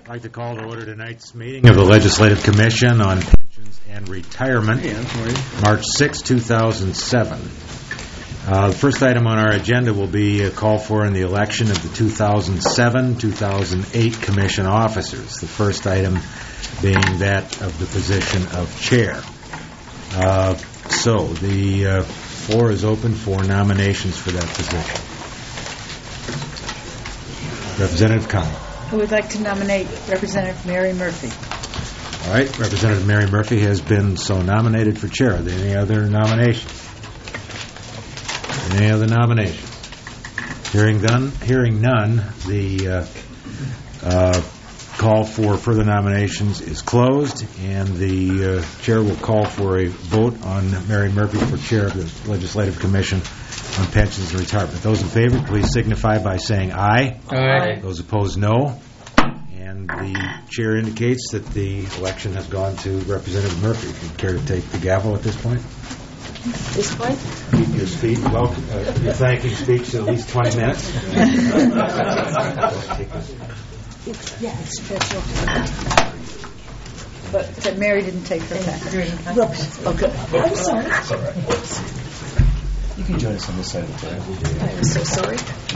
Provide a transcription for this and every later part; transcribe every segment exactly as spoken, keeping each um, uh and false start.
I'd like to call to order tonight's meeting of the Legislative Commission on Pensions and Retirement, March sixth, two thousand seven. Uh, the first item on our agenda will be a call for in the election of the two thousand seven to two thousand eight Commission officers. The first item being that of the position of chair. Uh, so the uh, floor is open for nominations for that position. Representative Conley. I would like to nominate Representative Mary Murphy. All right, Representative Mary Murphy has been so nominated for chair. Are there any other nominations? Any other nominations? Hearing none, hearing none, the uh, uh, call for further nominations is closed, and the uh, chair will call for a vote on Mary Murphy for chair of the Legislative Commission on Pensions and Retirement. Those in favor, please signify by saying aye. Aye. Those opposed, no. And the chair indicates that the election has gone to Representative Murphy. If you'd care to take the gavel at this point. This point? Keep your speech. Well, uh, your thanking speech to at least twenty minutes. Yeah, it's special. But, but Mary didn't take her time. Oh, good. I'm sorry. That's all right. You can join us on this side of the table. I am so sorry.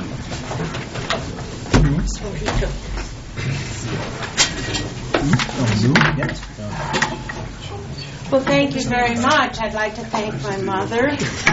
On Zoom? Yes. Well, thank you very much. I'd like to thank my mother.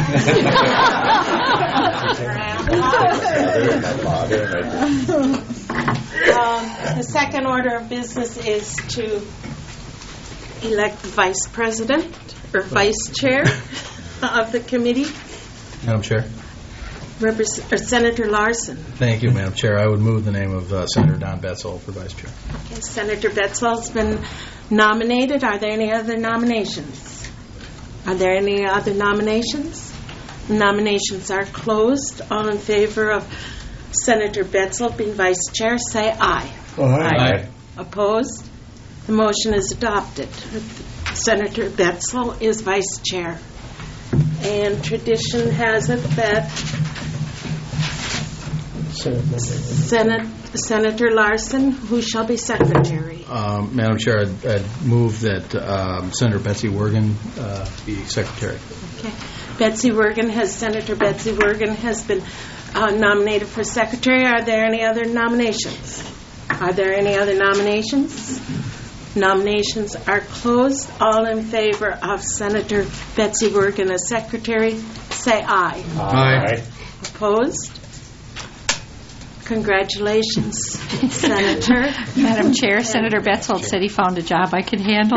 um, the second order of business is to elect the vice president or vice chair of the committee. Madam Chair. Repres- or Senator Larson. Thank you, Madam Chair. I would move the name of uh, Senator Don Betzel for Vice Chair. Okay, Senator Betzel's been nominated. Are there any other nominations? Are there any other nominations? Nominations are closed. All in favor of Senator Betzel being Vice Chair, say aye. Aye. Aye. Opposed? The motion is adopted. Senator Betzel is Vice Chair. And tradition has it that Senate, Senator Larson, who shall be Secretary? Um, Madam Chair, I'd, I'd move that um, Senator Betsy Wergen uh, be Secretary. Okay. Betsy Wergen has, Senator Betsy Wergen has been uh, nominated for Secretary. Are there any other nominations? Are there any other nominations? Nominations are closed. All in favor of Senator Betsy Wergen as Secretary, say aye. Aye. Opposed? Congratulations, Senator. Madam Chair, Senator Betzel said he found a job I could handle.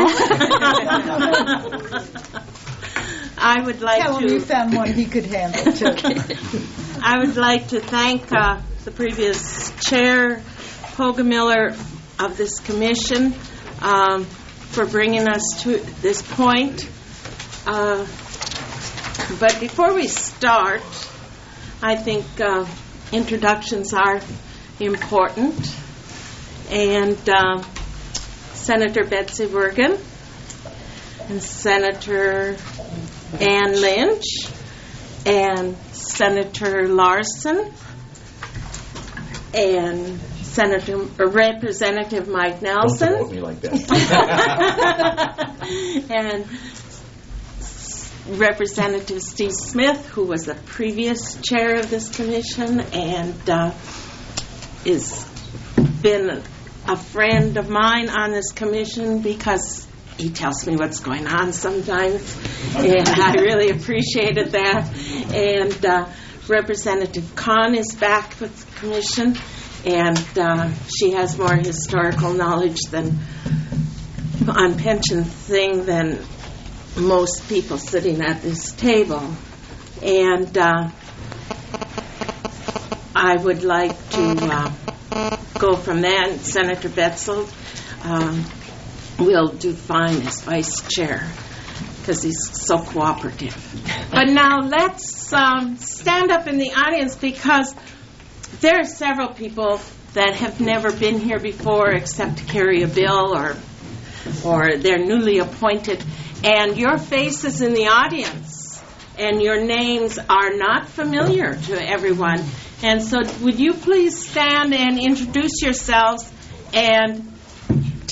I would like Tell to. him you found one he could handle, too. I would like to thank uh, the previous chair, Hoga Miller, of this commission um, for bringing us to this point. Uh, but before we start, I think uh, introductions are important. And uh, Senator Betsy Wergen and Senator Ann Lynch and Senator Larson and Senator or Representative Mike Nelson. Don't promote me like that. And Representative Steve Smith, who was the previous chair of this commission and uh, is been a friend of mine on this commission because he tells me what's going on sometimes, and I really appreciated that. And uh, Representative Kahn is back with the commission, and uh, she has more historical knowledge than on pension thing than most people sitting at this table. And uh, I would like to uh, go from that. Senator Betzel um, will do fine as vice chair because he's so cooperative. But now let's um, stand up in the audience because there are several people that have never been here before except to carry a bill or or they're newly appointed, and your faces in the audience and your names are not familiar to everyone. And so would you please stand and introduce yourselves and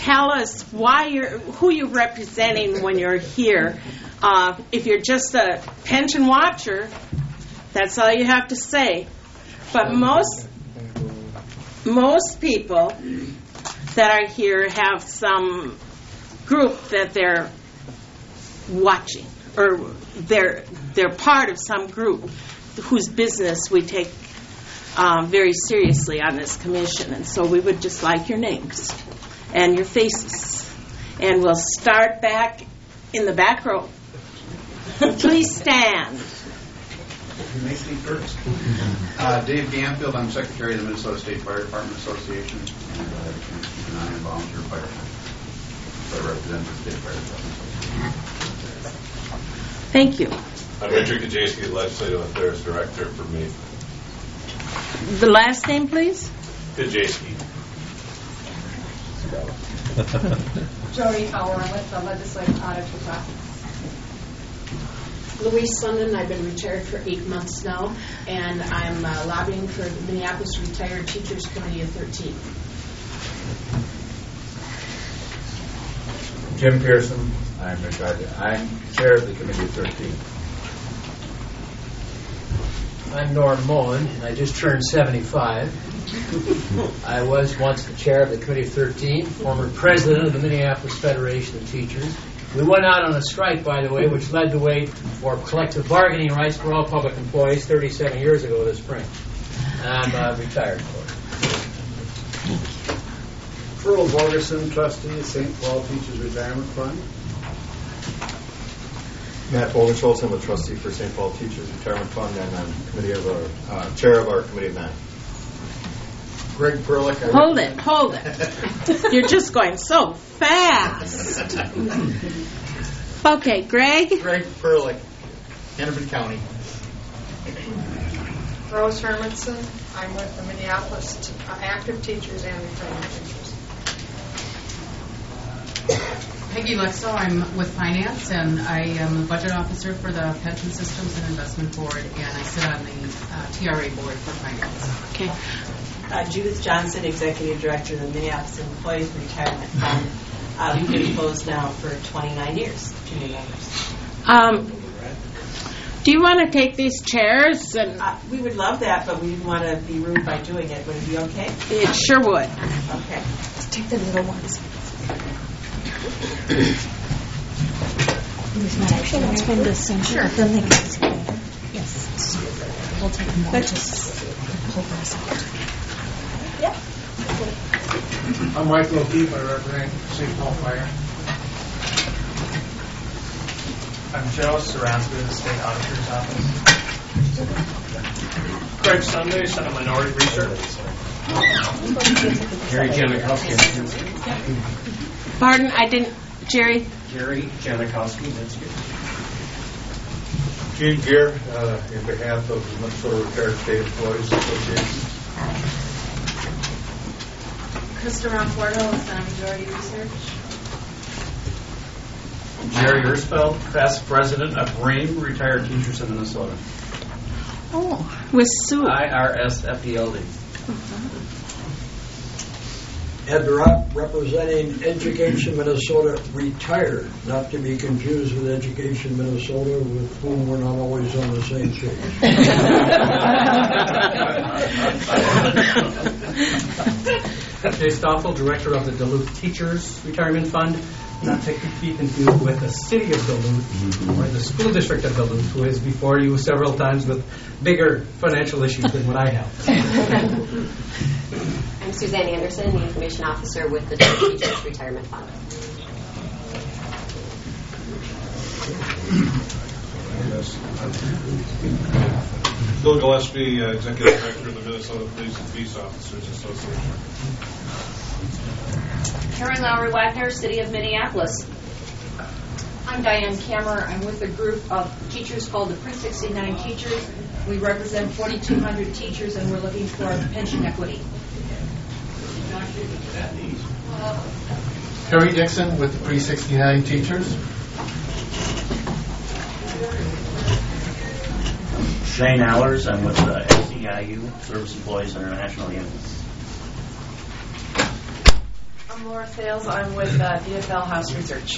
tell us why you're, who you're representing when you're here. Uh, if you're just a pension watcher, that's all you have to say. But most most people that are here have some group that they're watching, or they're they're part of some group whose business we take um, very seriously on this commission. And so we would just like your names and your faces. And we'll start back in the back row. Please stand. You may speak first. Uh, Dave Ganfield, I'm Secretary of the Minnesota State Fire Department Association, and uh, I am volunteer fireman. So I represent the State Fire Department. Thank you. I'm Richard Kajewski, Legislative Affairs Director for me. The last name, please. Kajewski. Jody Hauer with the Legislative Auditor's Office. Louise Sundin, I've been retired for eight months now, and I'm uh, lobbying for the Minneapolis Retired Teachers Committee of thirteen. Jim Pearson, I'm retired. I'm chair of the Committee of thirteen. I'm Norm Mullen, and I just turned seventy-five. I was once the chair of the Committee of thirteen, former president of the Minneapolis Federation of Teachers. We went out on a strike, by the way, which led the way for collective bargaining rights for all public employees thirty-seven years ago this spring. And I'm uh, retired. Earl Borgerson, trustee of Saint Paul Teachers Retirement Fund. Matt Bogenschultz, I'm a trustee for Saint Paul Teachers Retirement Fund, and I'm committee of our, uh, chair of our committee of nine. Greg Perlick. I hold it, hold it. You're just going so fast. Okay, Greg. Greg Perlick, Hannaford County. Rose Hermanson. I'm with the Minneapolis t- uh, Active Teachers and Retired Teachers. Peggy Lexo. I'm with Finance, and I am the budget officer for the Pension Systems and Investment Board, and I sit on the uh, T R A board for Finance. Okay. Uh, Judith Johnson, Executive Director of the Minneapolis Employees Retirement Fund. Uh, we've been closed now for twenty-nine years, two new members. Um, do you want to take these chairs? And uh, we would love that, but we didn't want to be rude by doing it. Would it be okay? It sure would. Okay. Let's take the little ones. Actually, let's bring this in. Sure. The link is better. Yes. We'll take them all. Just pull this out. Yeah. I'm Michael O'Keefe. I represent Saint Paul Fire. I'm Joe Saransky with the State Auditor's Office. Craig Sunday, Senate Minority Research. Jerry Janikowski. Pardon, I didn't. Jerry? Jerry Janikowski, that's good. Gene Gear, uh, in behalf of the Minnesota Retired State Employees Association. Krista Ronfordo, Senate Majority Research. Jerry Ersfeld, past president of R A I M, Retired Teachers of Minnesota. Oh, with Sue. I R S F E L D. Ed Rupp, representing Education Minnesota Retired, not to be confused with Education Minnesota, with whom we're not always on the same page. Jay Stoffel, director of the Duluth Teachers Retirement Fund, not to be confused with the city of Duluth or the school district of Duluth, who is before you several times with bigger financial issues than what I have. I'm Suzanne Anderson, the Information Officer with the Duluth Teachers Retirement Fund. Bill Gillespie, uh, Executive Director of the Minnesota Police and Peace Officers Association. Karen Lowry Wagner, City of Minneapolis. I'm Diane Kammer. I'm with a group of teachers called the Pre sixty-nine Teachers. We represent forty-two hundred teachers, and we're looking for pension equity. Terry Dixon with the Pre sixty-nine Teachers. Shane Allers, I'm with the S E I U, Service Employees International Union. I'm I'm Laura Fales. I'm with uh, D F L House Research.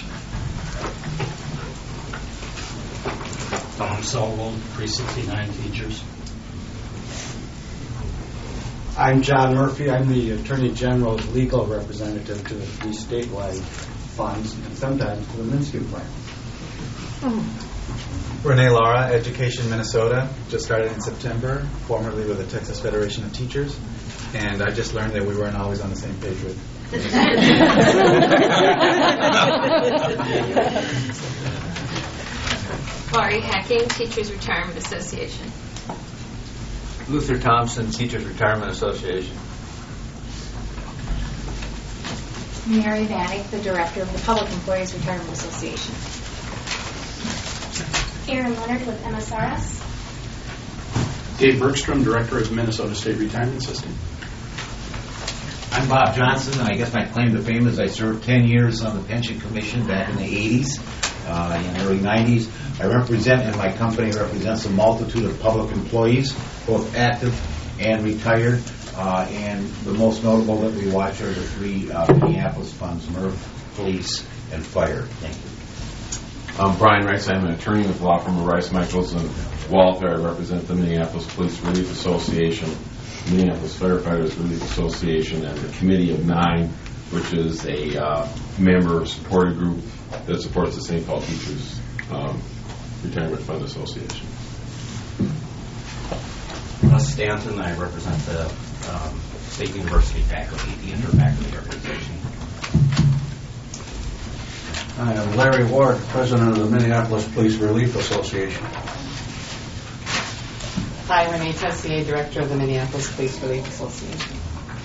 Tom Sullivan, three sixty-nine Teachers. I'm John Murphy. I'm the Attorney General's legal representative to the three statewide funds and sometimes to the Minsky plan. Renee Lara, Education Minnesota, just started in September, formerly with the Texas Federation of Teachers, and I just learned that we weren't always on the same page with. Laurie Hacking, Teachers Retirement Association. Luther Thompson, Teachers Retirement Association. Mary Vanek, the Director of the Public Employees Retirement Association. Aaron Leonard with M S R S. Dave Bergstrom, Director of the Minnesota State Retirement System. I'm Bob Johnson, and I guess my claim to fame is I served ten years on the Pension Commission back in the eighties, uh, in the early nineties. I represent, and my company represents a multitude of public employees, both active and retired, uh, and the most notable that we watch are the three uh, Minneapolis funds, M R F, Police, and Fire. Thank you. I'm Brian Rice. I'm an attorney with law firm of Rice, Michaels, and Walter. I represent the Minneapolis Police Relief Association, Minneapolis Firefighters Relief Association, and the Committee of Nine, which is a uh, member supported group that supports the Saint Paul Teachers um, Retirement Fund Association. Russ Stanton. I represent the um, State University faculty, the inter-faculty organization. I am Larry Ward, President of the Minneapolis Police Relief Association. Hi, Renee Tessier, Director of the Minneapolis Police Relief Association.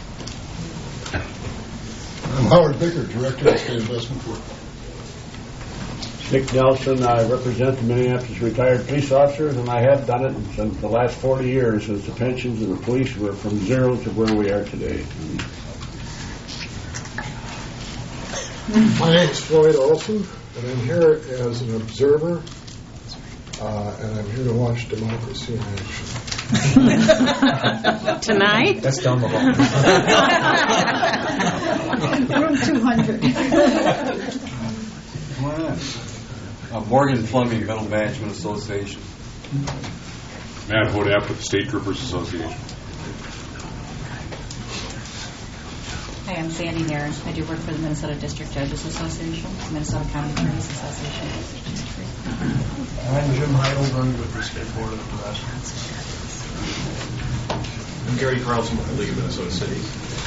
I'm Howard Bicker, Director of the State Investment Board. Nick Nelson, I represent the Minneapolis retired police officers, and I have done it since the last forty years since the pensions of the police were from zero to where we are today. My name is Floyd Olson, and I'm here as an observer, uh, and I'm here to watch democracy in action. Tonight? That's down the hall. Room two hundred. Uh, Morgan Plumbing, Middle Management Association. Matt Hodap with the State Troopers Association. Hi, I'm Sandy Nairn. I do work for the Minnesota District Judges Association, Minnesota County Attorneys Association. I'm Jim Heidelberg with the State Board of Adjustment. I'm Gary Carlson with the League of Minnesota Cities.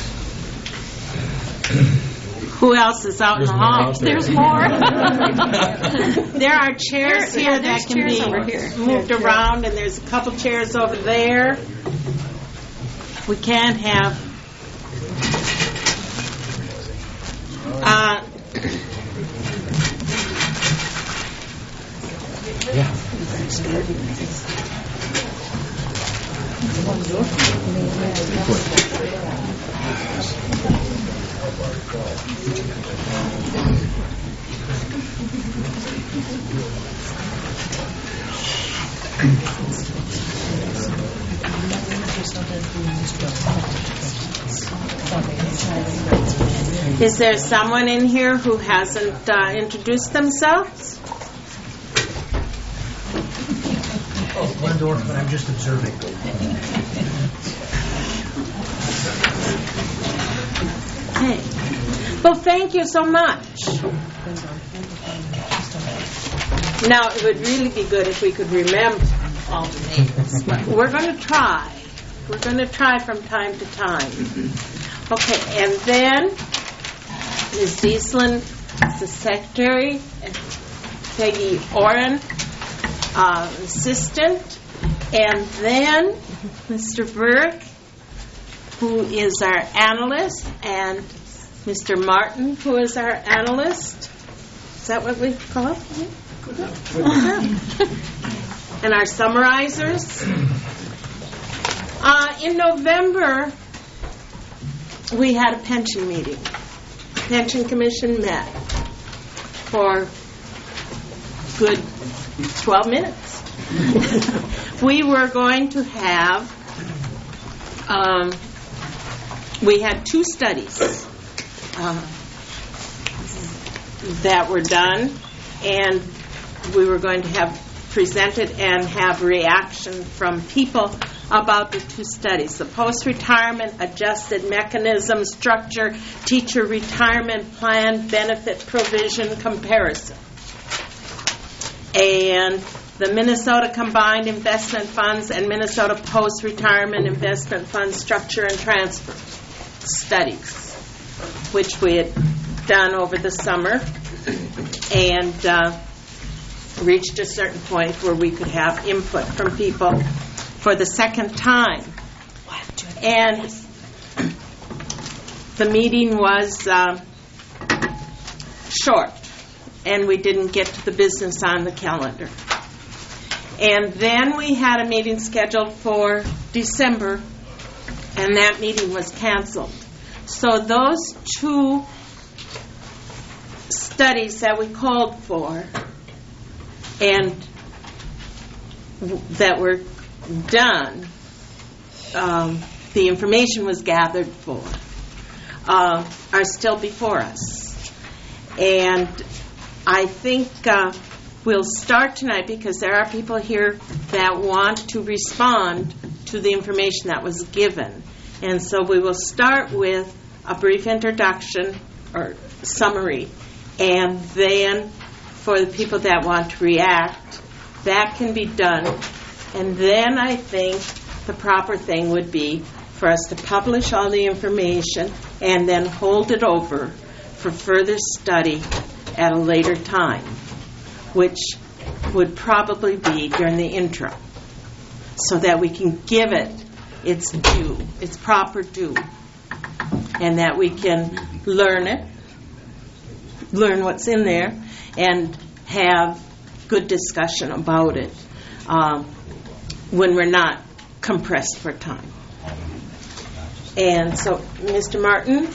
Who else is out There's in the hall? There's more. There are chairs There- here yeah, that there's can chairs be over here. moved There's around, and there's a couple chairs over there. We can't have. Uh, Is there someone in here who hasn't uh, introduced themselves? Oh, Glenn Dorf, but I'm just observing. Okay. Well, thank you so much. Now, it would really be good if we could remember all the names. We're going to try. We're going to try from time to time. Okay, and then Miz Dieslin is the secretary, and Peggy Oren, uh, assistant, and then Mister Burke, who is our analyst, and Mister Martin, who is our analyst. Is that what we call it? And our summarizers. Uh, in November, we had a pension meeting. Pension Commission met for good twelve minutes. We were going to have, um, we had two studies. Uh, that were done, and we were going to have presented and have reaction from people about the two studies, the post-retirement adjusted mechanism structure, teacher retirement plan benefit provision comparison, and the Minnesota Combined Investment Funds and Minnesota Post-Retirement Investment Fund Structure and Transfer studies, which we had done over the summer, and uh, reached a certain point where we could have input from people for the second time. And the meeting was uh, short, and we didn't get to the business on the calendar. And then we had a meeting scheduled for December, and that meeting was canceled. So those two studies that we called for and w- that were done, um, the information was gathered for, uh, are still before us. And I think uh, we'll start tonight because there are people here that want to respond to the information that was given. And so we will start with a brief introduction or summary, and then for the people that want to react, that can be done. And then I think the proper thing would be for us to publish all the information and then hold it over for further study at a later time, which would probably be during the intro, so that we can give it its due, its proper due, and that we can learn it, learn what's in there, and have good discussion about it um, when we're not compressed for time. And so, Mister Martin?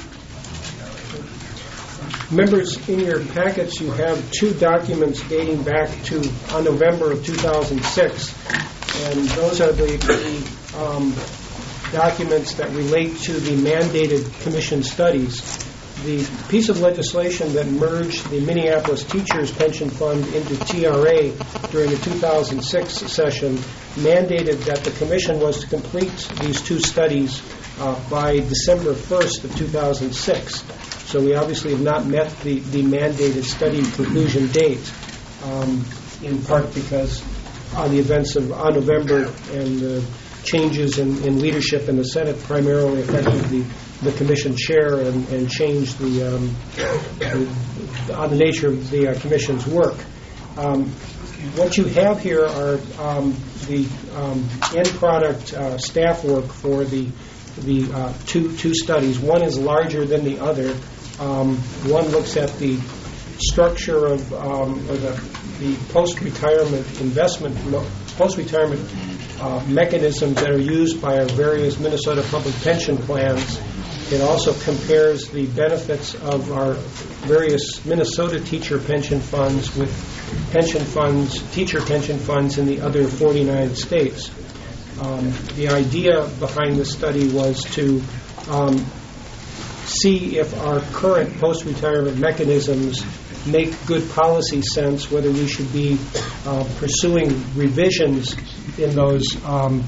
Members, in your packets you have two documents dating back to uh, November of two thousand six, and those are the, the um, documents that relate to the mandated commission studies. The piece of legislation that merged the Minneapolis Teachers Pension Fund into T R A during the two thousand six session mandated that the commission was to complete these two studies uh, by December first of two thousand six. So we obviously have not met the, the mandated study conclusion date, um, in part because on the events of on November and the changes in, in leadership in the Senate primarily affected the, the commission chair and, and changed the, um, the, on the nature of the uh, commission's work. Um, what you have here are um, the um, end product uh, staff work for the the uh, two two studies. One is larger than the other. Um, one looks at the structure of um, or the, the post-retirement investment, post-retirement uh, mechanisms that are used by our various Minnesota public pension plans. It also compares the benefits of our various Minnesota teacher pension funds with pension funds, teacher pension funds in the other forty-nine states. Um, the idea behind this study was to um, see if our current post-retirement mechanisms make good policy sense, whether we should be uh, pursuing revisions in those um,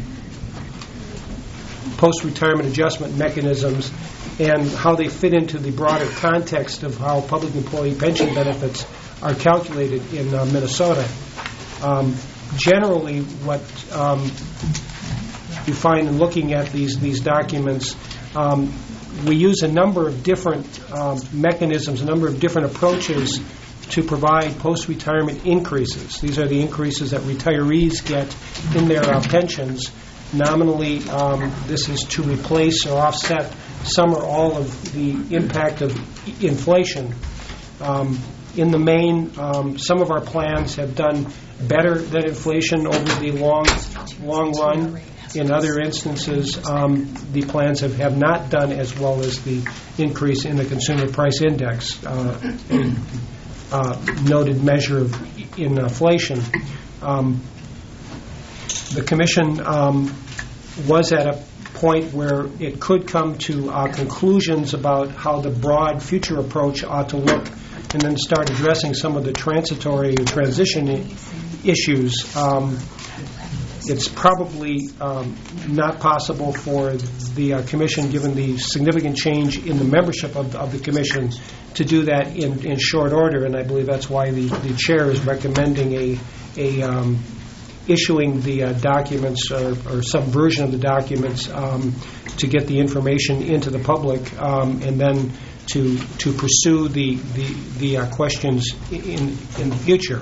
post-retirement adjustment mechanisms and how they fit into the broader context of how public employee pension benefits are calculated in uh, Minnesota. Um, generally, what um, you find in looking at these, these documents, um, we use a number of different um, mechanisms, a number of different approaches to provide post-retirement increases. These are the increases that retirees get in their uh, pensions. Nominally, um, this is to replace or offset some or all of the impact of inflation. Um, in the main, um, some of our plans have done better than inflation over the long, long run. In other instances, um, the plans have, have not done as well as the increase in the Consumer Price Index, uh, a uh, noted measure of inflation. Um, the Commission um, was at a point where it could come to uh, conclusions about how the broad future approach ought to look and then start addressing some of the transitory transition I- issues. Um, It's probably um, not possible for the uh, commission, given the significant change in the membership of, of the commission, to do that in, in short order, and I believe that's why the, the chair is recommending a, a um, issuing the uh, documents or, or some version of the documents um, to get the information into the public, um, and then to to pursue the the, the uh, questions in in the future.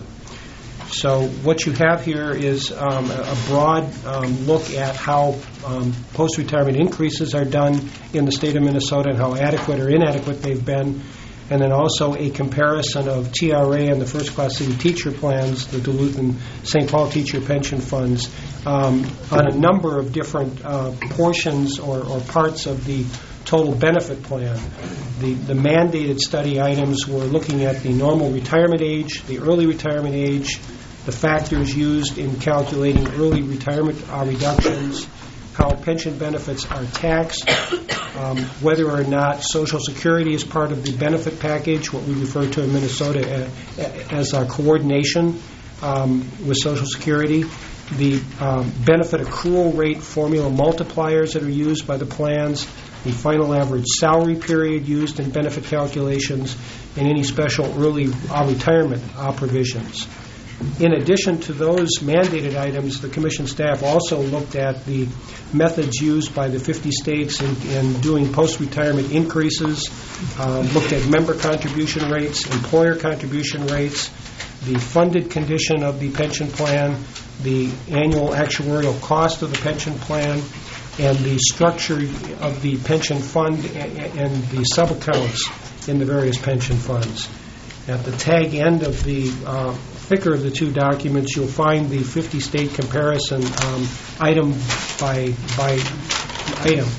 So what you have here is um, a broad um, look at how um, post-retirement increases are done in the state of Minnesota and how adequate or inadequate they've been, and then also a comparison of T R A and the first-class city teacher plans, the Duluth and Saint Paul teacher pension funds, um, on a number of different uh, portions or, or parts of the total benefit plan. The, the mandated study items were looking at the normal retirement age, the early retirement age, the factors used in calculating early retirement uh, reductions, how pension benefits are taxed, um, whether or not Social Security is part of the benefit package, what we refer to in Minnesota as, as our coordination um, with Social Security, the um, benefit accrual rate formula multipliers that are used by the plans, the final average salary period used in benefit calculations, and any special early uh, retirement uh, provisions. In addition to those mandated items, the Commission staff also looked at the methods used by the fifty states in, in doing post-retirement increases, uh, looked at member contribution rates, employer contribution rates, the funded condition of the pension plan, the annual actuarial cost of the pension plan, and the structure of the pension fund and, and the sub-accounts in the various pension funds. At the tag end of the uh, thicker of the two documents, you'll find the fifty state comparison um, item by by item.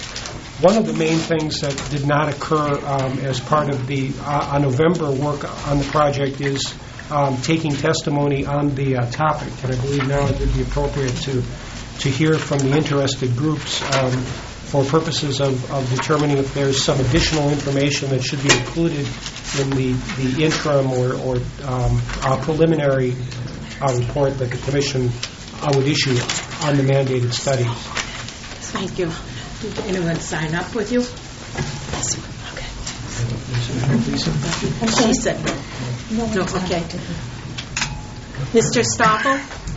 One of the main things that did not occur um, as part of the uh, November work on the project is um, taking testimony on the uh, topic, and I believe now it would be appropriate to to hear from the interested groups um, for purposes of, of determining if there's some additional information that should be included in the, the interim or, or um, uh, preliminary uh, report that the Commission uh, would issue on the mandated studies. Thank you. Did anyone sign up with you? Yes. Okay. She said no. No, okay. Mister Stoffel?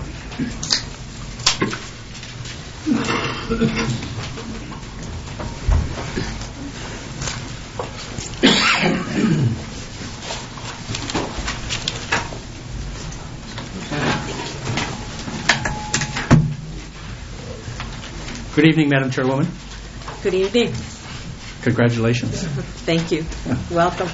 Good evening, Madam Chairwoman. Good evening. Congratulations. Thank you. Welcome.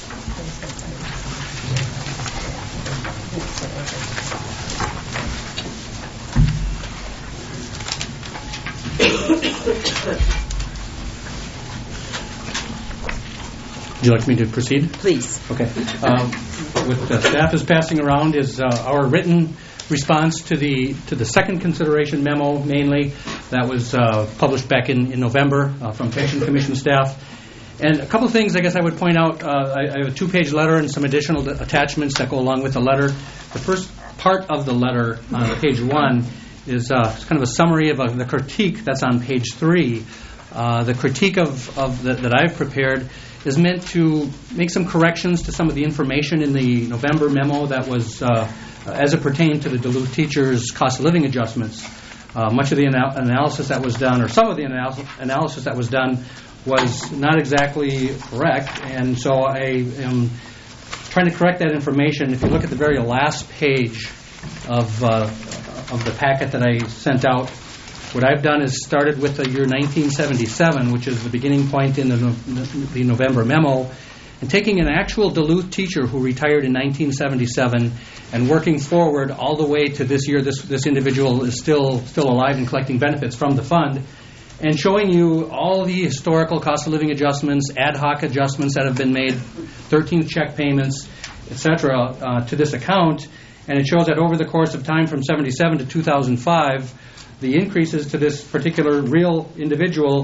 Would you like me to proceed? Please. Okay. Um, what the staff is passing around is uh, our written response to the to the second consideration memo, mainly, that was uh, published back in, in November uh, from Pension Commission staff. And a couple of things I guess I would point out. Uh, I, I have a two-page letter and some additional attachments that go along with the letter. The first part of the letter on page one is uh, kind of a summary of uh, the critique that's on page three. Uh, the critique of, of the, that I've prepared is meant to make some corrections to some of the information in the November memo that was, uh, as it pertained to the Duluth teachers' cost of living adjustments. Uh, much of the anal- analysis that was done, or some of the anal- analysis that was done, was not exactly correct, and so I am trying to correct that information. If you look at the very last page of uh, of the packet that I sent out, what I've done is started with the year nineteen seventy-seven, which is the beginning point in the, no- the November memo, and taking an actual Duluth teacher who retired in nineteen seventy-seven and working forward all the way to this year. This this individual is still still alive and collecting benefits from the fund, and showing you all the historical cost of living adjustments, ad hoc adjustments that have been made, thirteenth check payments, et cetera, uh, to this account. And it shows that over the course of time from seventy-seven to two thousand five, the increases to this particular real individual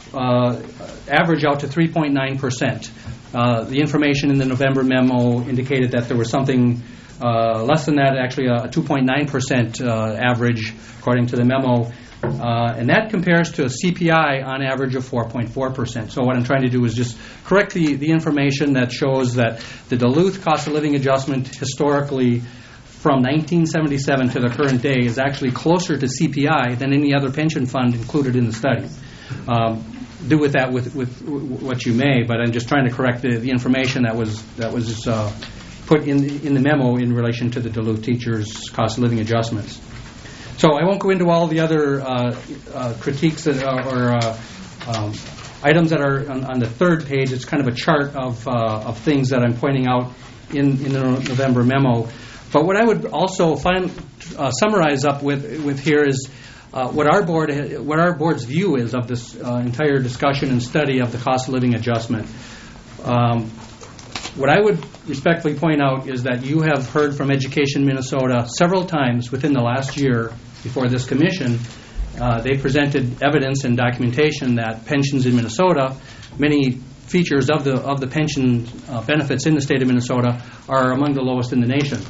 uh, average out to three point nine percent. Uh, the information in the November memo indicated that there was something uh, less than that, actually a two point nine percent uh, average, according to the memo. Uh, and that compares to a C P I on average of four point four percent. So what I'm trying to do is just correct the, the information that shows that the Duluth cost of living adjustment historically from nineteen seventy-seven to the current day is actually closer to C P I than any other pension fund included in the study. Um, do with that with, with what you may, but I'm just trying to correct the, the information that was that was uh, put in the, in the memo in relation to the Duluth teachers' cost of living adjustments. So I won't go into all the other uh, uh, critiques that are, or uh, um, items that are on, on the third page. It's kind of a chart of uh, of things that I'm pointing out in, in the November memo. But what I would also find, uh, summarize up with with here is uh, what our board what our board's view is of this uh, entire discussion and study of the cost of living adjustment. Um, What I would respectfully point out is that you have heard from Education Minnesota several times within the last year before this commission. Uh, they presented evidence and documentation that pensions in Minnesota, many features of the of the pension uh, benefits in the state of Minnesota are among the lowest in the nation.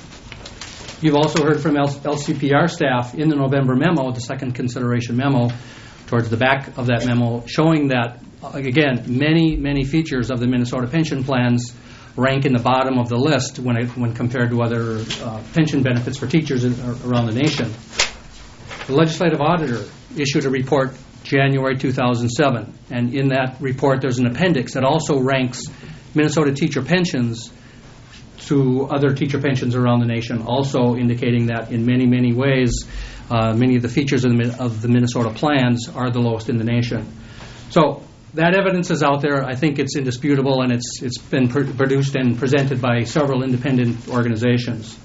You've also heard from L C P R staff in the November memo, the second consideration memo, towards the back of that memo, showing that, again, many, many features of the Minnesota pension plans rank in the bottom of the list when it, when compared to other uh, pension benefits for teachers in, around the nation. The legislative auditor issued a report January two thousand seven, and in that report there's an appendix that also ranks Minnesota teacher pensions to other teacher pensions around the nation, also indicating that in many, many ways, uh, many of the features of the, of the Minnesota plans are the lowest in the nation. So that evidence is out there. I think it's indisputable, and it's it's been pr- produced and presented by several independent organizations.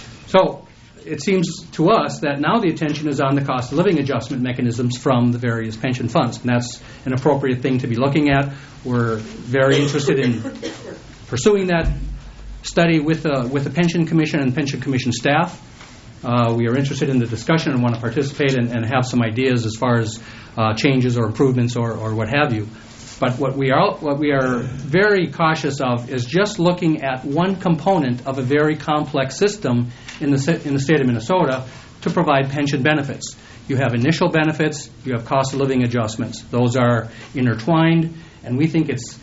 So it seems to us that now the attention is on the cost of living adjustment mechanisms from the various pension funds, and that's an appropriate thing to be looking at. We're very interested in pursuing that study with the, with the Pension Commission and Pension Commission staff. Uh, we are interested in the discussion and want to participate and, and have some ideas as far as uh, changes or improvements or, or what have you. But what we are what we are very cautious of is just looking at one component of a very complex system in the in the state of Minnesota to provide pension benefits. You have initial benefits, you have cost of living adjustments. Those are intertwined, and we think it's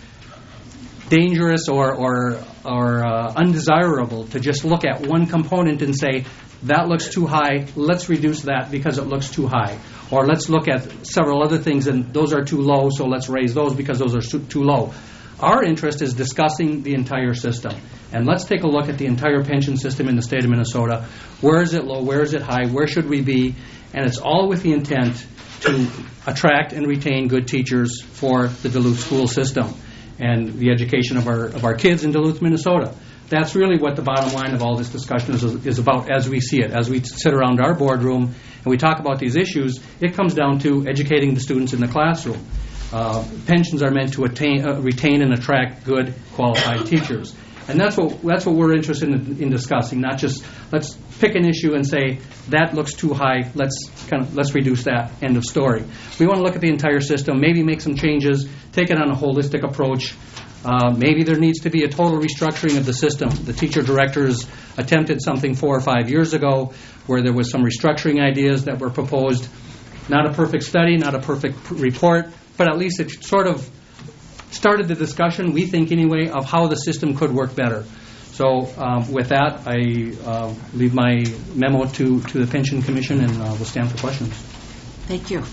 dangerous or or, or uh, undesirable to just look at one component and say, that looks too high, let's reduce that because it looks too high. Or let's look at several other things and those are too low, so let's raise those because those are too low. Our interest is discussing the entire system. And let's take a look at the entire pension system in the state of Minnesota. Where is it low? Where is it high? Where should we be? And it's all with the intent to attract and retain good teachers for the Duluth school system and the education of our of our kids in Duluth, Minnesota. That's really what the bottom line of all this discussion is, is about as we see it. As we sit around our boardroom and we talk about these issues, it comes down to educating the students in the classroom. Uh, pensions are meant to attain, uh, retain and attract good, qualified teachers. And that's what that's what we're interested in, in discussing, not just let's pick an issue and say, that looks too high, let's kind of let's reduce that, end of story. We want to look at the entire system, maybe make some changes, take it on a holistic approach. Uh, maybe there needs to be a total restructuring of the system. The teacher directors attempted something four or five years ago where there was some restructuring ideas that were proposed. Not a perfect study, not a perfect report, but at least it sort of started the discussion, we think anyway, of how the system could work better. So um, with that, I uh, leave my memo to, to the Pension Commission, and uh, we'll stand for questions. Thank you.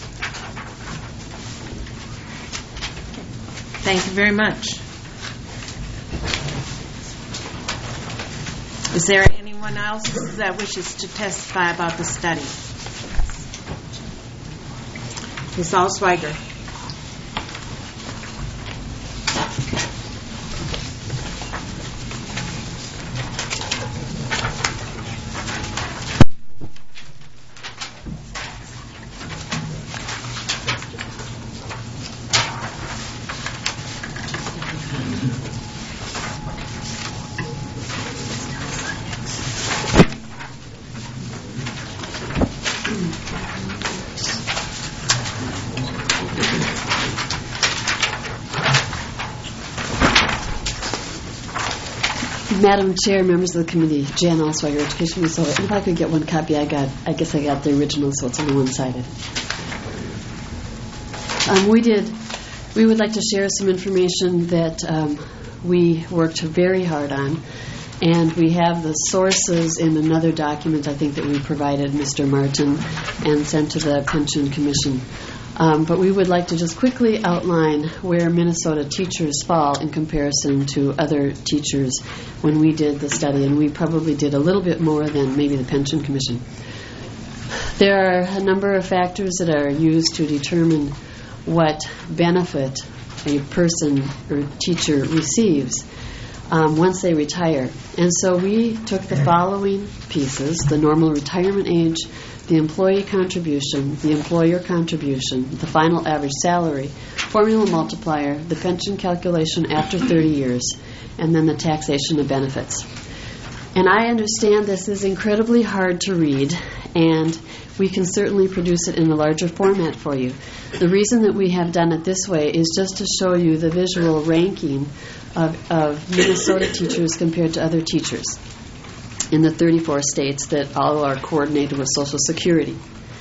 Thank you very much. Is there anyone else that wishes to testify about the study? Miz Allsweiger. Madam Chair, members of the committee, Jan Allsweiger, Education Minnesota. If I could get one copy, I got. I guess I got the original, so it's only one-sided. Um, we did. We would like to share some information that um, we worked very hard on, and we have the sources in another document I think that we provided Mister Martin and sent to the Pension Commission. Um, but we would like to just quickly outline where Minnesota teachers fall in comparison to other teachers when we did the study, and we probably did a little bit more than maybe the Pension Commission. There are a number of factors that are used to determine what benefit a person or teacher receives um, once they retire. And so we took the following pieces: the normal retirement age, the employee contribution, the employer contribution, the final average salary, formula multiplier, the pension calculation after thirty years, and then the taxation of benefits. And I understand this is incredibly hard to read, and we can certainly produce it in a larger format for you. The reason that we have done it this way is just to show you the visual ranking of, of Minnesota teachers compared to other teachers in the thirty-four states that all are coordinated with Social Security.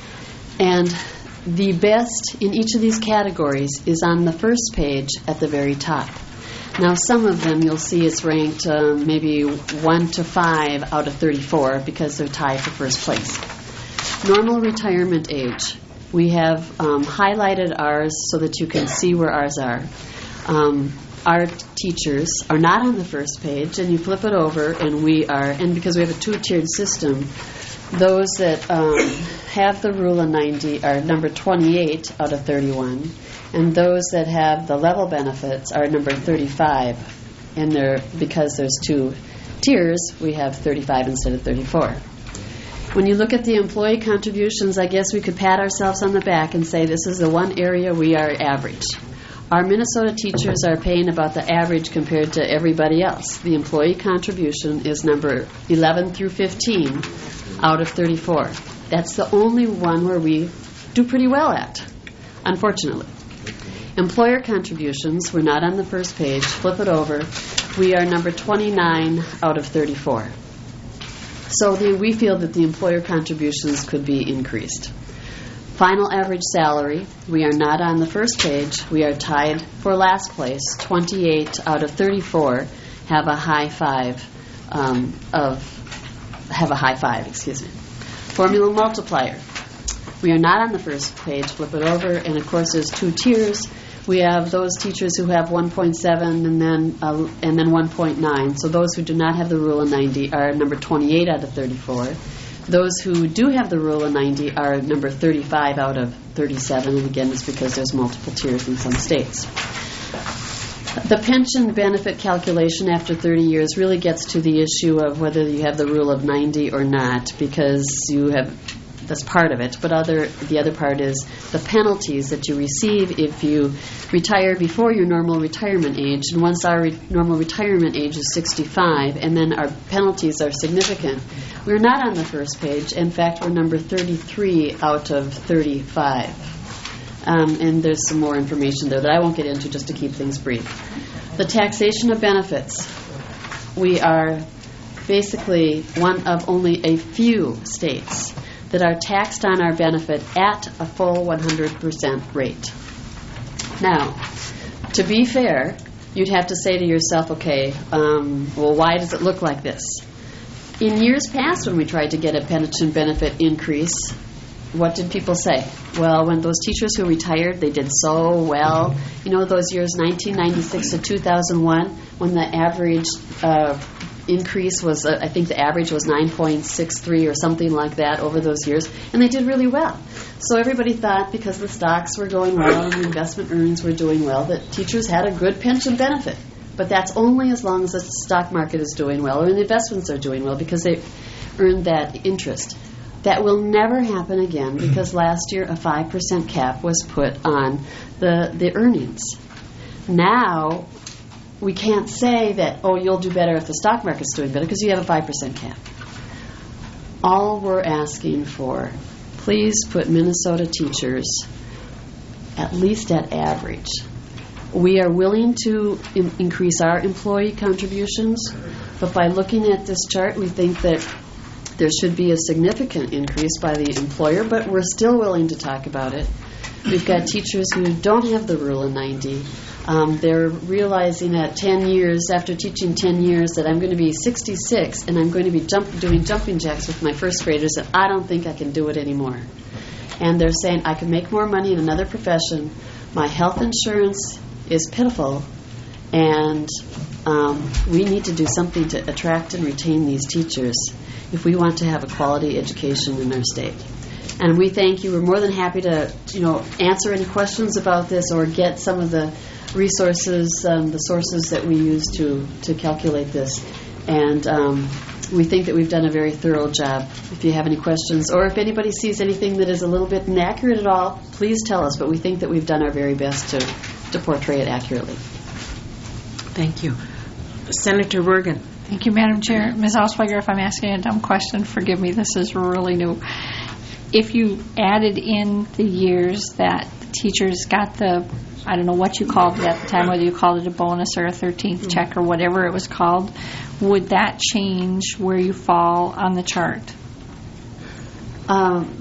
And the best in each of these categories is on the first page at the very top. Now, some of them you'll see it's ranked um, maybe one to five out of thirty-four because they're tied for first place. Normal retirement age. We have um, highlighted ours so that you can see where ours are. Um, our teachers are not on the first page, and you flip it over, and we are, and because we have a two-tiered system, those that um, have the rule of ninety are number twenty-eight out of thirty-one, and those that have the level benefits are number thirty-five, and they're, because there's two tiers, we have thirty-five instead of thirty-four. When you look at the employee contributions, I guess we could pat ourselves on the back and say this is the one area we are average. Our Minnesota teachers are paying about the average compared to everybody else. The employee contribution is number eleven through fifteen out of thirty-four. That's the only one where we do pretty well at, unfortunately. Employer contributions, we're not on the first page. Flip it over. We are number twenty-nine out of thirty-four. So the, we feel that the employer contributions could be increased. Final average salary, we are not on the first page. We are tied for last place. twenty-eight out of thirty-four have a high five um, of have a high five. Excuse me. Formula multiplier. We are not on the first page. Flip it over, and of course, there's two tiers. We have those teachers who have one point seven and then uh, and then one point nine. So those who do not have the rule of ninety are number twenty-eight out of thirty-four. Those who do have the rule of ninety are number thirty-five out of thirty-seven, and again, it's because there's multiple tiers in some states. The pension benefit calculation after thirty years really gets to the issue of whether you have the rule of ninety or not, because you have, that's part of it, but other the other part is the penalties that you receive if you retire before your normal retirement age. And once our re- normal retirement age is sixty-five, and then our penalties are significant, we're not on the first page. In fact, we're number thirty-three out of thirty-five. Um, and there's some more information there that I won't get into just to keep things brief. The taxation of benefits. We are basically one of only a few states that are taxed on our benefit at a full one hundred percent rate. Now, to be fair, you'd have to say to yourself, okay, um, well, why does it look like this? In years past, when we tried to get a pension benefit increase, what did people say? Well, when those teachers who retired, they did so well. You know, those years nineteen ninety-six to two thousand one, when the average uh, increase was, uh, I think the average was nine point six three or something like that over those years, and they did really well. So everybody thought because the stocks were going well and the investment earnings were doing well that teachers had a good pension benefit. But that's only as long as the stock market is doing well or the investments are doing well, because they earned that interest. That will never happen again, because last year a five percent cap was put on the, the earnings. Now, we can't say that, oh, you'll do better if the stock market's doing better, because you have a five percent cap. All we're asking for, please put Minnesota teachers at least at average. We are willing to in- increase our employee contributions, but by looking at this chart, we think that there should be a significant increase by the employer, but we're still willing to talk about it. We've got teachers who don't have the rule of ninety. Um, they're realizing at ten years, after teaching ten years, that I'm going to be sixty-six and I'm going to be jump, doing jumping jacks with my first graders, and I don't think I can do it anymore. And they're saying, I can make more money in another profession. My health insurance is pitiful, and um, we need to do something to attract and retain these teachers if we want to have a quality education in our state. And we thank you. We're more than happy to, you know, answer any questions about this or get some of the resources, um, the sources that we use to, to calculate this. And um, we think that we've done a very thorough job. If you have any questions, or if anybody sees anything that is a little bit inaccurate at all, please tell us. But we think that we've done our very best to, to portray it accurately. Thank you. Senator Wergen. Thank you, Madam Chair. Miz Ausweiger, if I'm asking a dumb question, forgive me. This is really new. If you added in the years that the teachers got the, I don't know what you called it at the time, whether you called it a bonus or a thirteenth mm-hmm. check or whatever it was called, would that change where you fall on the chart? Um,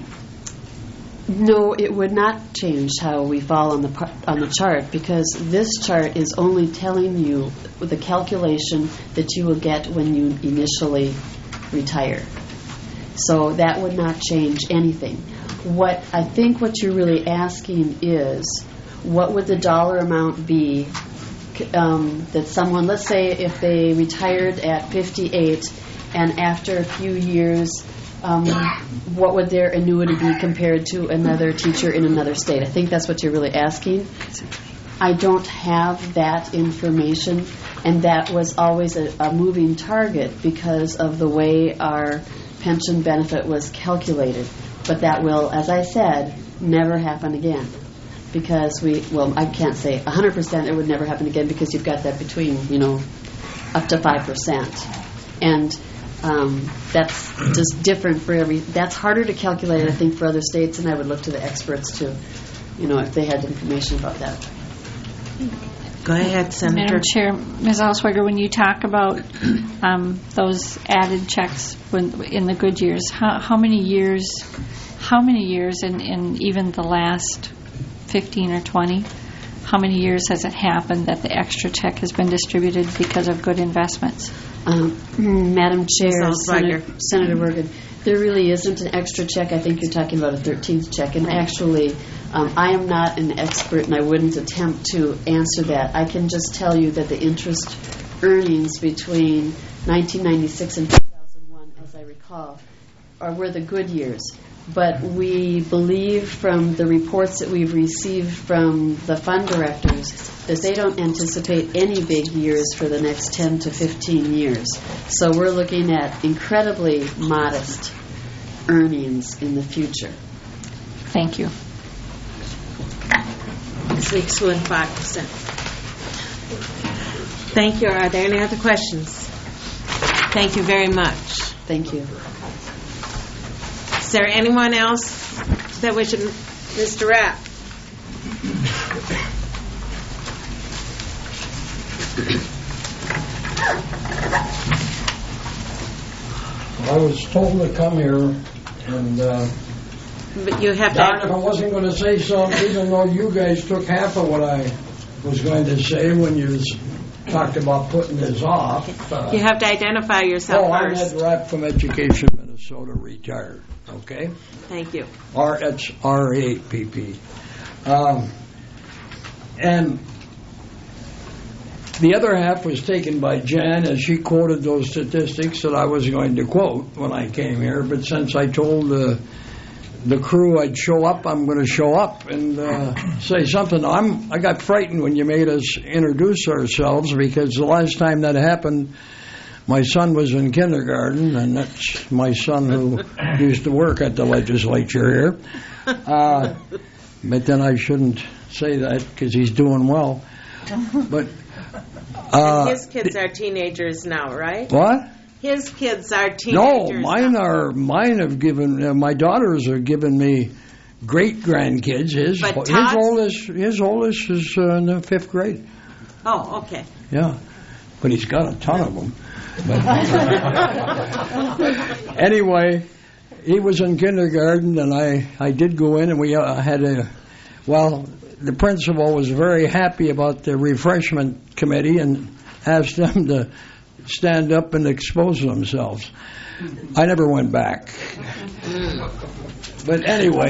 no, it would not change how we fall on the on the chart, because this chart is only telling you the calculation that you will get when you initially retire. So that would not change anything. What I think what you're really asking is, what would the dollar amount be um, that someone, let's say if they retired at fifty-eight and after a few years, um, what would their annuity be compared to another teacher in another state? I think that's what you're really asking. I don't have that information, and that was always a, a moving target because of the way our pension benefit was calculated. But that will, as I said, never happen again. Because we, well, I can't say one hundred percent it would never happen again, because you've got that between, you know, up to five percent. And um, that's just different for every, that's harder to calculate, I think, for other states, and I would look to the experts to, you know, if they had information about that. Go ahead, Senator. Madam Chair, Miz Ausweiger, when you talk about um, those added checks when, in the good years, how, how many years, how many years in, in even the last fifteen or twenty, how many years has it happened that the extra check has been distributed because of good investments? Um, Madam Chair, Senator, Senator Wergen, there really isn't an extra check. I think you're talking about a thirteenth check. And actually, um, I am not an expert, and I wouldn't attempt to answer that. I can just tell you that the interest earnings between nineteen ninety-six and two thousand one, as I recall, are were the good years. But we believe from the reports that we've received from the fund directors that they don't anticipate any big years for the next ten to fifteen years. So we're looking at incredibly modest earnings in the future. Thank you. Six and five percent. Thank you. Are there any other questions? Thank you very much. Thank you. Is there anyone else that we should, Mister Rapp? I was told to come here, and uh, but you have darn to. If I wasn't going to say something, even though you guys took half of what I was going to say when you talked about putting this off. Uh, you have to identify yourself oh, first. I'm Ed Rapp from Education Minnesota, retired. Okay. Thank you. R it's R A P P, um, and the other half was taken by Jan as she quoted those statistics that I was going to quote when I came here. But since I told the the crew I'd show up, I'm going to show up and uh, say something. I'm I got frightened when you made us introduce ourselves, because the last time that happened, my son was in kindergarten, and that's my son who used to work at the legislature here. Uh, but then I shouldn't say that because he's doing well. But uh, and his kids are teenagers now, right? What? His kids are teenagers. No, mine now. are. Mine have given. Uh, my daughters have given me great grandkids. His But his Todd's- oldest his oldest is uh, in the fifth grade. Oh, okay. Yeah, but he's got a ton of them. But anyway, he was in kindergarten, and I, I did go in, and we uh, had a, well, the principal was very happy about the refreshment committee and asked them to stand up and expose themselves. I never went back. But anyway,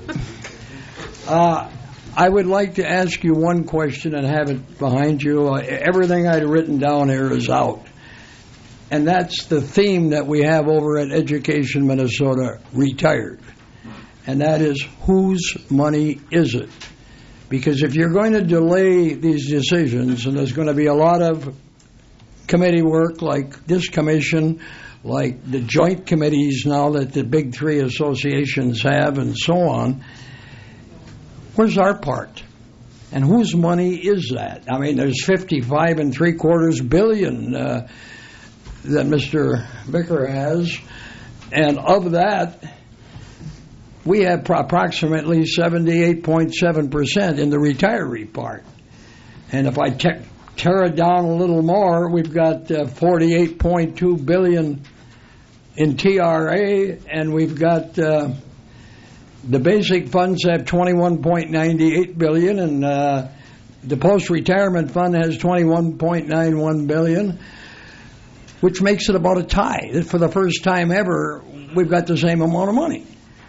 uh, I would like to ask you one question and have it behind you. Uh, everything I'd written down here is out. And that's the theme that we have over at Education Minnesota Retired. And that is, whose money is it? Because if you're going to delay these decisions, and there's going to be a lot of committee work like this commission, like the joint committees now that the big three associations have, and so on, where's our part? And whose money is that? I mean, there's fifty-five and three quarters billion uh, that Mister Bicker has, and of that, we have pro- approximately seventy-eight point seven percent in the retiree part. And if I te- tear it down a little more, we've got uh, forty-eight point two billion in T R A, and we've got uh, the basic funds have twenty-one point nine eight billion, and uh, the post-retirement fund has twenty-one point nine one billion, which makes it about a tie. For the first time ever, we've got the same amount of money.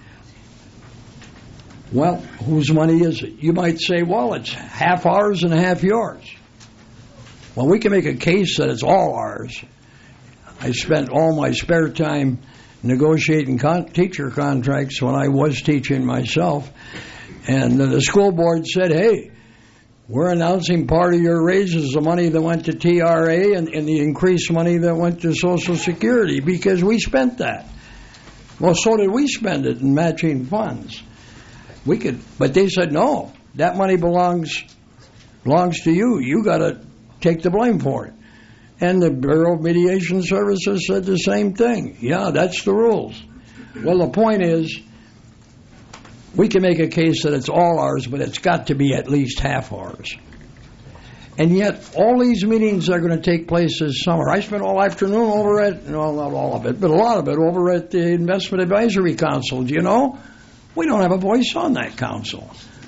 Well, whose money is it? You might say, well, it's half ours and half yours. Well, we can make a case that it's all ours. I spent all my spare time negotiating con- teacher contracts when I was teaching myself. And the school board said, hey, we're announcing part of your raises, the money that went to T R A and, and the increased money that went to Social Security, because we spent that. Well, so did we spend it in matching funds. We could, but they said, no, that money belongs belongs to you. You got to take the blame for it. And the Bureau of Mediation Services said the same thing. Yeah, that's the rules. Well, the point is, we can make a case that it's all ours, but it's got to be at least half ours. And yet, all these meetings are going to take place this summer. I spent all afternoon over at, no, not all of it, but a lot of it over at the Investment Advisory Council. Do you know? We don't have a voice on that council.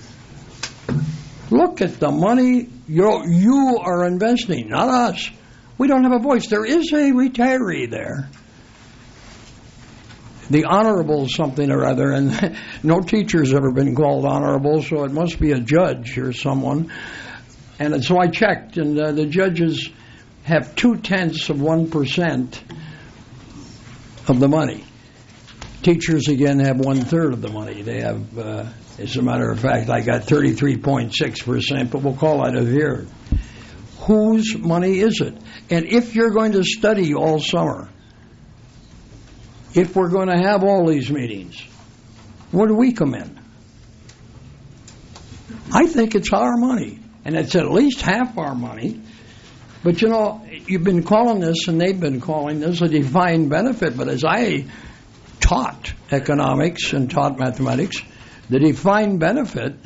Look at the money you're, you are investing, not us. We don't have a voice. There is a retiree there. The honorable something or other, and no teacher's ever been called honorable, so it must be a judge or someone. And so I checked, and uh, the judges have two-tenths of one percent of the money. Teachers, again, have one-third of the money. They have, uh, as a matter of fact, I got thirty-three point six percent, but we'll call that a here. Whose money is it? And if you're going to study all summer, if we're going to have all these meetings, where do we come in? I think it's our money, and it's at least half our money. But, you know, you've been calling this, and they've been calling this a defined benefit, but as I taught economics and taught mathematics, the defined benefit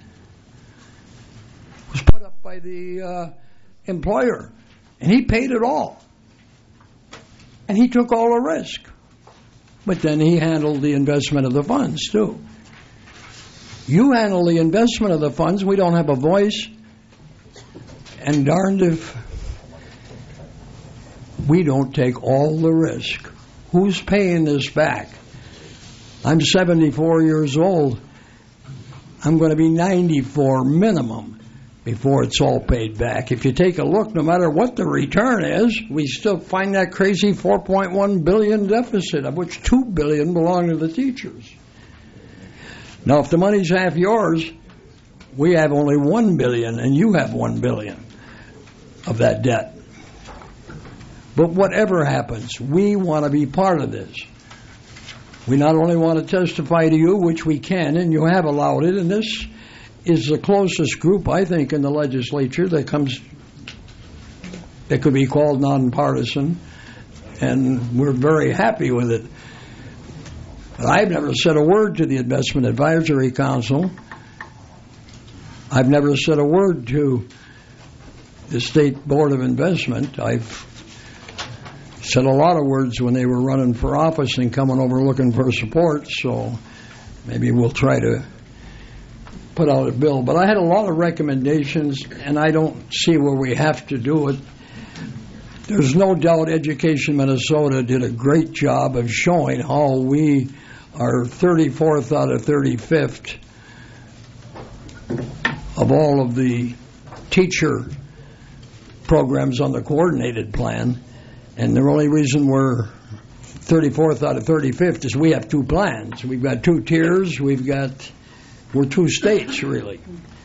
was put up by the uh, employer, and he paid it all. And he took all the risk. But then he handled the investment of the funds, too. You handle the investment of the funds, we don't have a voice, and darned if we don't take all the risk. Who's paying this back? I'm seventy-four years old. I'm going to be ninety-four minimum before it's all paid back. If you take a look, no matter what the return is, we still find that crazy four point one billion dollars deficit, of which two billion dollars belong to the teachers. Now, if the money's half yours, we have only one billion dollars, and you have one billion dollars of that debt. But whatever happens, we want to be part of this. We not only want to testify to you, which we can, and you have allowed it, and this is the closest group, I think, in the legislature that comes, that could be called nonpartisan, and we're very happy with it. But I've never said a word to the Investment Advisory Council. I've never said a word to the State Board of Investment. I've said a lot of words when they were running for office and coming over looking for support, so maybe we'll try to put out a bill. But I had a lot of recommendations, and I don't see where we have to do it. There's no doubt Education Minnesota did a great job of showing how we are thirty-fourth out of thirty-fifth of all of the teacher programs on the coordinated plan. And the only reason we're thirty-fourth out of thirty-fifth is we have two plans. We've got two tiers. We've got, we're two states, really.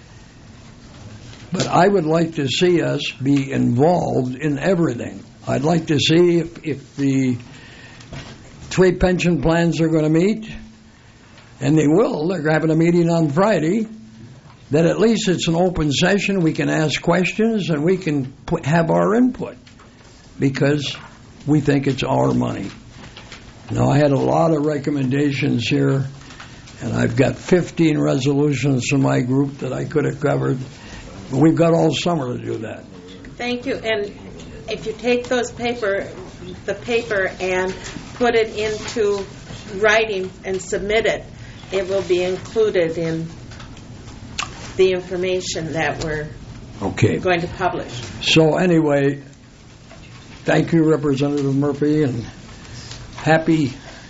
But I would like to see us be involved in everything. I'd like to see if, if the three pension plans are going to meet, and they will. They're having a meeting on Friday. That at least it's an open session. We can ask questions and we can put, have our input, because we think it's our money. Now, I had a lot of recommendations here, and I've got fifteen resolutions from my group that I could have covered. But we've got all summer to do that. Thank you. And if you take those paper, the paper and put it into writing and submit it, it will be included in the information that we're okay. going to publish. So anyway, thank you, Representative Murphy, and happy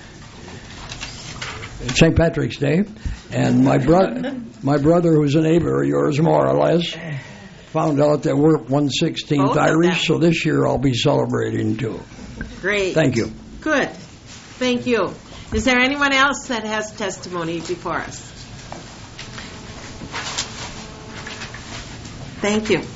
Saint Patrick's Day. And my brother, my brother, who's a neighbor of yours, more or less, found out that we're one sixteenth Irish, so this year I'll be celebrating too. Great. Thank you. Good. Thank you. Is there anyone else that has testimony before us? Thank you.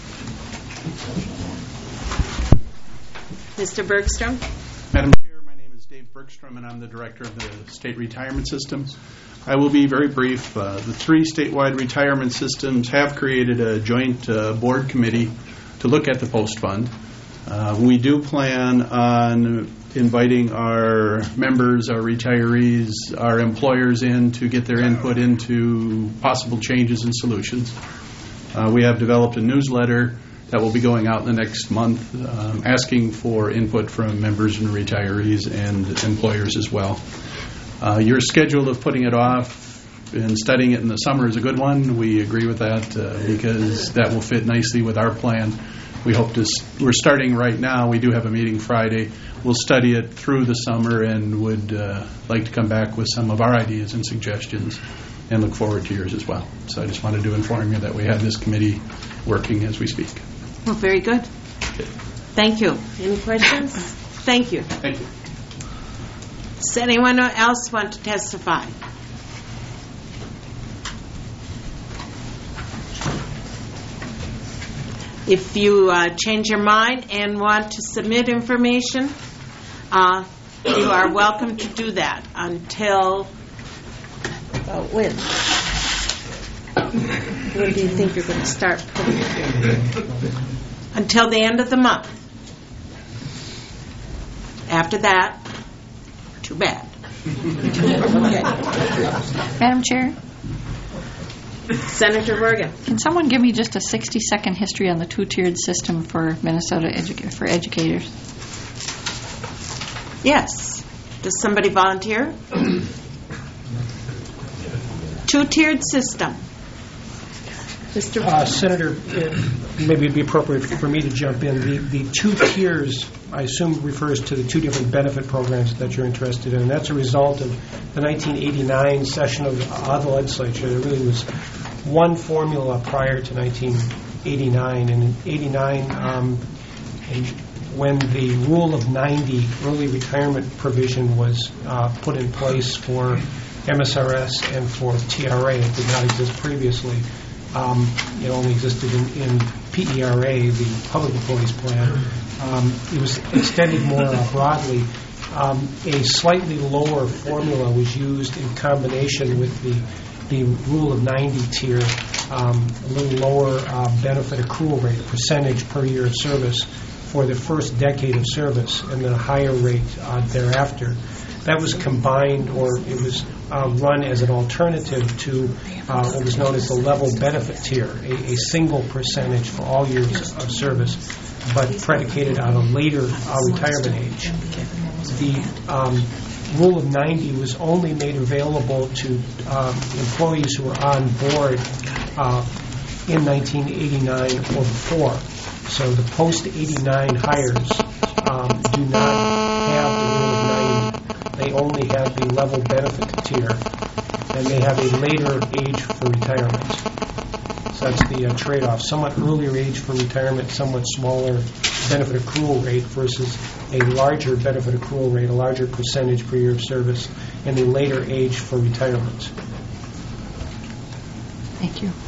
Mister Bergstrom? Madam Chair, my name is Dave Bergstrom, and I'm the Director of the State Retirement Systems. I will be very brief. Uh, the three statewide retirement systems have created a joint uh, board committee to look at the post fund. Uh, we do plan on inviting our members, our retirees, our employers in to get their input into possible changes and solutions. Uh, we have developed a newsletter that will be going out in the next month, um, asking for input from members and retirees and employers as well. Uh, your schedule of putting it off and studying it in the summer is a good one. We agree with that uh, because that will fit nicely with our plan. We hope to, we're starting right now. We do have a meeting Friday. We'll study it through the summer and would uh, like to come back with some of our ideas and suggestions and look forward to yours as well. So I just wanted to inform you that we have this committee working as we speak. Well, very good. Thank you. Any questions? Thank you. Thank you. Does anyone else want to testify? If you uh, change your mind and want to submit information, uh, you are welcome to do that until uh, when? When do you think you're going to start putting it? Until the end of the month. After that, too bad. Okay. Madam Chair? Senator Bergen. Can someone give me just a sixty-second history on the two-tiered system for Minnesota edu- for educators? Yes. Does somebody volunteer? Two-tiered system. Mister Uh, Senator, it, maybe it'd be appropriate for me to jump in. The, the two tiers, I assume, refers to the two different benefit programs that you're interested in. And that's a result of the nineteen eighty-nine session of uh, the legislature. There really was one formula prior to nineteen eighty-nine. And in eighty-nine, um, and when the rule of ninety early retirement provision was uh, put in place for M S R S and for T R A, it did not exist previously. Um, it only existed in, in P E R A, the Public Employees Plan. Um, it was extended more uh, broadly. Um, a slightly lower formula was used in combination with the the Rule of ninety tier, um, a little lower uh, benefit accrual rate, percentage per year of service for the first decade of service, and then a higher rate uh, thereafter. that was combined, or it was uh, run as an alternative to uh, what was known as the level benefit tier, a, a single percentage for all years of service, but predicated on a later uh, retirement age. The um, Rule of ninety was only made available to um, employees who were on board uh, in nineteen eighty-nine or before. So the post-eighty-nine hires um, do not have the Rule of ninety. They only have the level benefit tier, and they have a later age for retirement. So that's the uh, trade-off. Somewhat earlier age for retirement, somewhat smaller benefit accrual rate versus a larger benefit accrual rate, a larger percentage per year of service, and a later age for retirement. Thank you.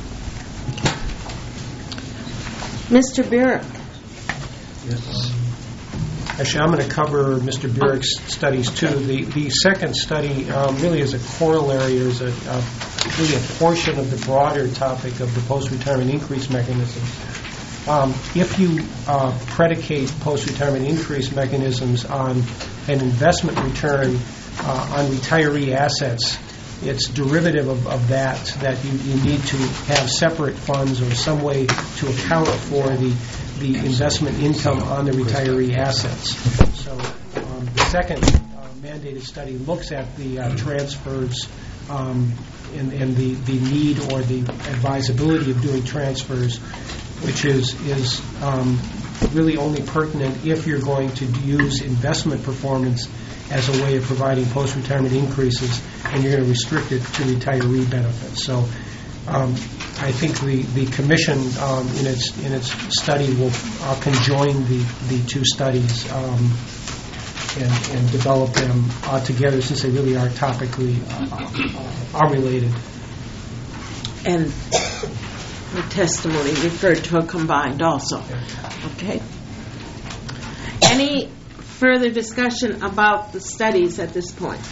Mister Burek. Yes. Actually, I'm going to cover Mister Burek's studies too. The the second study um, really is a corollary, or is a, a really a portion of the broader topic of the post-retirement increase mechanism. Um, if you uh, predicate post-retirement increase mechanisms on an investment return uh, on retiree assets, it's derivative of, of that, that you, you need to have separate funds or some way to account for the, the investment income on the retiree assets. So um, the second uh, mandated study looks at the uh, transfers um, and, and the, the need or the advisability of doing transfers, which is, is um, really only pertinent if you're going to use investment performance as a way of providing post-retirement increases, and you're going to restrict it to retiree benefits. So um, I think the, the Commission um, in its in its study will uh, conjoin the, the two studies um, and, and develop them uh, together, since they really are topically uh, are related. And the testimony referred to a combined also. Okay. Any further discussion about the studies at this point?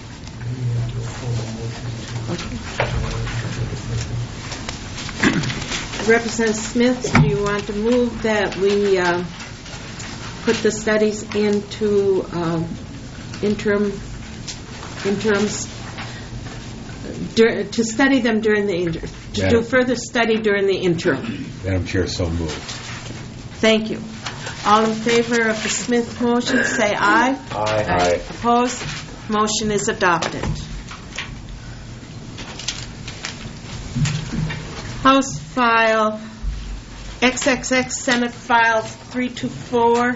Okay. Representative Smith, do you want to move that we uh, put the studies into uh, interim interims dur- to study them during the inter- to Madam, do further study during the interim? Madam Chair, so moved. Thank you. All in favor of the Smith motion, say aye. Aye. Aye. Opposed? Motion is adopted. House File X X X, Senate File three two four.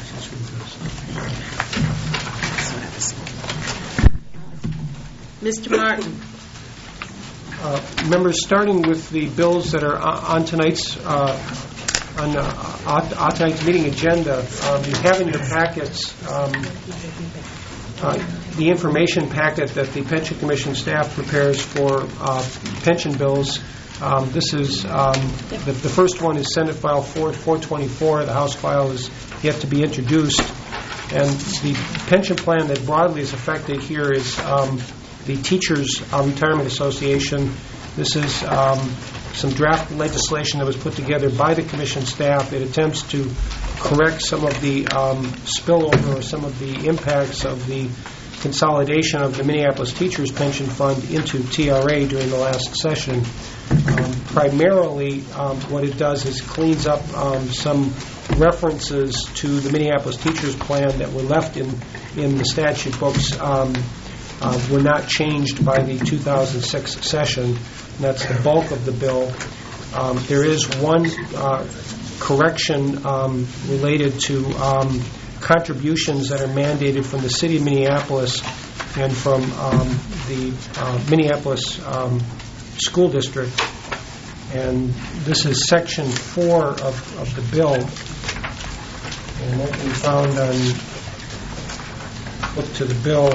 Mister Martin. Uh, members, starting with the bills that are on tonight's uh, on, uh, on tonight's meeting agenda, um, you have in your packets um, uh, the information packet that the Pension Commission staff prepares for uh, pension bills. Um, this is um, the, the first one is Senate File four twenty-four. The House file is yet to be introduced, and the pension plan that broadly is affected here is um, the Teachers uh, Retirement Association. This is um, some draft legislation that was put together by the Commission staff. It attempts to correct some of the um, spillover or some of the impacts of the consolidation of the Minneapolis Teachers Pension Fund into T R A during the last session. Um, primarily, um, what it does is cleans up um, some references to the Minneapolis Teachers Plan that were left in, in the statute books. Um, uh, were not changed by the two thousand six session. And that's the bulk of the bill. Um, there is one uh, correction um, related to um, contributions that are mandated from the City of Minneapolis and from um, the uh, Minneapolis um, School District. And this is Section four of, of the bill. And that can be found on, look to the bill.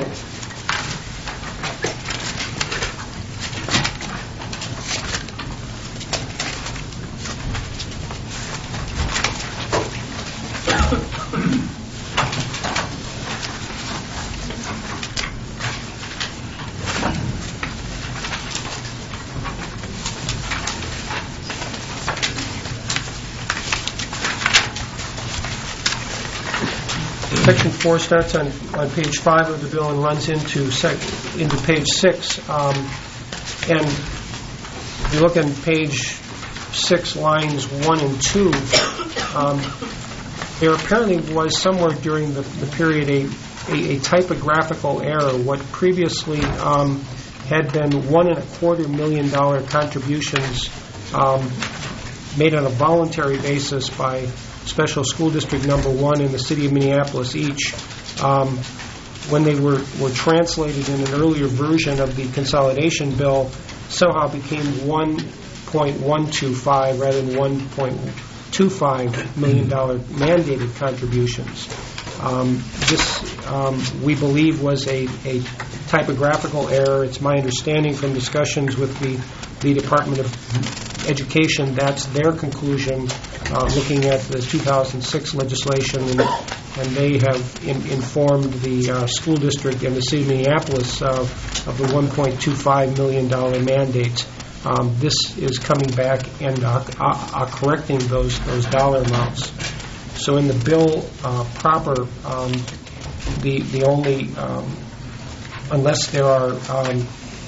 Section four starts on, on page five of the bill and runs into sec, into page six. Um, and if you look on page six, lines one and two, um, there apparently was somewhere during the, the period a, a, a typographical error. What previously um, had been one and a quarter million dollar contributions um, made on a voluntary basis by Special School District Number One in the City of Minneapolis each, um, when they were, were translated in an earlier version of the consolidation bill, somehow became one point one two five rather than one point two five million dollar mandated contributions. Um, this, um, we believe, was a, a typographical error. It's my understanding from discussions with the, the Department of Education that's their conclusion, uh, looking at the two thousand six legislation, and, and they have in, informed the uh, school district and the City of Minneapolis uh, of the one point two five million dollar mandate. Um, this is coming back and uh, uh, correcting those those dollar amounts. So in the bill uh, proper, um, the the only um, unless there are um,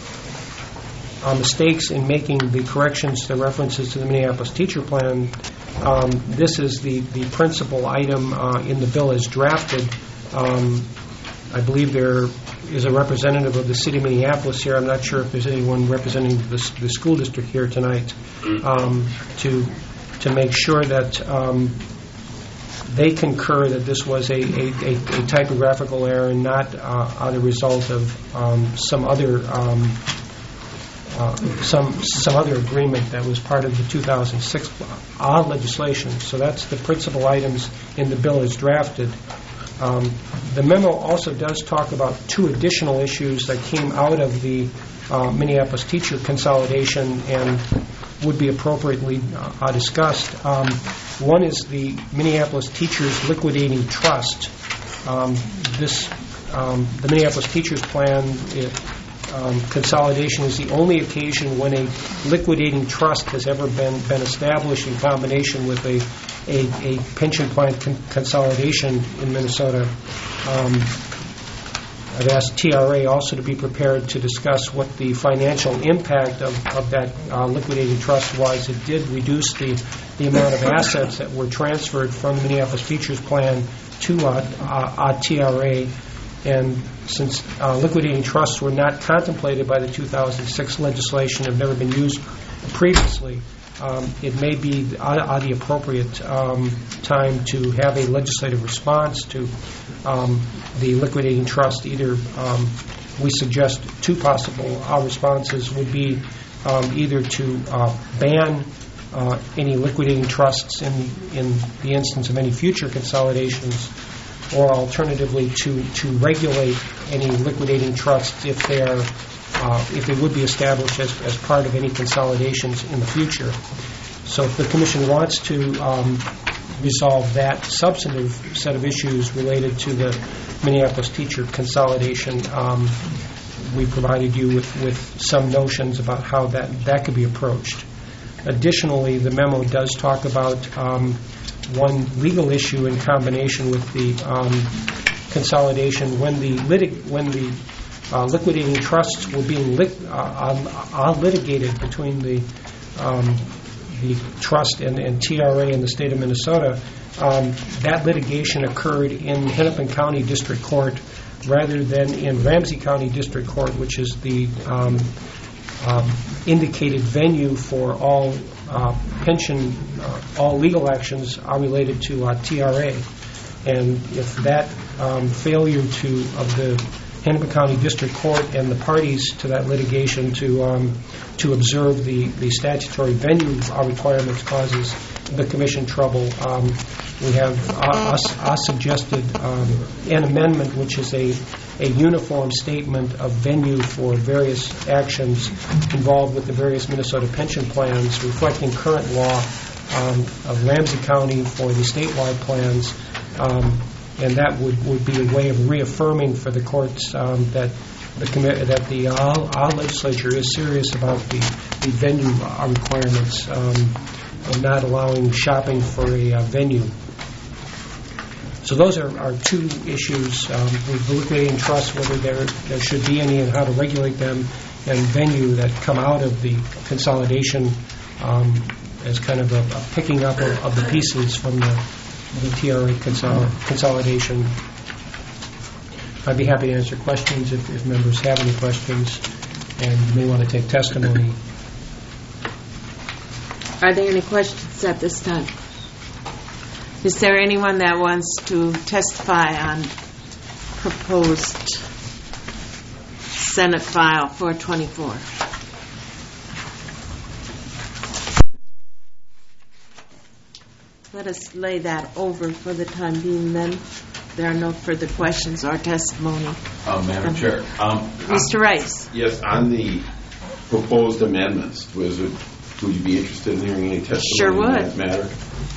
uh, mistakes in making the corrections to the references to the Minneapolis teacher plan, um, this is the the principal item uh, in the bill as drafted. Um, I believe there is a representative of the City of Minneapolis here. I'm not sure if there's anyone representing the, the school district here tonight um, to to make sure that um, they concur that this was a, a, a, a typographical error and not uh, the result of um, some other um, uh, some some other agreement that was part of the two thousand six odd legislation. So that's the principal items in the bill as drafted. Um, the memo also does talk about two additional issues that came out of the uh, Minneapolis teacher consolidation and would be appropriately uh, discussed. Um, one is the Minneapolis Teachers Liquidating Trust. Um, this, um, the Minneapolis Teachers Plan it, um, consolidation is the only occasion when a liquidating trust has ever been, been established in combination with a A, a pension plan con- consolidation in Minnesota. Um, I've asked T R A also to be prepared to discuss what the financial impact of, of that uh, liquidating trust was. It did reduce the, the amount of assets that were transferred from the Minneapolis Teachers Plan to uh, uh, T R A. And since uh, liquidating trusts were not contemplated by the two thousand six legislation, have never been used previously, Um, it may be at, at the appropriate um, time to have a legislative response to um, the liquidating trust. Either um, we suggest two possible uh, responses would be um, either to uh, ban uh, any liquidating trusts in in the instance of any future consolidations, or alternatively to to regulate any liquidating trusts if they are Uh, if it would be established as, as part of any consolidations in the future. So if the Commission wants to um, resolve that substantive set of issues related to the Minneapolis teacher consolidation, um, we provided you with, with some notions about how that, that could be approached. Additionally, the memo does talk about um, one legal issue in combination with the um, consolidation when the litig- when the Uh, liquidating trusts were being lit, uh, uh, litigated between the um, the trust and, and T R A in the state of Minnesota. Um, that litigation occurred in Hennepin County District Court rather than in Ramsey County District Court, which is the um, um, indicated venue for all uh, pension, uh, all legal actions are related to uh, T R A. And if that um, failure to of the Hennepin County District Court and the parties to that litigation to um, to observe the, the statutory venue requirements causes the Commission trouble. Um, we have uh, us, us suggested um, an amendment which is a, a uniform statement of venue for various actions involved with the various Minnesota pension plans, reflecting current law um, of Ramsey County for the statewide plans. Um, And that would, would be a way of reaffirming for the courts um, that the commi- that the our, our legislature is serious about the, the venue uh, requirements um, and not allowing shopping for a uh, venue. So those are, are two issues, um, with liquidating trusts, whether there, there should be any and how to regulate them, and venue that come out of the consolidation um, as kind of a, a picking up of, of the pieces from the, the T R A consol- consolidation. I'd be happy to answer questions if, if members have any questions and may want to take testimony. Are there any questions at this time? Is there anyone that wants to testify on proposed Senate File four twenty-four? Let us lay that over for the time being then. There are no further questions or testimony. Uh, Madam Chair. Um, Mister Rice. Yes, on the proposed amendments, was it, would you be interested in hearing any testimony Sure would. on that matter?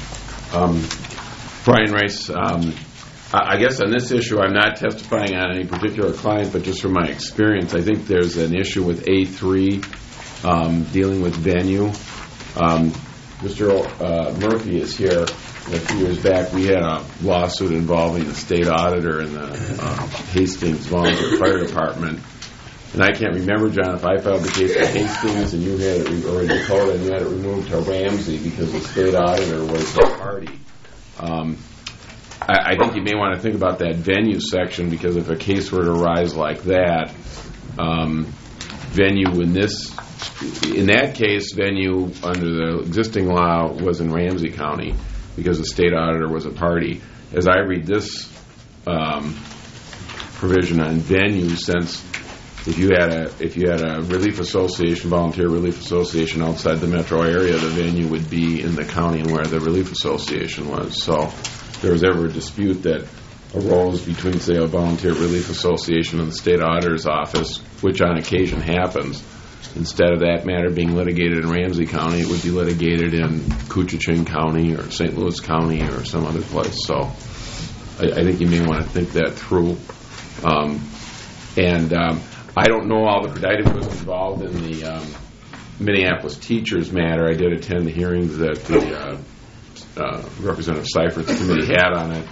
Um, Brian Rice, um, I I guess on this issue I'm not testifying on any particular client, but just from my experience, I think there's an issue with A three um, dealing with venue. Um, Mister Uh, Murphy is here. A few years back, we had a lawsuit involving the state auditor and the uh, Hastings Volunteer Fire Department. And I can't remember, John, if I filed the case at Hastings and you had it, re- or in Dakota, and you had it removed to Ramsey because the state auditor was the party. Um, I, I think you may want to think about that venue section, because if a case were to arise like that, um, venue in this, in that case, venue under the existing law was in Ramsey County, because the state auditor was a party. As I read this um, provision on venue, since if you had a if you had a relief association, volunteer relief association outside the metro area, the venue would be in the county and where the relief association was. So if there was ever a dispute that arose between, say, a volunteer relief association and the state auditor's office, which on occasion happens, instead of that matter being litigated in Ramsey County, it would be litigated in Koochiching County or Saint Louis County or some other place. So I, I think you may want to think that through. Um, and um, I don't know all the, I was involved in the um, Minneapolis teachers matter. I did attend the hearings that the uh, uh, Representative Seifert's committee had on it.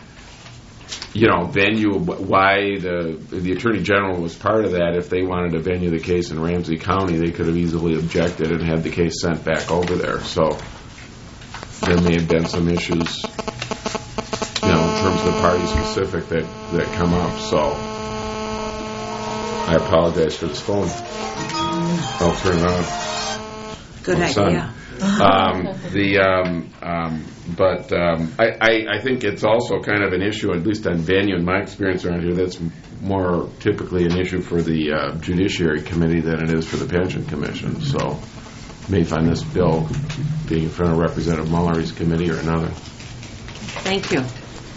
You know, venue, why the the Attorney General was part of that. If they wanted to venue the case in Ramsey County, they could have easily objected and had the case sent back over there. So there may have been some issues, you know, in terms of the party specific that, that come up. So I apologize for this phone. I'll turn it off. Good My idea. um, the um, um, but um, I, I, I think it's also kind of an issue, at least on venue, in my experience around here, that's more typically an issue for the uh, Judiciary Committee than it is for the Pension Commission. So you may find this bill being in front of Representative Mullery's committee or another. Thank you.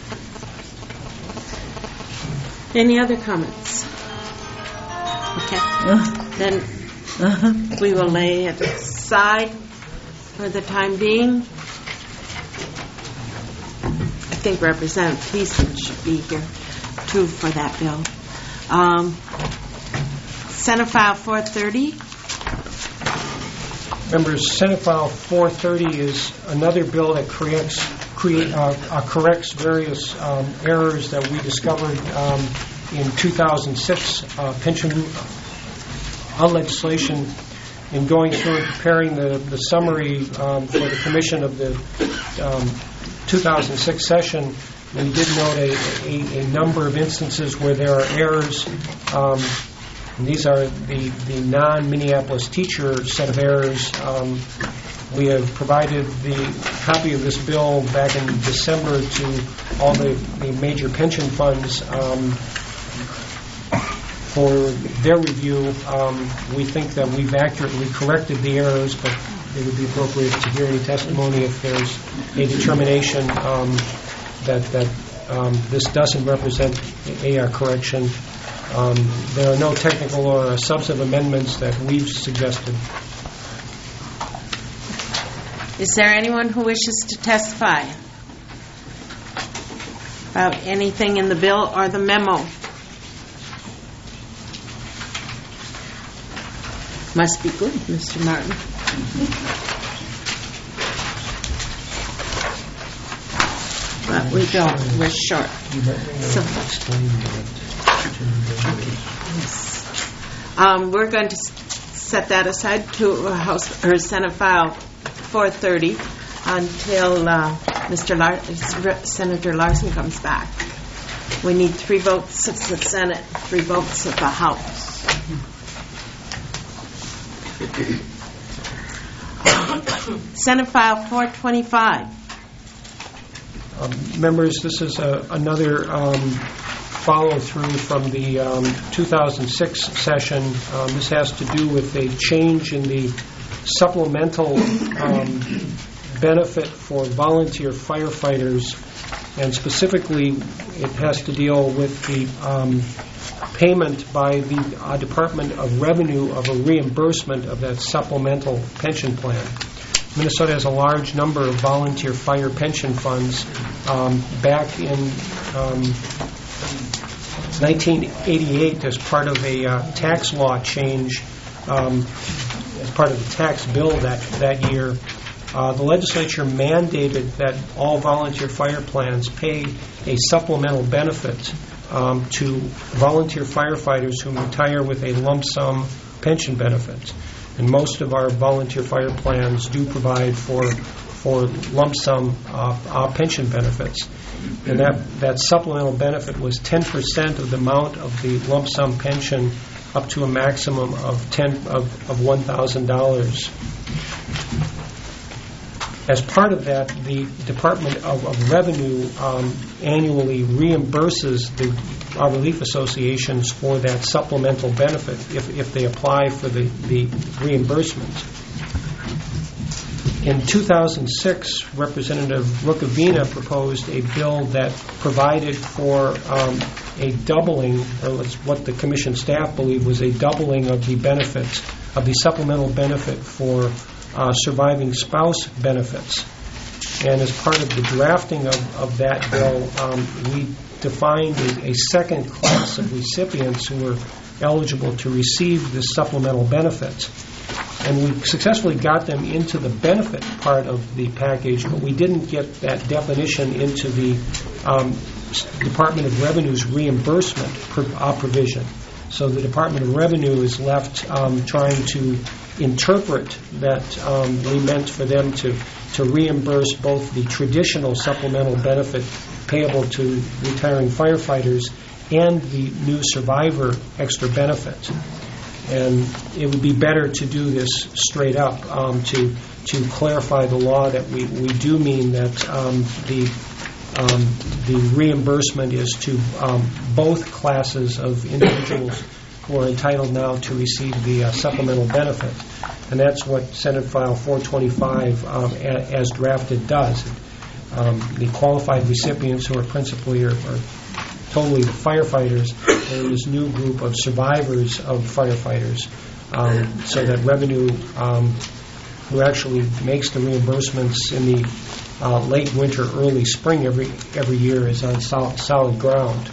Any other comments? Okay. Then we will lay it aside for the time being. I think Representative Thiessen should be here too for that bill. Um, Senate File four thirty. Members, Senate File four thirty is another bill that corrects, create, uh, uh, corrects various um, errors that we discovered um, in two thousand six uh, pension uh, legislation. In going through and preparing the, the summary um, for the commission of the um, two thousand six session, we did note a, a, a number of instances where there are errors. Um, and these are the, the non-Minneapolis teacher set of errors. Um, we have provided the copy of this bill back in December to all the, the major pension funds um, for their review. Um, we think that we've accurately corrected the errors, but it would be appropriate to hear any testimony if there's a determination um, that that um, this doesn't represent a, a correction. Um, there are no technical or substantive amendments that we've suggested. Is there anyone who wishes to testify about anything in the bill or the memo? Must be good, Mister Martin. Well, we don't. We're short. So, um, we're going to s- set that aside to uh, House or Senate File four thirty until uh, Mister Lar- Senator Larson comes back. We need three votes of the Senate, three votes of the House. Senate File four twenty-five. Um, members, this is a, another um, follow-through from the um, two thousand six session. Um, this has to do with a change in the supplemental um, benefit for volunteer firefighters, and specifically it has to deal with the um, payment by the uh, Department of Revenue of a reimbursement of that supplemental pension plan. Minnesota has a large number of volunteer fire pension funds. Um, back in um, nineteen eighty-eight, as part of a uh, tax law change, um, as part of the tax bill that, that year, uh, the legislature mandated that all volunteer fire plans pay a supplemental benefit um, to volunteer firefighters who retire with a lump sum pension benefit. And most of our volunteer fire plans do provide for for lump sum uh, uh, pension benefits. And that, that supplemental benefit was ten percent of the amount of the lump sum pension up to a maximum of ten of, of one thousand dollars. As part of that, the Department of, of Revenue um, annually reimburses the our relief associations for that supplemental benefit if, if they apply for the, the reimbursement. In two thousand six, Representative Rukavina proposed a bill that provided for um, a doubling, or what the Commission staff believed was a doubling of the benefits, of the supplemental benefit for uh, surviving spouse benefits. And as part of the drafting of, of that bill, um, we defined a, a second class of recipients who were eligible to receive this supplemental benefit. And we successfully got them into the benefit part of the package, but we didn't get that definition into the um, Department of Revenue's reimbursement pro- uh, provision. So the Department of Revenue is left um, trying to interpret that um, we meant for them to, to reimburse both the traditional supplemental benefit payable to retiring firefighters and the new survivor extra benefit. And it would be better to do this straight up um, to to clarify the law that we, we do mean that um, the um, the reimbursement is to um, both classes of individuals who are entitled now to receive the uh, supplemental benefit. And that's what Senate File four twenty-five um, a, as drafted does. Um, the qualified recipients, who are principally or, or totally the firefighters, and this new group of survivors of firefighters, um, so that Revenue, um, who actually makes the reimbursements in the uh, late winter, early spring every every year, is on sol- solid ground.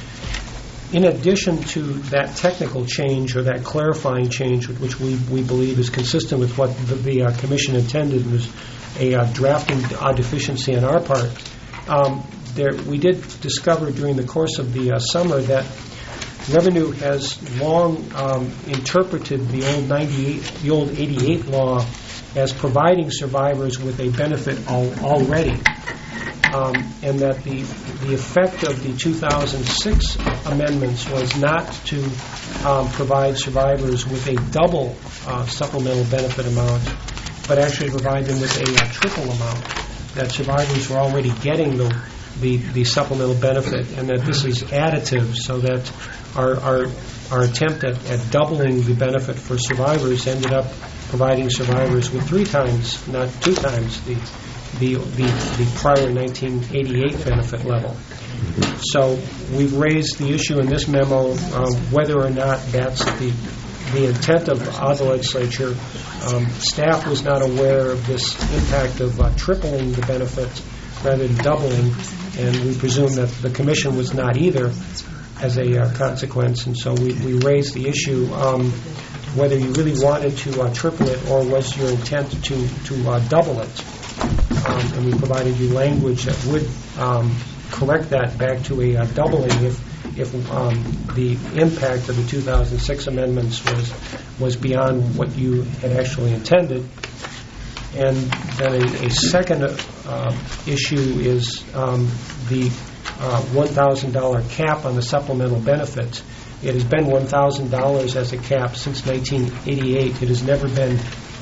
In addition to that technical change or that clarifying change, which we, we believe is consistent with what the, the uh, Commission intended, was a uh, drafting uh, deficiency on our part. Um, there, we did discover during the course of the uh, summer that Revenue has long um, interpreted the old ninety-eight, the old eighty-eight law as providing survivors with a benefit al- already, um, and that the the effect of the two thousand six amendments was not to um, provide survivors with a double uh, supplemental benefit amount, but actually provide them with a, a triple amount, that survivors were already getting the, the, the supplemental benefit, and that this is additive, so that our our, our attempt at, at doubling the benefit for survivors ended up providing survivors with three times, not two times, the the the, the prior nineteen eighty-eight benefit level. So we've raised the issue in this memo um, whether or not that's the the intent of uh, the legislature. Um, staff was not aware of this impact of uh, tripling the benefit rather than doubling, and we presume that the Commission was not either as a uh, consequence, and so we, we raised the issue um, whether you really wanted to uh, triple it or was your intent to, to uh, double it. um, and we provided you language that would um, correct that back to a uh, doubling if if um, the impact of the two thousand six amendments was was beyond what you had actually intended. And then a, a second uh, issue is um, the uh, one thousand dollars cap on the supplemental benefits. It has been one thousand dollars as a cap since nineteen eighty-eight. It has never been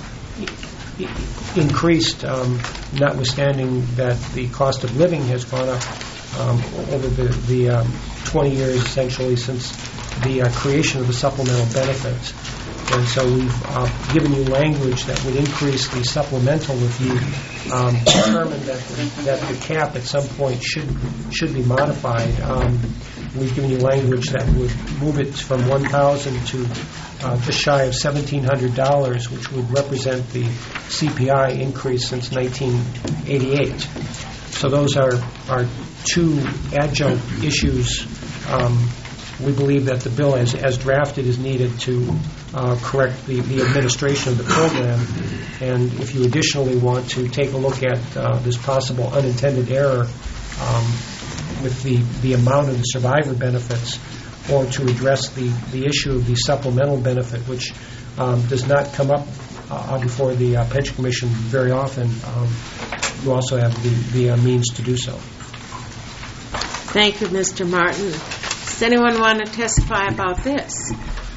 increased, um, notwithstanding that the cost of living has gone up um, over the, the um, twenty years essentially since the uh, creation of the supplemental benefits. And so we've uh, given you language that would increase the supplemental if you um, determine that the, that the cap at some point should should be modified. Um, we've given you language that would move it from one thousand dollars to uh, just shy of seventeen hundred dollars, which would represent the C P I increase since nineteen eighty-eight. So those are, are two adjunct issues. Um, we believe that the bill as, as drafted is needed to uh, correct the, the administration of the program. And if you additionally want to take a look at uh, this possible unintended error um, with the, the amount of the survivor benefits, or to address the, the issue of the supplemental benefit, which um, does not come up uh, before the uh, Pension Commission very often, um, you also have the, the uh, means to do so. Thank you, Mister Martin. Does anyone want to testify about this?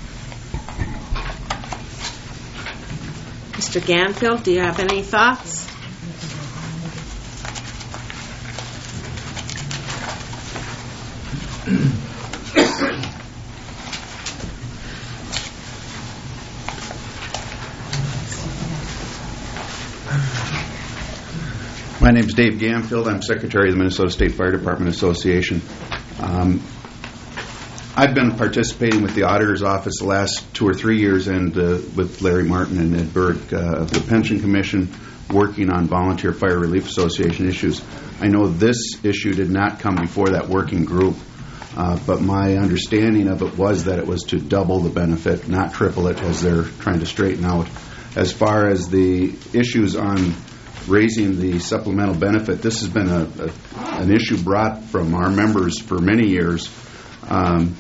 Mister Ganfield, do you have any thoughts? My name is Dave Ganfield. I'm Secretary of the Minnesota State Fire Department Association. Um, I've been participating with the Auditor's Office the last two or three years and uh, with Larry Martin and Ed Berg uh, of the Pension Commission working on Volunteer Fire Relief Association issues. I know this issue did not come before that working group, uh, but my understanding of it was that it was to double the benefit, not triple it, as they're trying to straighten out. As far as the issues on raising the supplemental benefit, this has been a, a, an issue brought from our members for many years. Um,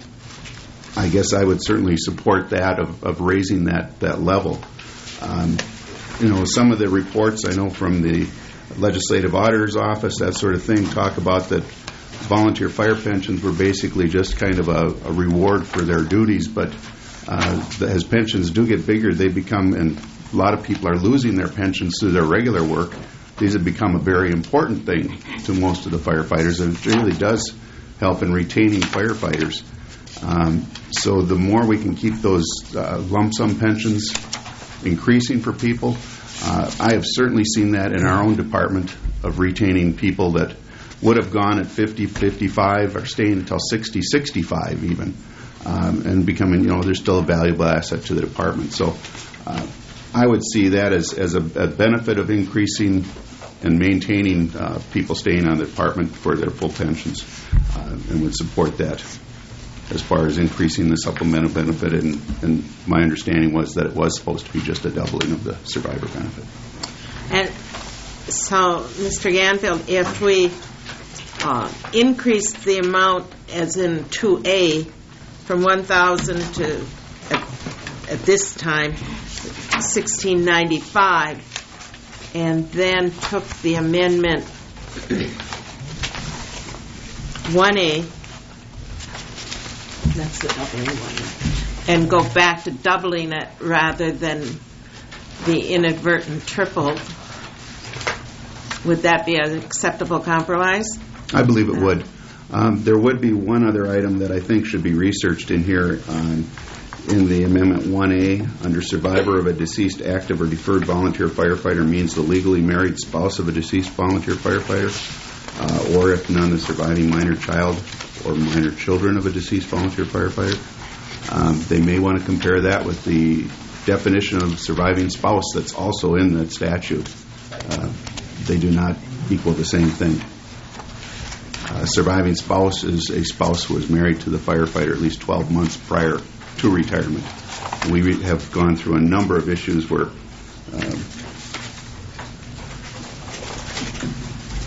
I guess I would certainly support that of, of raising that, that level. Um, you know, some of the reports I know from the Legislative Auditor's Office, that sort of thing, talk about that volunteer fire pensions were basically just kind of a, a reward for their duties, but uh, as pensions do get bigger, they become, and a lot of people are losing their pensions through their regular work. These have become a very important thing to most of the firefighters, and it really does help in retaining firefighters. Um, so the more we can keep those uh, lump sum pensions increasing for people, uh, I have certainly seen that in our own department of retaining people that would have gone at fifty, fifty-five, or staying until sixty, sixty-five even, um, and becoming, you know, they're still a valuable asset to the department. So uh, I would see that as, as a, a benefit of increasing and maintaining uh, people staying on the department for their full pensions, uh, and would support that as far as increasing the supplemental benefit. And, and my understanding was that it was supposed to be just a doubling of the survivor benefit. And so, Mister Ganfield, if we uh, increase the amount, as in two A, from one thousand to, at, at this time, sixteen ninety-five, and then took the amendment one A, that's the doubling one, and go back to doubling it rather than the inadvertent triple, would that be an acceptable compromise? I believe it would. Um, there would be one other item that I think should be researched in here. Um, in the Amendment one A, under survivor of a deceased active or deferred volunteer firefighter means the legally married spouse of a deceased volunteer firefighter, uh, or if none, the surviving minor child or minor children of a deceased volunteer firefighter. Um, they may want to compare that with the definition of surviving spouse that's also in that statute. Uh, they do not equal the same thing. A surviving spouse is a spouse who was married to the firefighter at least twelve months prior to retirement. We re- have gone through a number of issues where um,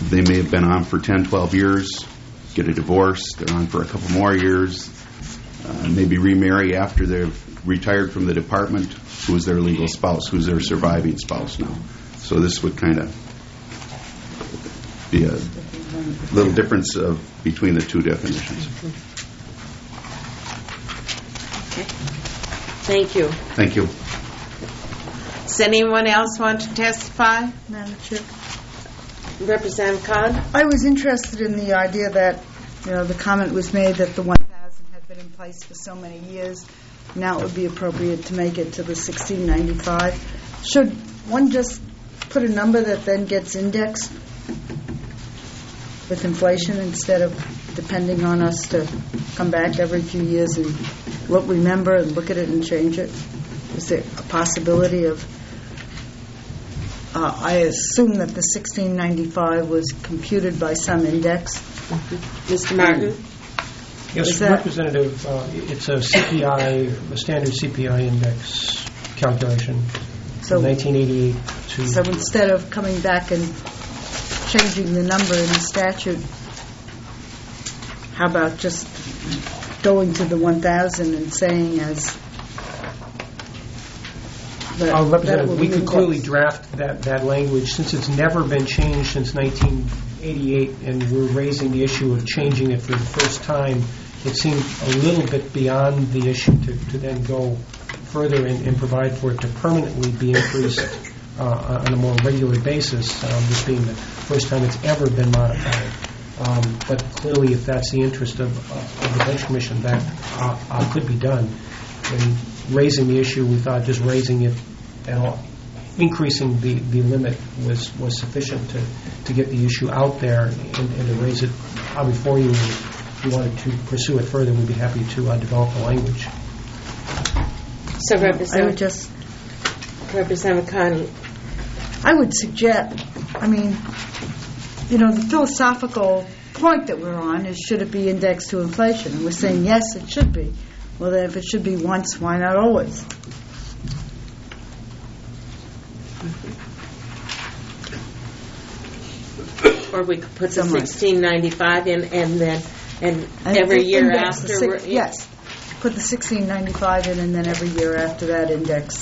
they may have been on for ten, twelve years, get a divorce, they're on for a couple more years, uh, maybe remarry after they've retired from the department. Who's their legal spouse? Who's their surviving spouse now? So this would kind of be a little difference of, between the two definitions. Okay. Thank you. Thank you. Does anyone else want to testify? Madam Chair. Representative Kahn? I was interested in the idea that, you know, the comment was made that the one thousand had been in place for so many years. Now it would be appropriate to make it to the sixteen ninety-five. Should one just put a number that then gets indexed with inflation instead of depending on us to come back every few years and look, remember and look at it and change it? Is there a possibility of, uh, I assume that the sixteen ninety-five was computed by some index? Mm-hmm. Mister Martin? Yes, Representative, uh, it's a C P I, a standard C P I index calculation so, from nineteen eighty-eight to... So instead of coming back and changing the number in the statute, how about just going to the one thousand and saying as... That, uh, Representative, we could clearly draft that, that language since it's never been changed since nineteen eighty-eight and we're raising the issue of changing it for the first time. It seemed a little bit beyond the issue to, to then go further and, and provide for it to permanently be increased uh, on a more regular basis, um, this being the first time it's ever been modified. Um, but clearly, if that's the interest of, uh, of the Bench Commission, that uh, uh, could be done. And raising the issue, we thought just raising it at all, increasing the, the limit was, was sufficient to, to get the issue out there and, and to raise it uh, before you. If you wanted to pursue it further, we'd be happy to uh, develop the language. So, Representative, I would just Representative Connie, I would suggest. I mean, you know, the philosophical point that we're on is should it be indexed to inflation? And we're saying yes, it should be. Well, then, if it should be once, why not always? Or we could put the sixteen ninety-five in, and then and, and every year after. Six, yes, put the sixteen ninety-five in, and then every year after that index.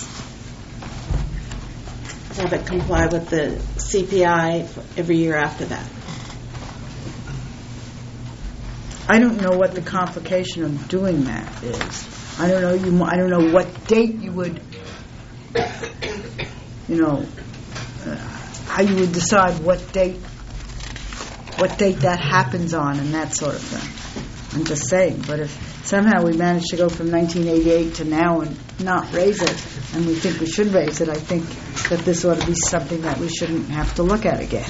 Have it comply with the C P I every year after that. I don't know what the complication of doing that is. I don't know. You. I don't know what date you would. You know, uh, how you would decide what date. What date that happens on and that sort of thing. I'm just saying. But if somehow we manage to go from nineteen eighty-eight to now and not raise it, and we think we should raise it, I think that this ought to be something that we shouldn't have to look at again.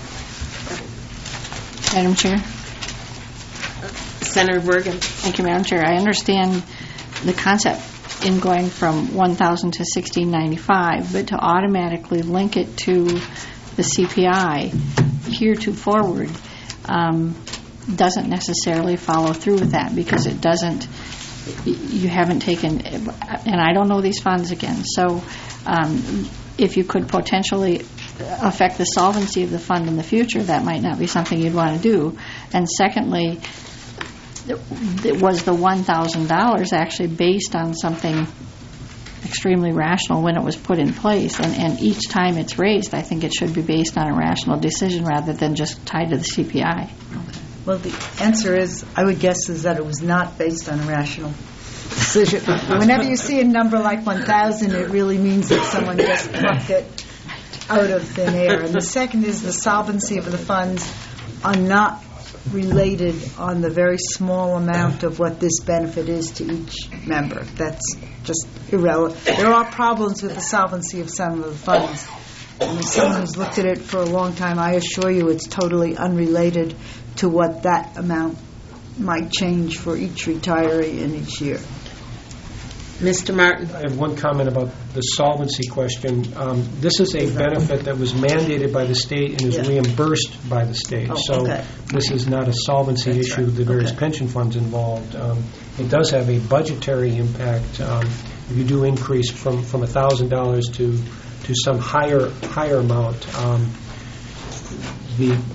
Madam Chair. Senator Bergen. Thank you, Madam Chair. I understand the concept in going from one thousand to sixteen ninety-five, but to automatically link it to the C P I heretofore um, doesn't necessarily follow through with that because it doesn't, you haven't taken, and I don't know these funds again, so um, if you could potentially affect the solvency of the fund in the future, that might not be something you'd want to do. And secondly, was the one thousand dollars actually based on something extremely rational when it was put in place, and, and each time it's raised, I think it should be based on a rational decision rather than just tied to the C P I. Okay. Well, the answer is, I would guess, is that it was not based on a rational decision. Whenever you see a number like one thousand, it really means that someone just plucked it out of thin air. And the second is the solvency of the funds are not related on the very small amount of what this benefit is to each member. That's just irrelevant. There are problems with the solvency of some of the funds. And as someone who's looked at it for a long time, I assure you it's totally unrelated to what that amount might change for each retiree in each year. Mister Martin. I have one comment about the solvency question. Um, this is a benefit that was mandated by the state and is yeah. reimbursed by the state. Oh, so okay. this is not a solvency That's issue. right. The various okay. pension funds involved. Um, it does have a budgetary impact. Um, if you do increase from from a thousand dollars to to some higher higher amount, um, the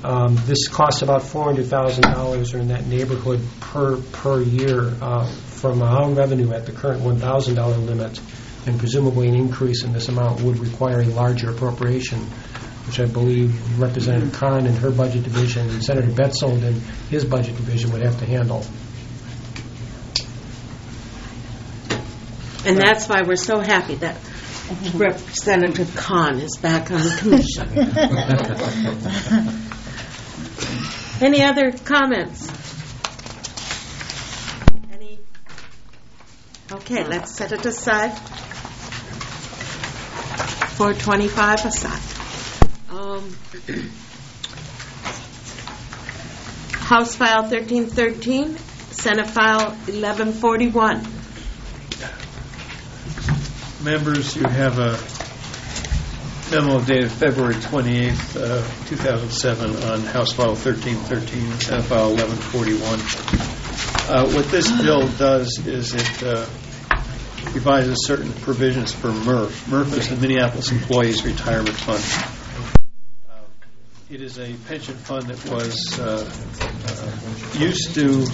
Um, this costs about four hundred thousand dollars or in that neighborhood per per year uh, from our revenue at the current one thousand dollars limit, and presumably an increase in this amount would require a larger appropriation, which I believe Representative Kahn and her budget division and Senator Betzold and his budget division would have to handle. And that's why we're so happy that Representative Kahn is back on the commission. Any other comments? Any? Okay, let's set it aside. four twenty-five aside. Um, House File thirteen thirteen, Senate File eleven forty-one. Members, you have a memo dated February twenty-eighth, uh, two thousand seven on House File thirteen thirteen and Senate File eleven forty-one. Uh, what this bill does is it uh, revises certain provisions for M R F. M R F is the Minneapolis Employees Retirement Fund. Uh, it is a pension fund that was uh, uh, used to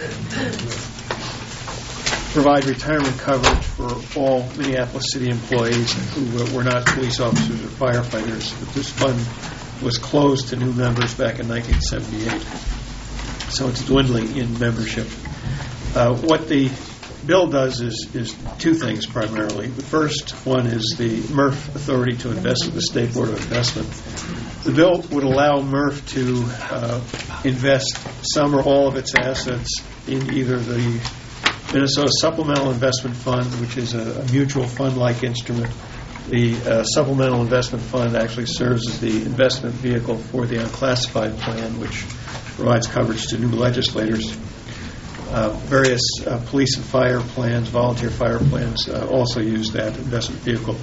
provide retirement coverage for all Minneapolis city employees who were not police officers or firefighters. But this fund was closed to new members back in nineteen seventy-eight. So it's dwindling in membership. Uh, what the bill does is, is two things primarily. The first one is the M R F authority to invest with the State Board of Investment. The bill would allow M R F to uh, invest some or all of its assets in either the Minnesota Supplemental Investment Fund, which is a, a mutual fund-like instrument. The uh, Supplemental Investment Fund actually serves as the investment vehicle for the unclassified plan, which provides coverage to new legislators. Uh, various uh, police and fire plans, volunteer fire plans, uh, also use that investment vehicle.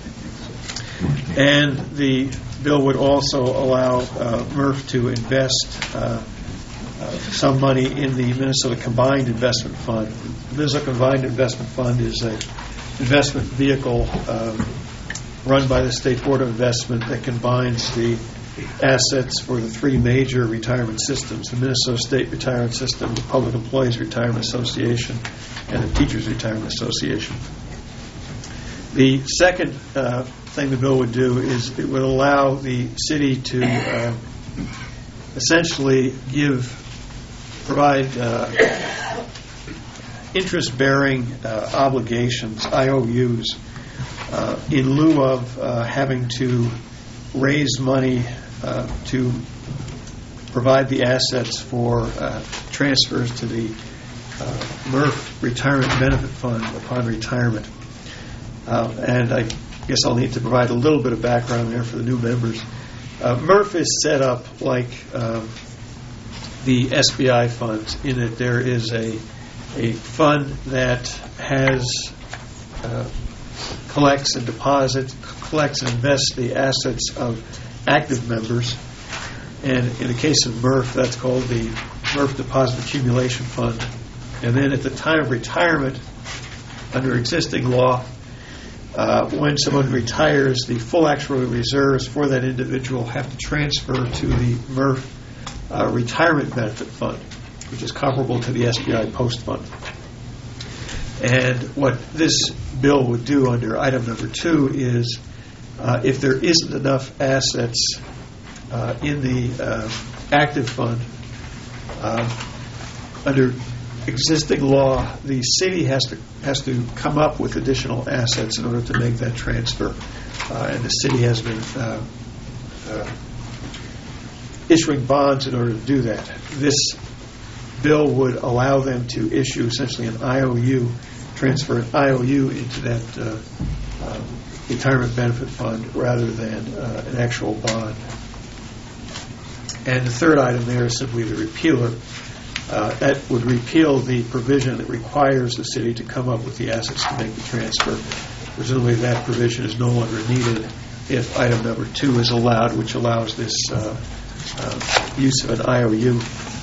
And the bill would also allow uh, M R F to invest uh, uh, some money in the Minnesota Combined Investment Fund. The Minnesota Combined Investment Fund is an investment vehicle um, run by the State Board of Investment that combines the assets for the three major retirement systems: the Minnesota State Retirement System, the Public Employees Retirement Association, and the Teachers Retirement Association. The second uh, thing the bill would do is it would allow the city to uh, essentially give, provide uh, interest-bearing uh, obligations, I O Us, uh, in lieu of uh, having to raise money uh, to provide the assets for uh, transfers to the uh, M R F Retirement Benefit Fund upon retirement. Uh, and I guess I'll need to provide a little bit of background there for the new members. Uh, M R F is set up like uh, the S B I funds, in that there is a a fund that has uh, collects and deposits, collects and invests the assets of active members. And in the case of M R F, that's called the M R F Deposit Accumulation Fund. And then at the time of retirement, under existing law, uh, when someone retires, the full actuarial reserves for that individual have to transfer to the M R F uh, Retirement Benefit Fund, which is comparable to the S B I Post Fund. And what this bill would do under item number two is, uh, if there isn't enough assets uh, in the uh, active fund, uh, under existing law, the city has to has to come up with additional assets in order to make that transfer. Uh, and the city has been uh, uh, issuing bonds in order to do that. This bill would allow them to issue essentially an I O U, transfer an I O U into that uh, uh, retirement benefit fund rather than uh, an actual bond. And the third item there is simply the repealer. Uh, that would repeal the provision that requires the city to come up with the assets to make the transfer. Presumably that provision is no longer needed if item number two is allowed, which allows this uh, uh, use of an I O U.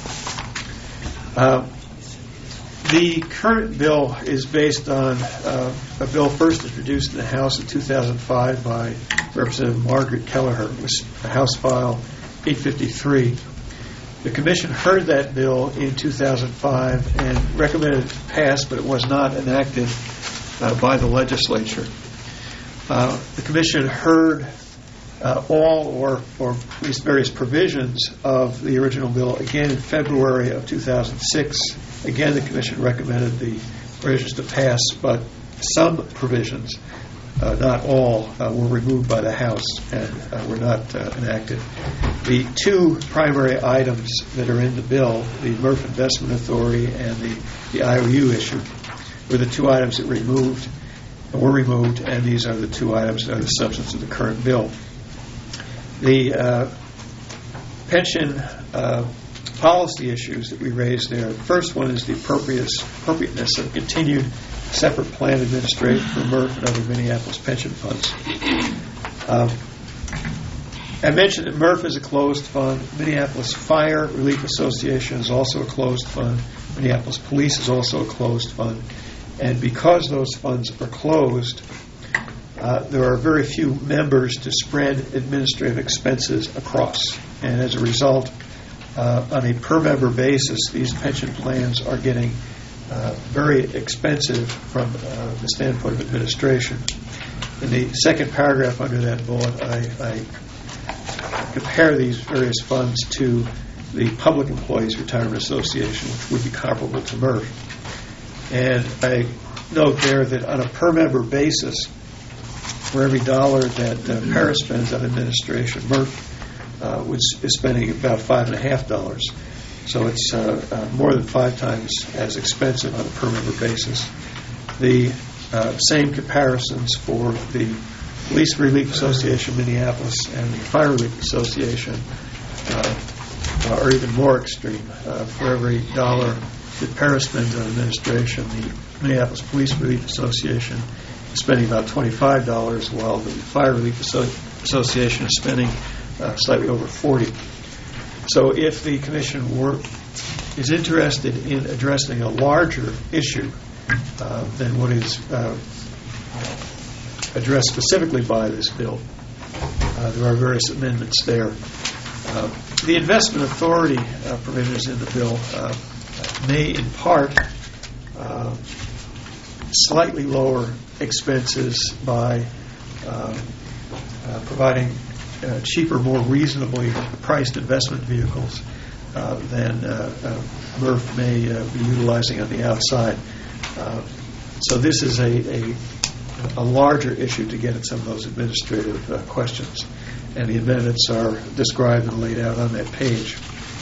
Uh, the current bill is based on uh, a bill first introduced in the House in two thousand five by Representative Margaret Kelleher. It was House File eight fifty-three. The Commission heard that bill in two thousand five and recommended it pass, but it was not enacted uh, by the legislature. Uh, the Commission heard uh, all or, or at least various provisions of the original bill again in February of two thousand six. Again, the Commission recommended the provisions to pass, but some provisions, uh, not all, uh, were removed by the House and uh, were not uh, enacted. The two primary items that are in the bill, the Murph Investment Authority and the, the I O U issue, were the two items that removed were removed, and these are the two items that are the substance of the current bill. The uh, pension uh, policy issues that we raised there, the first one is the appropriateness of continued separate plan administration for Murph and other Minneapolis pension funds. Um, I mentioned that Murph is a closed fund. Minneapolis Fire Relief Association is also a closed fund. Minneapolis Police is also a closed fund. And because those funds are closed, uh, there are very few members to spread administrative expenses across. And as a result, uh, on a per-member basis, these pension plans are getting uh, very expensive from uh, the standpoint of administration. In the second paragraph under that bullet, I, I compare these various funds to the Public Employees Retirement Association, which would be comparable to Murph. And I note there that on a per-member basis, for every dollar that uh, Paris spends on administration, Murph uh, was, is spending about five and a half dollars. So it's uh, uh, more than five times as expensive on a per-member basis. The uh, same comparisons for the Police Relief Association Minneapolis and the Fire Relief Association uh, are even more extreme. Uh, for every dollar that Paris spends on administration, the Minneapolis Police Relief Association is spending about twenty-five dollars, while the Fire Relief Asso- Association is spending uh, slightly over forty dollars. So if the Commission were, is interested in addressing a larger issue uh, than what is uh, addressed specifically by this bill, uh, there are various amendments there. Uh, the investment authority uh, provisions in the bill uh, may in part uh, slightly lower expenses by uh, uh, providing uh, cheaper, more reasonably priced investment vehicles uh, than uh, uh, Murph may uh, be utilizing on the outside. Uh, so this is a, a, a larger issue to get at some of those administrative uh, questions. And the amendments are described and laid out on that page.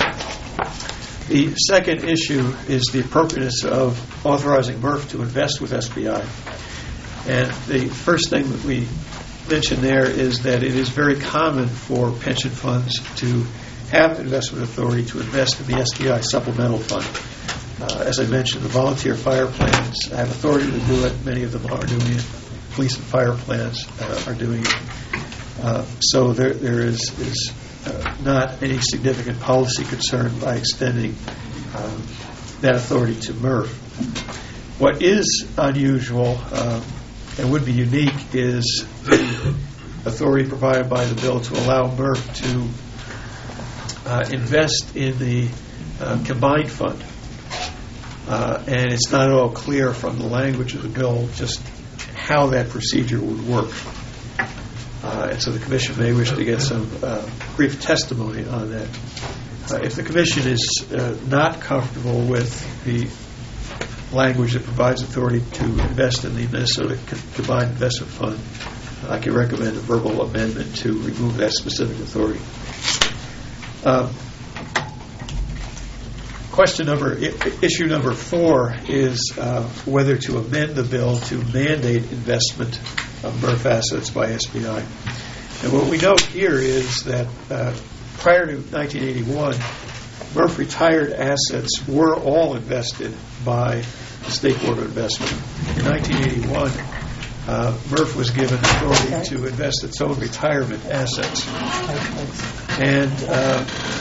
The second issue is the appropriateness of authorizing Murph to invest with S B I. And the first thing that we mention there is that it is very common for pension funds to have investment authority to invest in the S B I supplemental fund. Uh, as I mentioned, the volunteer fire plans have authority to do it. Many of them are doing it. Police and fire plans uh, are doing it. Uh, so there, there is, is uh, not any significant policy concern by extending um, that authority to Murph. What is unusual uh, and would be unique is the authority provided by the bill to allow Murph to uh, invest in the uh, combined fund. Uh, and it's not at all clear from the language of the bill just how that procedure would work. Uh, and so the Commission may wish to get some uh, brief testimony on that. Uh, if the Commission is uh, not comfortable with the language that provides authority to invest in the Minnesota Combined Investment Fund, I can recommend a verbal amendment to remove that specific authority. Um, question number, issue number four is uh, whether to amend the bill to mandate investment of Murph assets by S B I. And what we note here is that uh, prior to nineteen eighty-one, Murph retired assets were all invested by the State Board of Investment. In nineteen eighty-one, uh, Murph was given authority okay. to invest its own retirement assets. And uh,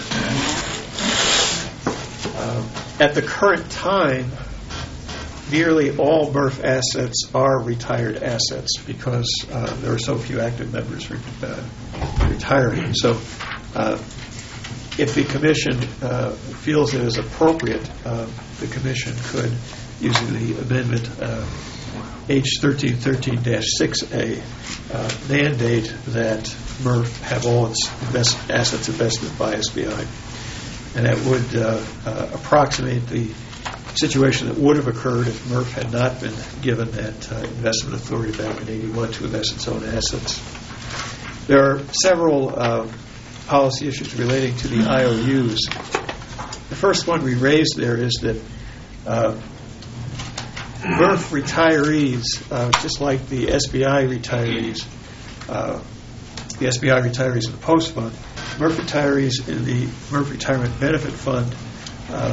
uh, at the current time, nearly all Murph assets are retired assets because uh, there are so few active members re- uh, retiring. So uh, if the commission uh, feels it is appropriate, uh, the commission could, using the amendment uh, H thirteen thirteen dash six A, uh, mandate that M R F have all its invest- assets invested by S B I. And that would uh, uh, approximate the situation that would have occurred if M R F had not been given that uh, investment authority back in eighty-one to invest its own assets. There are several uh, policy issues relating to the I O Us. The first one we raised there is that uh, M R F retirees, uh, just like the S B I retirees, uh, the S B I retirees in the post fund, M R F retirees in the M R F Retirement Benefit Fund uh,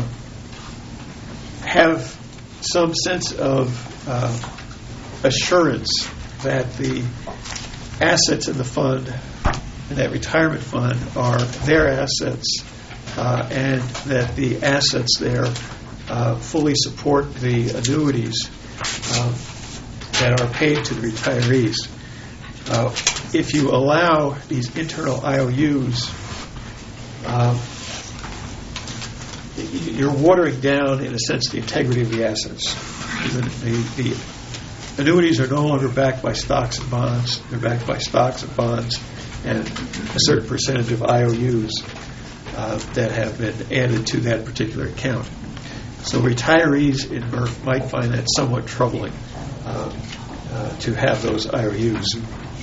have some sense of uh, assurance that the assets in the fund, in that retirement fund, are their assets, uh, and that the assets there uh, fully support the annuities uh, that are paid to the retirees. Uh, if you allow these internal I O Us, uh, you're watering down, in a sense, the integrity of the assets. The, the, the annuities are no longer backed by stocks and bonds. They're backed by stocks and bonds and a certain percentage of I O Us uh, that have been added to that particular account. So retirees in M R F might find that somewhat troubling uh, uh, to have those I O Us.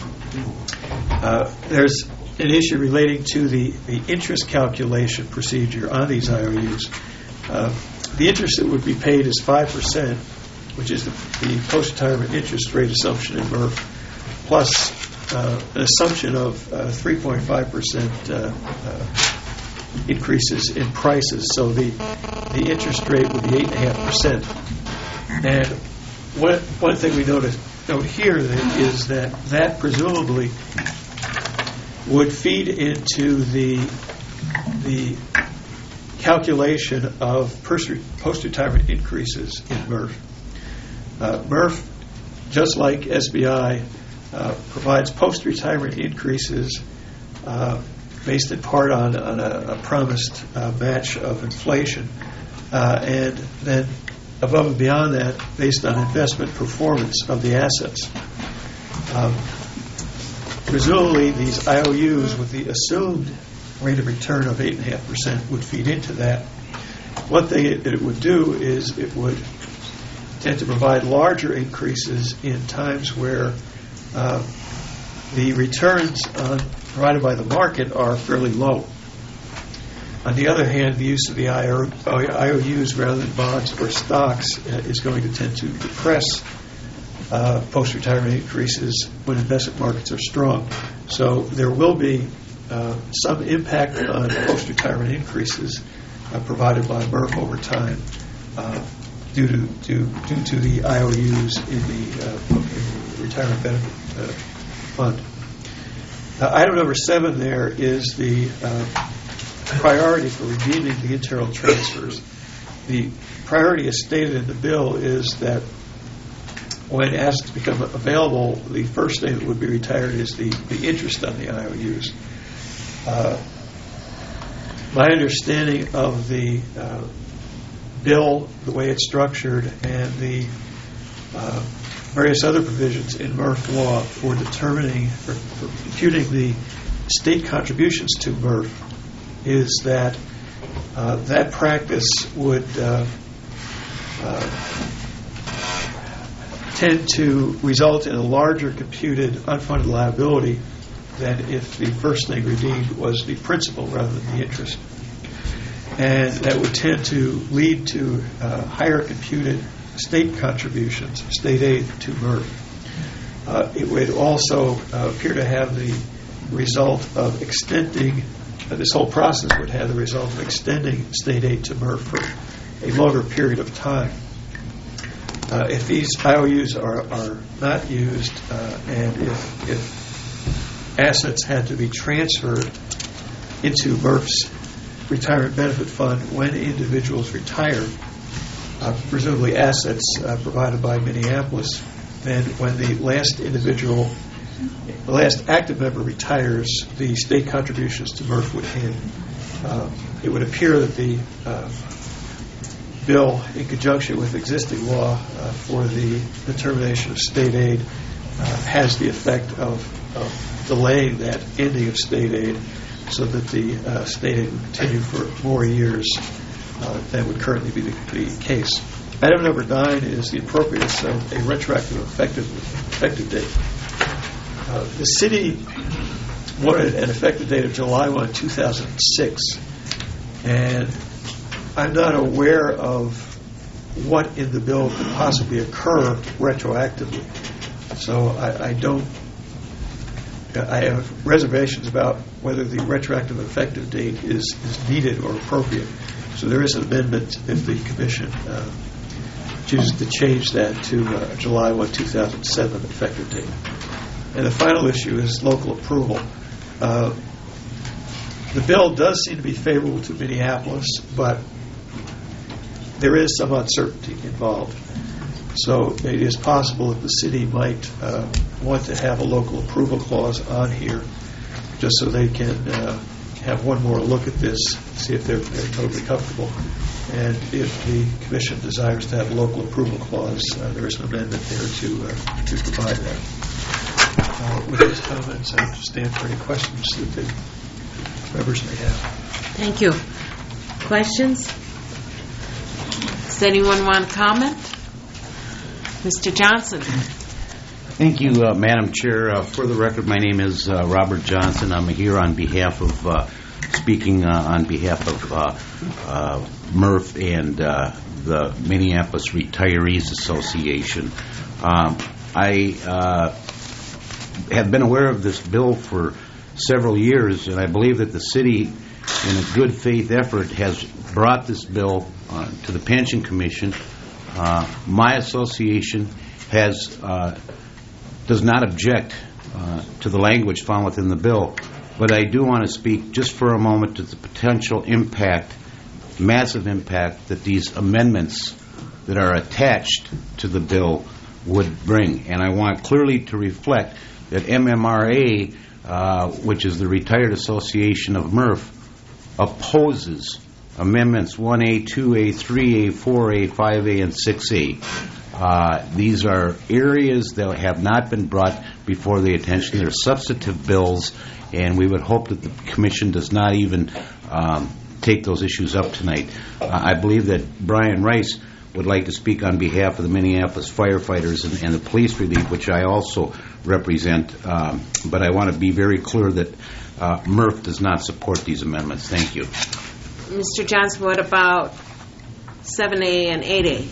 Uh, there's an issue relating to the, the interest calculation procedure on these I O Us. Uh, the interest that would be paid is five percent, which is the, the post-retirement interest rate assumption in M R F, plus uh, an assumption of uh, three point five percent uh, uh, increases in prices. So the, the interest rate would be eight point five percent. And one, one thing we notice, note here that is that that presumably would feed into the the calculation of post-retirement increases in M R F. Uh, M R F, just like S B I, uh, provides post-retirement increases uh, based in part on, on a, a promised uh, match of inflation, uh, and then above and beyond that, based on investment performance of the assets. Um, presumably, these I O Us with the assumed rate of return of eight point five percent would feed into that. One thing it, it would do is it would tend to provide larger increases in times where uh, the returns on, provided by the market are fairly low. On the other hand, the use of the I O Us rather than bonds or stocks uh, is going to tend to depress uh, post-retirement increases when investment markets are strong. So there will be uh, some impact on post-retirement increases uh, provided by M R F over time uh, due to, to due to the I O Us in the, uh, in the retirement benefit uh, fund. Uh, item number seven there is the uh, priority for redeeming the internal transfers. The priority as stated in the bill is that when assets become available, the first thing that would be retired is the, the interest on the I O Us. Uh, my understanding of the uh, bill, the way it's structured, and the uh, various other provisions in M R F law for determining, for, for computing the state contributions to M R F is that uh, that practice would uh, uh, tend to result in a larger computed unfunded liability than if the first thing redeemed was the principal rather than the interest. And that would tend to lead to uh, higher computed state contributions, state aid to M R F. Uh, it would also uh, appear to have the result of extending Uh, this whole process would have the result of extending state aid to M R F for a longer period of time. Uh, if these I O Us are, are not used uh, and if, if assets had to be transferred into M R F's retirement benefit fund when individuals retire, uh, presumably assets uh, provided by Minneapolis, then when the last individual the last active member retires, the state contributions to M R F would end. uh, it would appear that the uh, bill, in conjunction with existing law uh, for the determination of state aid, uh, has the effect of, of delaying that ending of state aid so that the uh, state aid would continue for more years uh, than would currently be the, the case. Item number nine is the appropriateness of a retroactive effective, effective date. Uh, the city wanted an effective date of July first, two thousand six, and I'm not aware of what in the bill could possibly occur retroactively. So I, I don't, I have reservations about whether the retroactive effective date is, is needed or appropriate. So there is an amendment if the Commission uh, chooses to change that to uh, July first, two thousand seven effective date. And the final issue is local approval. Uh, the bill does seem to be favorable to Minneapolis, but there is some uncertainty involved. So it is possible that the city might uh, want to have a local approval clause on here just so they can uh, have one more look at this, see if they're, they're totally comfortable. And if the Commission desires to have a local approval clause, uh, there is an amendment there to, uh, to provide that. Uh, with those comments, I stand for any questions that the members may have. Thank you. Questions? Does anyone want to comment? Mister Johnson. Thank you, uh, Madam Chair. Uh, for the record, my name is uh, Robert Johnson. I'm here on behalf of, uh, speaking uh, on behalf of uh, uh, Murph and uh, the Minneapolis Retirees Association. Um, I uh, have been aware of this bill for several years, and I believe that the city, in a good faith effort, has brought this bill uh, to the Pension Commission. Uh, my association has uh, does not object uh, to the language found within the bill, but I do want to speak just for a moment to the potential impact, massive impact, that these amendments that are attached to the bill would bring. And I want clearly to reflect that M M R A, uh, which is the Retired Association of Murph, opposes Amendments one A, two A, three A, four A, five A, and six A. Uh, these are areas that have not been brought before the attention. They're substantive bills, and we would hope that the Commission does not even um, take those issues up tonight. Uh, I believe that Brian Rice would like to speak on behalf of the Minneapolis firefighters and, and the police relief, which I also represent, um, but I want to be very clear that uh, Murph does not support these amendments. Thank you. Mister Johnson, what about seven A and eight A?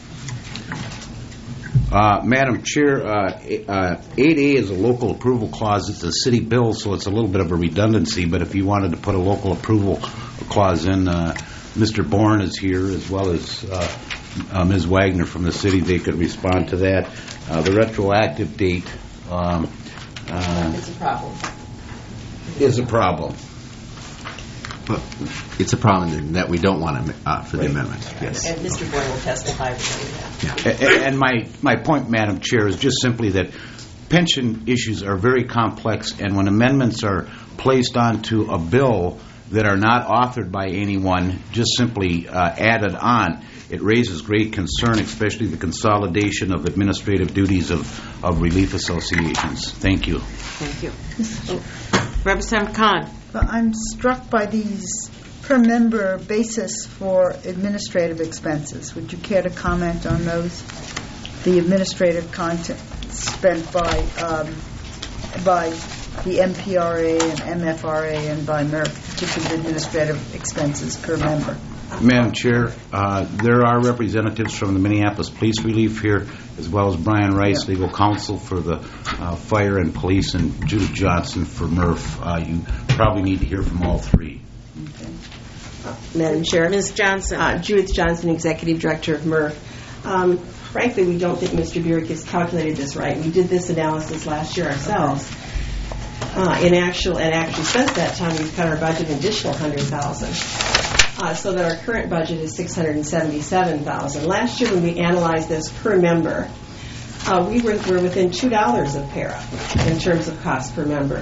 Uh, Madam Chair, uh, uh, eight A is a local approval clause. It's a city bill, so it's a little bit of a redundancy, but if you wanted to put a local approval clause in, uh, Mister Bourne is here, as well as uh, uh, Miz Wagner from the city. They could respond to that. Uh, the retroactive date um, uh, It's a problem. is a problem. But it's a problem that we don't want to, uh, for the amendment. Yes. And Mister Boyd will testify regarding that. Yeah. And my, my point, Madam Chair, is just simply that pension issues are very complex, and when amendments are placed onto a bill that are not authored by anyone, just simply uh, added on, it raises great concern, especially the consolidation of administrative duties of, of relief associations. Thank you. Thank you. Oh. Representative Khan. Well, I'm struck by these per member basis for administrative expenses. Would you care to comment on those? The administrative content spent by um, by the M P R A and M F R A and by Murph, particularly administrative expenses per member. Madam Chair, uh, there are representatives from the Minneapolis Police Relief here, as well as Brian Rice, yeah. Legal Counsel for the uh, Fire and Police, and Judith Johnson for Murph. Uh, you probably need to hear from all three. Okay. Uh, Madam Chair. Miz Johnson. Uh, Judith Johnson, Executive Director of Murph. Um, frankly, we don't think Mister Burek has calculated this right. We did this analysis last year ourselves. Uh, in actual, and actually since that time, we've cut our budget an additional one hundred thousand dollars. Uh, so that our current budget is six hundred seventy-seven thousand dollars. Last year when we analyzed this per member, uh, we were, were within two dollars of para in terms of cost per member.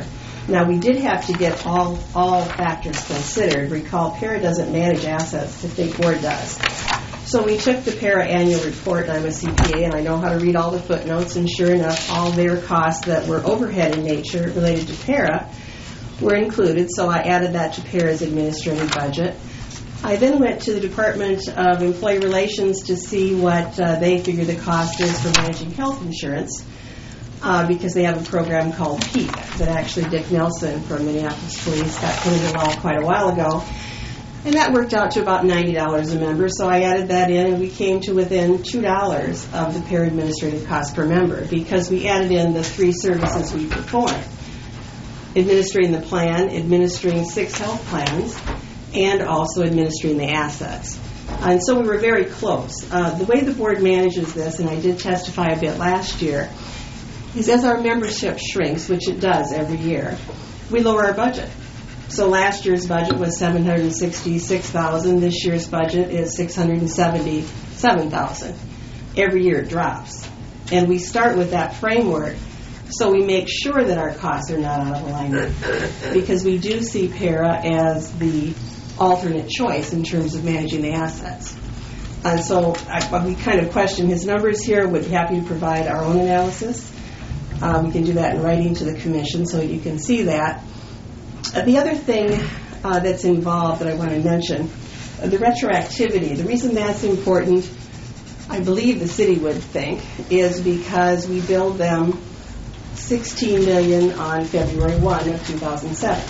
Now, we did have to get all, all factors considered. Recall, Para doesn't manage assets, the state board does. So we took the Para annual report, and I'm a C P A, and I know how to read all the footnotes, and sure enough, all their costs that were overhead in nature related to Para were included, so I added that to Para's administrative budget. I then went to the Department of Employee Relations to see what uh, they figure the cost is for managing health insurance. Uh, because they have a program called PEAK that actually Dick Nelson from Minneapolis Police got put in the law quite a while ago. And that worked out to about ninety dollars a member, so I added that in, and we came to within two dollars of the Para administrative cost per member because we added in the three services we perform. Administering the plan, administering six health plans, and also administering the assets. And so we were very close. Uh, the way the board manages this, and I did testify a bit last year, is as our membership shrinks, which it does every year, we lower our budget. So last year's budget was seven hundred sixty-six thousand dollars. This year's budget is six hundred seventy-seven thousand dollars. Every year it drops. And we start with that framework so we make sure that our costs are not out of alignment because we do see Para as the alternate choice in terms of managing the assets. And so I, we kind of question his numbers here. We're happy to provide our own analysis. Um, we can do that in writing to the commission so you can see that. Uh, the other thing uh, that's involved that I want to mention, uh, the retroactivity. The reason that's important, I believe the city would think, is because we billed them sixteen million dollars on February first of two thousand seven.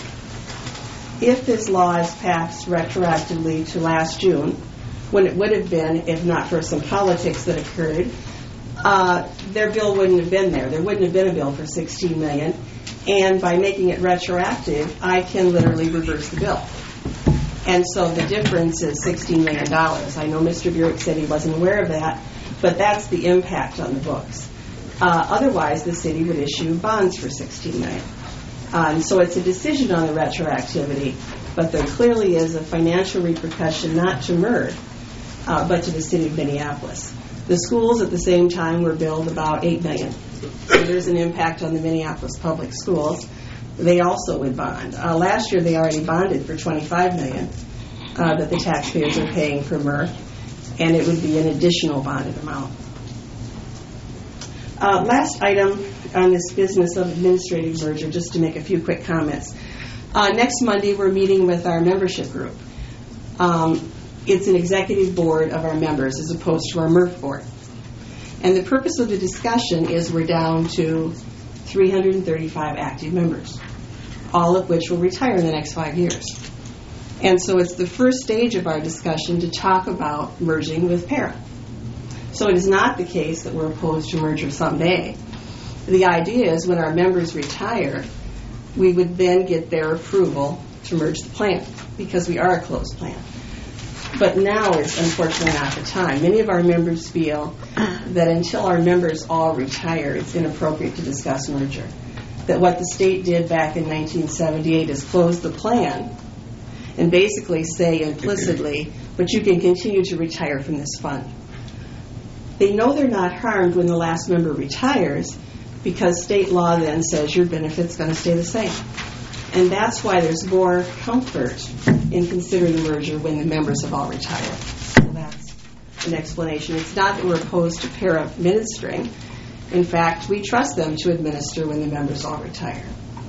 If this law is passed retroactively to last June, when it would have been, if not for some politics that occurred, Uh, their bill wouldn't have been there. There wouldn't have been a bill for sixteen million dollars. And by making it retroactive, I can literally reverse the bill. And so the difference is sixteen million dollars. I know Mister Burek said he wasn't aware of that, but that's the impact on the books. Uh, otherwise, the city would issue bonds for sixteen million dollars. Uh, and so it's a decision on the retroactivity, but there clearly is a financial repercussion not to M E R D, uh, but to the city of Minneapolis. The schools at the same time were billed about eight million dollars. So there's an impact on the Minneapolis public schools. They also would bond. Uh, last year they already bonded for twenty-five million dollars uh, that the taxpayers are paying for M E R D, and it would be an additional bonded amount. Uh, last item on this business of administrative merger, just to make a few quick comments. Uh, next Monday we're meeting with our membership group. Um, It's an executive board of our members as opposed to our M R F board. And the purpose of the discussion is we're down to three hundred thirty-five active members, all of which will retire in the next five years. And so it's the first stage of our discussion to talk about merging with Para. So it is not the case that we're opposed to merger someday. The idea is when our members retire, we would then get their approval to merge the plan because we are a closed plan. But now is unfortunately not the time. Many of our members feel that until our members all retire, it's inappropriate to discuss merger. That what the state did back in nineteen seventy-eight is close the plan and basically say implicitly, but you can continue to retire from this fund. They know they're not harmed when the last member retires because state law then says your benefit's going to stay the same. And that's why there's more comfort in considering the merger when the members have all retired. So that's an explanation. It's not that we're opposed to Para administering. In fact, we trust them to administer when the members all retire.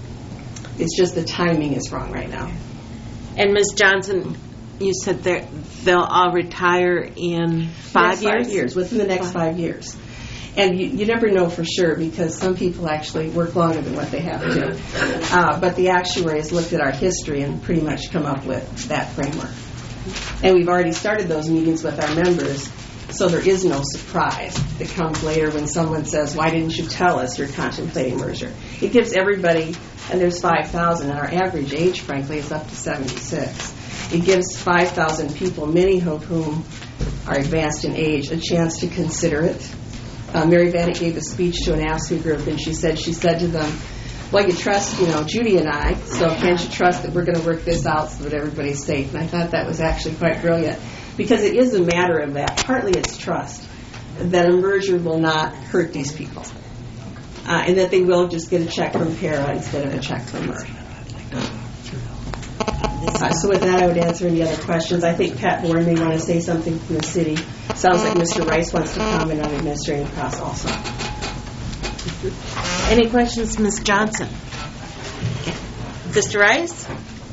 It's just the timing is wrong right now. And Miz Johnson, you said they're- they'll all retire in five Next years? Five years, within the next five years. And you, you never know for sure because some people actually work longer than what they have to. Uh, but the actuaries looked at our history and pretty much come up with that framework. And we've already started those meetings with our members, so there is no surprise that comes later when someone says, why didn't you tell us you're contemplating merger? It gives everybody, and there's five thousand, and our average age, frankly, is up to seventy-six. It gives five thousand people, many of whom are advanced in age, a chance to consider it. Uh, Mary Vanek gave a speech to an AFSCME group, and she said, she said to them, well, you trust, you know, Judy and I, so can't you trust that we're going to work this out so that everybody's safe? And I thought that was actually quite brilliant, because it is a matter of that. Partly it's trust, that a merger will not hurt these people. uh, and that they will just get a check from Para instead of a check from Murph. Uh, so with that, I would answer any other questions. I think Pat Bourne may want to say something from the city. Sounds like Mister Rice wants to comment on administrative costs also. Any questions, Miz Johnson? Okay. Mister Rice?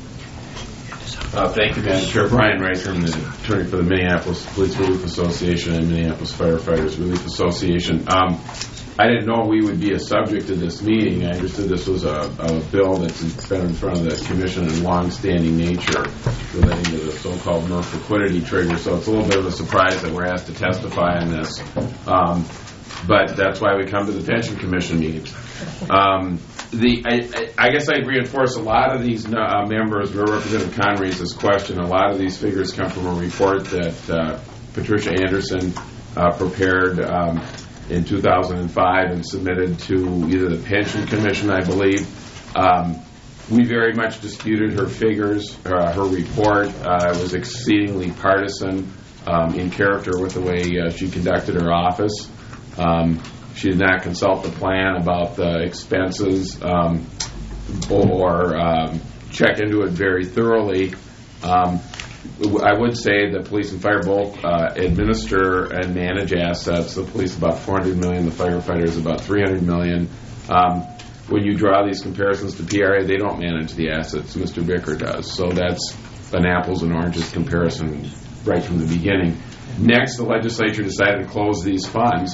Uh, thank you, Madam Chair. Brian Rice, I'm the attorney for the Minneapolis Police Relief Association and Minneapolis Firefighters Relief Association. Um, I didn't know we would be a subject of this meeting. I understood this was a, a bill that's been in front of the Commission in long-standing nature relating to the so-called Murph liquidity trigger, so it's a little bit of a surprise that we're asked to testify on this. Um, but that's why we come to the Pension Commission meetings. Um, the, I, I guess I'd reinforce a lot of these uh, members, Representative Conray's question, a lot of these figures come from a report that uh, Patricia Anderson uh, prepared um, in two thousand five and submitted to either the Pension Commission, I believe. Um, we very much disputed her figures, uh, her report. Uh, it was exceedingly partisan um, in character with the way uh, she conducted her office. Um, she did not consult the plan about the expenses um, or um, check into it very thoroughly. Um, I would say the police and fire both uh, administer and manage assets. The police about four hundred million dollars, the firefighters about three hundred million dollars. Um, when you draw these comparisons to P R A, they don't manage the assets. Mister Bicker does. So that's an apples and oranges comparison right from the beginning. Next, the legislature decided to close these funds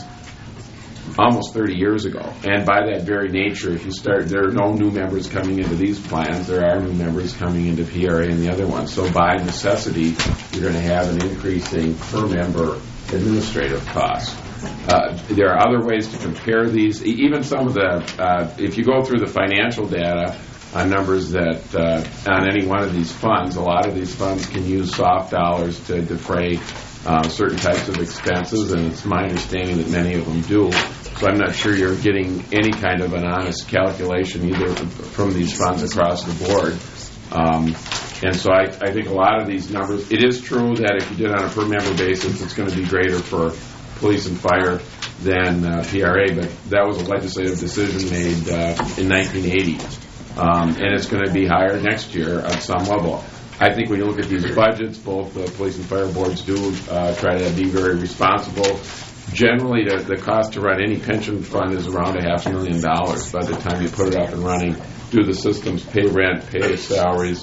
almost thirty years ago. And by that very nature, if you start, there are no new members coming into these plans. There are new members coming into P R A and the other ones. So by necessity, you're going to have an increasing per member administrative cost. Uh, there are other ways to compare these. Even some of the, uh, if you go through the financial data on numbers that, uh, on any one of these funds, a lot of these funds can use soft dollars to defray Uh, certain types of expenses, and it's my understanding that many of them do. So I'm not sure you're getting any kind of an honest calculation either from these funds across the board. Um, and so I, I think a lot of these numbers, it is true that if you did it on a per member basis, it's going to be greater for police and fire than uh, P R A, but that was a legislative decision made uh, in nineteen eighty. Um, and it's going to be higher next year at some level. I think when you look at these budgets, both the police and fire boards do uh, try to be very responsible. Generally, the, the cost to run any pension fund is around a half a million dollars by the time you put it up and running. Do the systems, pay rent, pay salaries,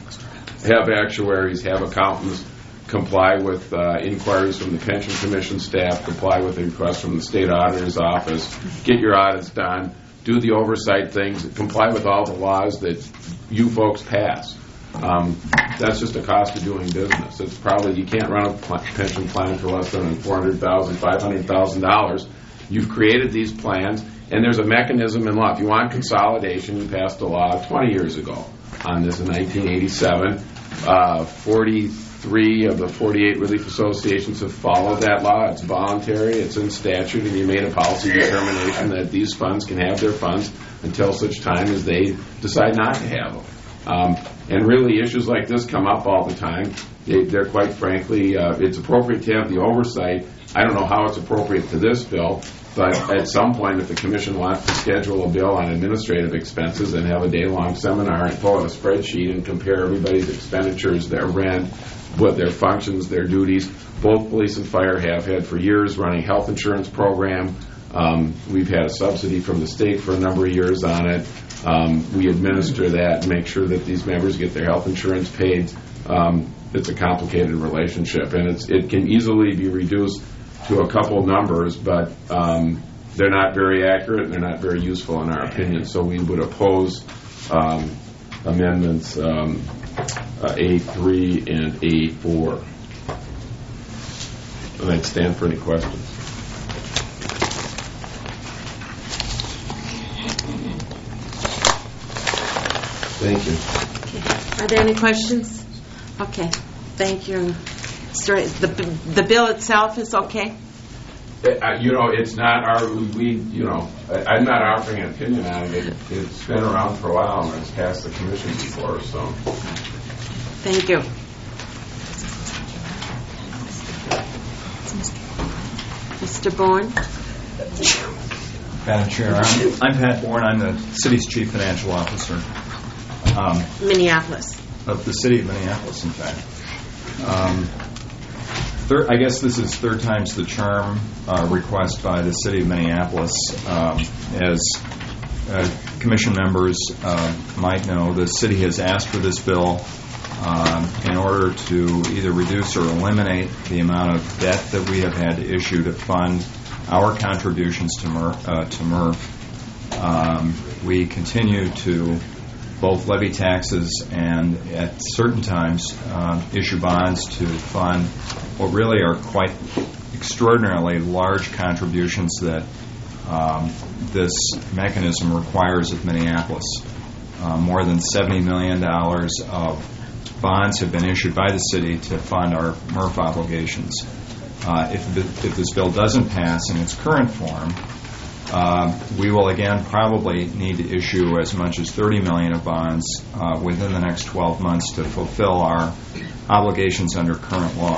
have actuaries, have accountants, comply with uh, inquiries from the Pension Commission staff, comply with requests from the state auditor's office, get your audits done, do the oversight things, comply with all the laws that you folks pass. Um, that's just a cost of doing business. It's probably, you can't run a pl- pension plan for less than four hundred thousand dollars, five hundred thousand dollars. You've created these plans, and there's a mechanism in law. If you want consolidation, you passed a law twenty years ago on this in nineteen eighty-seven. Uh, forty-three of the forty-eight relief associations have followed that law. It's voluntary, it's in statute, and you made a policy determination that these funds can have their funds until such time as they decide not to have them. Um, and really, issues like this come up all the time. They, they're quite frankly, uh, it's appropriate to have the oversight. I don't know how it's appropriate to this bill, but at some point, if the commission wants to schedule a bill on administrative expenses and have a day-long seminar and pull out a spreadsheet and compare everybody's expenditures, their rent, what their functions, their duties, both police and fire have had for years running health insurance program. Um, we've had a subsidy from the state for a number of years on it. Um, we administer that and make sure that these members get their health insurance paid. Um, it's a complicated relationship, and it's, it can easily be reduced to a couple numbers, but um, they're not very accurate and they're not very useful in our opinion. So we would oppose um, amendments um, uh, A three and A four. And I'd stand for any questions. Thank you. Okay. Are there any questions? Okay. Thank you. The, the bill itself is okay? Uh, you know, it's not our, we, you know, I, I'm not offering an opinion on it. it. It's been around for a while and it's passed the commission before, so. Thank you. Mister Bourne? Madam Chair, I'm, I'm Pat Bourne. I'm the city's chief financial officer. Um, Minneapolis. Of the city of Minneapolis, in fact. Um, third, I guess this is third time's the charm uh, request by the city of Minneapolis. Um, as uh, commission members uh, might know, the city has asked for this bill um, in order to either reduce or eliminate the amount of debt that we have had to issue to fund our contributions to Murph. Uh, to Murph. Um, we continue to both levy taxes and at certain times uh, issue bonds to fund what really are quite extraordinarily large contributions that um, this mechanism requires of Minneapolis. Uh, more than seventy million dollars of bonds have been issued by the city to fund our Murph obligations. Uh, if, if this bill doesn't pass in its current form, Uh, we will again probably need to issue as much as thirty million dollars of bonds uh, within the next twelve months to fulfill our obligations under current law.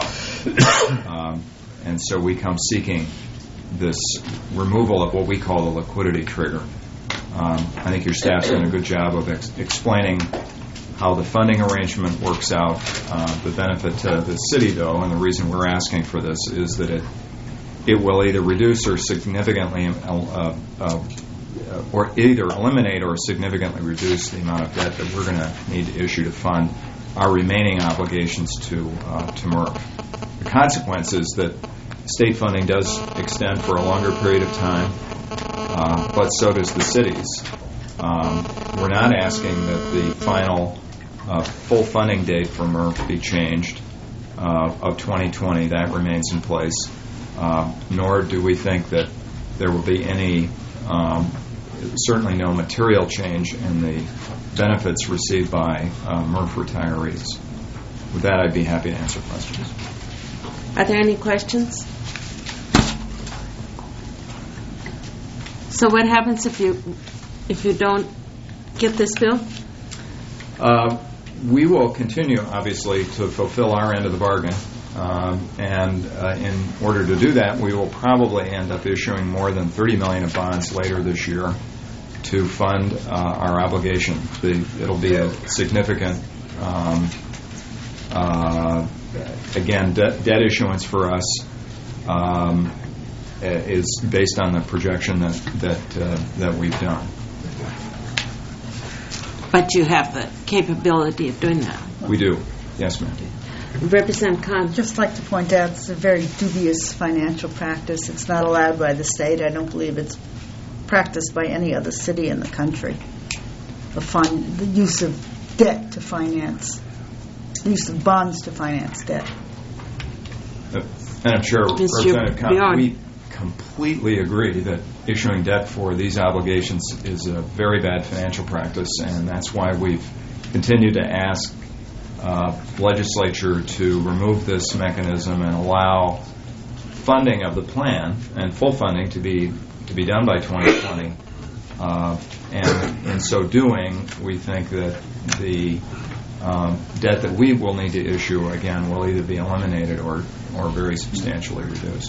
um, and so we come seeking this removal of what we call the liquidity trigger. Um, I think your staff's done a good job of ex- explaining how the funding arrangement works out. Uh, the benefit to the city, though, and the reason we're asking for this is that it It will either reduce or significantly, uh, uh, or either eliminate or significantly reduce the amount of debt that we're going to need to issue to fund our remaining obligations to uh, to Murph. The consequence is that state funding does extend for a longer period of time, uh, but so does the city's. Um, we're not asking that the final uh, full funding date for Murph be changed uh, of twenty twenty. That remains in place. Uh, nor do we think that there will be any, um, certainly no material change in the benefits received by uh, Murph retirees. With that, I'd be happy to answer questions. Are there any questions? So what happens if you if you don't get this bill? Uh, we will continue, obviously, to fulfill our end of the bargain. Um, and uh, in order to do that, we will probably end up issuing more than thirty million dollars of bonds later this year to fund uh, our obligation. The, it'll be a significant, um, uh, again, de- debt issuance for us um, is based on the projection that that uh, that we've done. But you have the capability of doing that. We do, yes, ma'am. Representative Khan. I'd just like to point out it's a very dubious financial practice. It's not allowed by the state. I don't believe it's practiced by any other city in the country. The fund, the use of debt to finance, the use of bonds to finance debt. Uh, Madam Chair, Representative Khan, we completely agree that issuing debt for these obligations is a very bad financial practice, and that's why we've continued to ask Uh, legislature to remove this mechanism and allow funding of the plan and full funding to be to be done by twenty twenty. Uh, and in so doing, we think that the um, debt that we will need to issue again will either be eliminated or or very substantially reduced.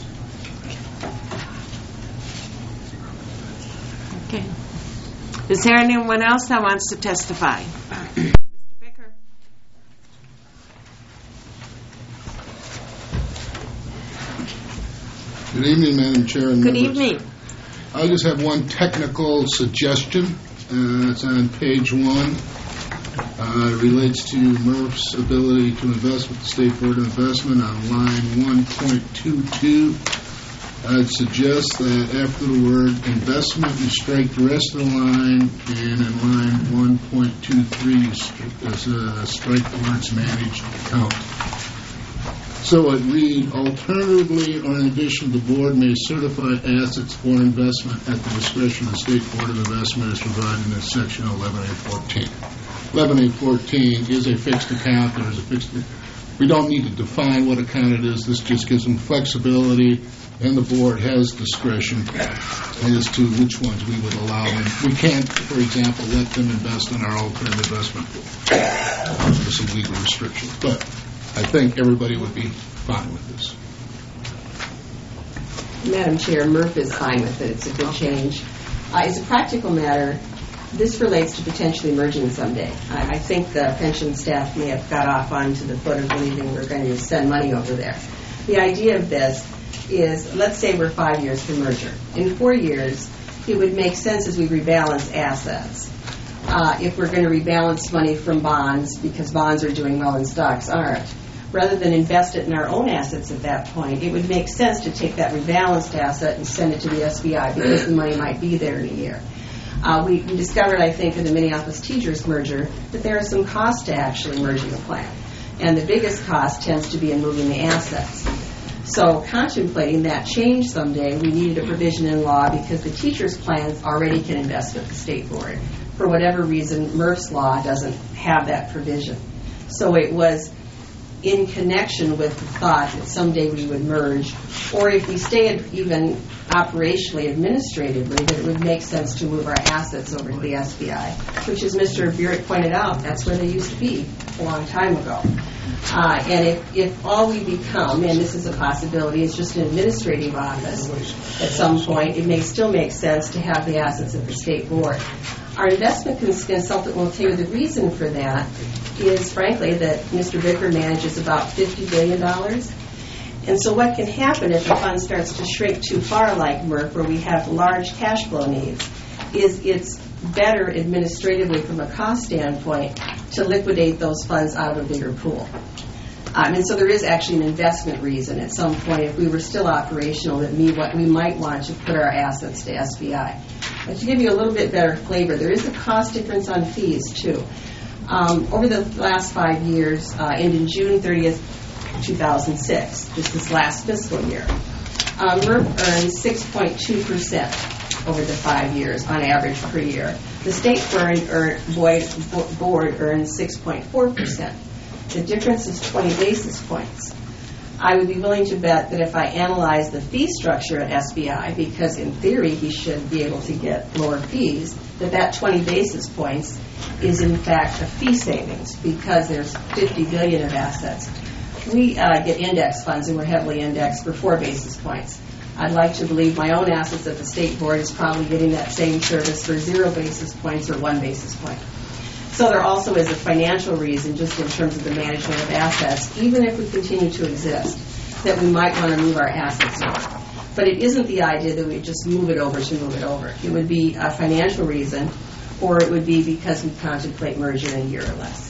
Okay. Is there anyone else that wants to testify? Good evening, Madam Chair and Good members. evening. I just have one technical suggestion. Uh, it's on page one. Uh, it relates to Murph's ability to invest with the State Board of Investment on line one point two two. I'd suggest that after the word investment, you strike the rest of the line, and in line one point two three, you uh, strike the words managed account. So it read, alternatively, or in addition, the board may certify assets for investment at the discretion of the State Board of Investment as provided in section eleven A fourteen. eleven A fourteen is a fixed account. There is a fixed. We don't need to define what account it is. This just gives them flexibility, and the board has discretion as to which ones we would allow them. We can't, for example, let them invest in our alternative investment pool. There's some legal restrictions, but I think everybody would be fine with this. Madam Chair, Murph is fine with it. It's a good change. Uh, as a practical matter, this relates to potentially merging someday. I, I think the pension staff may have got off onto the foot of believing we're going to send money over there. The idea of this is, let's say we're five years from merger. In four years, it would make sense as we rebalance assets. Uh, if we're going to rebalance money from bonds, because bonds are doing well and stocks aren't, rather than invest it in our own assets at that point, it would make sense to take that rebalanced asset and send it to the S B I because the money might be there in a year. Uh, we, we discovered, I think, in the Minneapolis Teachers merger that there are some costs to actually merging a plan. And the biggest cost tends to be in moving the assets. So contemplating that change someday, we needed a provision in law because the teachers' plans already can invest with the state board. For whatever reason, Murph's law doesn't have that provision. So it was in connection with the thought that someday we would merge, or if we stayed even operationally, administratively, that it would make sense to move our assets over to the S B I, which, as Mister Burek pointed out, that's where they used to be a long time ago. Uh, and if, if all we become, and this is a possibility, is just an administrative office at some point, it may still make sense to have the assets at the state board. Our investment consultant will tell you the reason for that is, frankly, that Mister Bicker manages about fifty billion dollars. And so what can happen if the fund starts to shrink too far like Murph, where we have large cash flow needs, is it's better administratively from a cost standpoint to liquidate those funds out of a bigger pool. Um, and so there is actually an investment reason at some point, if we were still operational, that me, what we might want to put our assets to S B I. But to give you a little bit better flavor, there is a cost difference on fees, too. Um, over the last five years, uh, ending June thirtieth, two thousand six, just this last fiscal year, uh, Murph earned six point two percent over the five years on average per year. The state earned, earned, board earned six point four percent. The difference is twenty basis points. I would be willing to bet that if I analyze the fee structure at S B I, because in theory he should be able to get lower fees, that that twenty basis points is in fact a fee savings because there's fifty billion dollars of assets. We uh, get index funds, and we're heavily indexed for four basis points. I'd like to believe my own assets at the state board is probably getting that same service for zero basis points or one basis point. So there also is a financial reason, just in terms of the management of assets, even if we continue to exist, that we might want to move our assets over. But it isn't the idea that we just move it over to move it over. It would be a financial reason, or it would be because we contemplate merger in a year or less.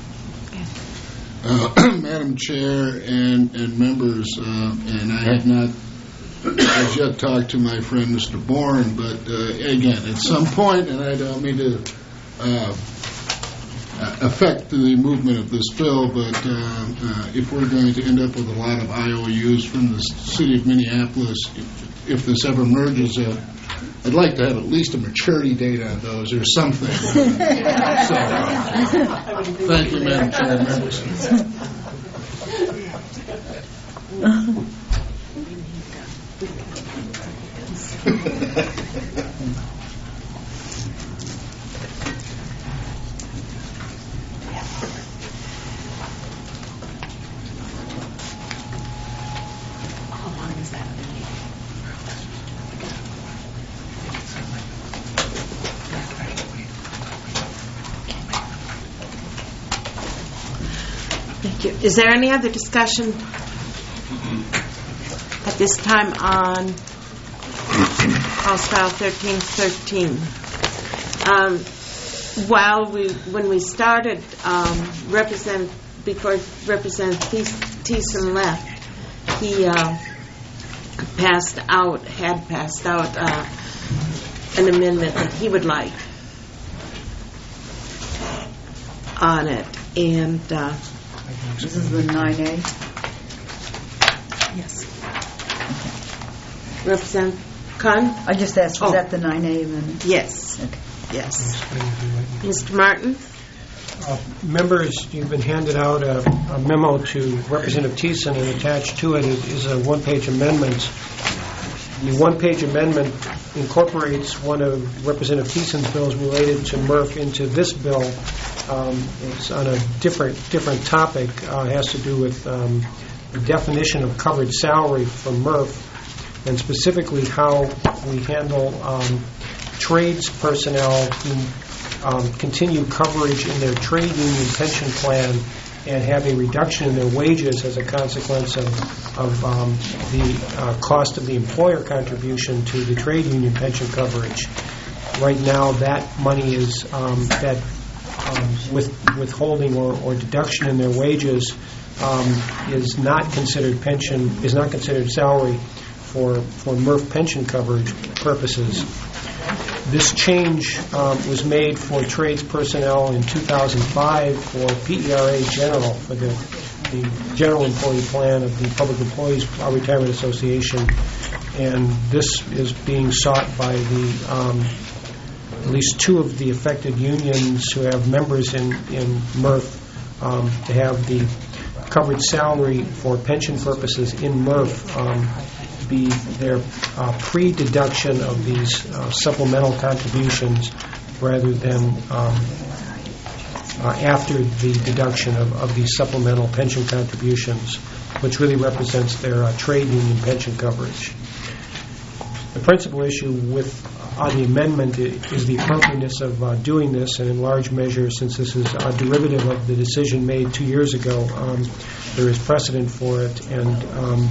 Uh, Madam Chair and, and members, uh, and I have not as yet talked to my friend Mister Bourne, but uh, again, at some point, and I don't mean to uh, affect the movement of this bill, but uh, uh, if we're going to end up with a lot of I O Us from the city of Minneapolis, if, if this ever merges, uh, I'd like to have at least a maturity date on those or something. So, thank you, Madam Chair. Members. Thank you. Is there any other discussion at this time on House File thirteen thirteen? Um, while we, when we started, um, represent before Representative Thiessen left, he uh, passed out, had passed out uh, an amendment that he would like on it, and. Uh, This is the nine A? Yes. Representative Khan? I just asked, was Oh. that the nine A amendment? Yes. Okay. Yes. Mister Martin? Uh, members, you've been handed out a, a memo to Representative Thiessen, and attached to it is a one-page amendment. The one-page amendment incorporates one of Representative Thiessen's bills related to Murph into this bill. Um, it's on a different different topic. Uh, it has to do with um, the definition of covered salary for Murph, and specifically how we handle um, trades personnel who um, continue coverage in their trade union pension plan and have a reduction in their wages as a consequence of, of um, the uh, cost of the employer contribution to the trade union pension coverage. Right now, that money is um, that um, with withholding or, or deduction in their wages um, is not considered pension is not considered salary for for M R F pension coverage purposes. This change um, was made for trades personnel in two thousand five for P E R A General, for the, the General Employee Plan of the Public Employees Retirement Association, and this is being sought by the um, at least two of the affected unions who have members in, in M R F um, to have the covered salary for pension purposes in M R F um, be their uh, pre-deduction of these uh, supplemental contributions rather than um, uh, after the deduction of, of these supplemental pension contributions, which really represents their uh, trade union pension coverage. The principal issue with on the amendment is the appropriateness of uh, doing this, and in large measure, since this is a derivative of the decision made two years ago, um, there is precedent for it, and um,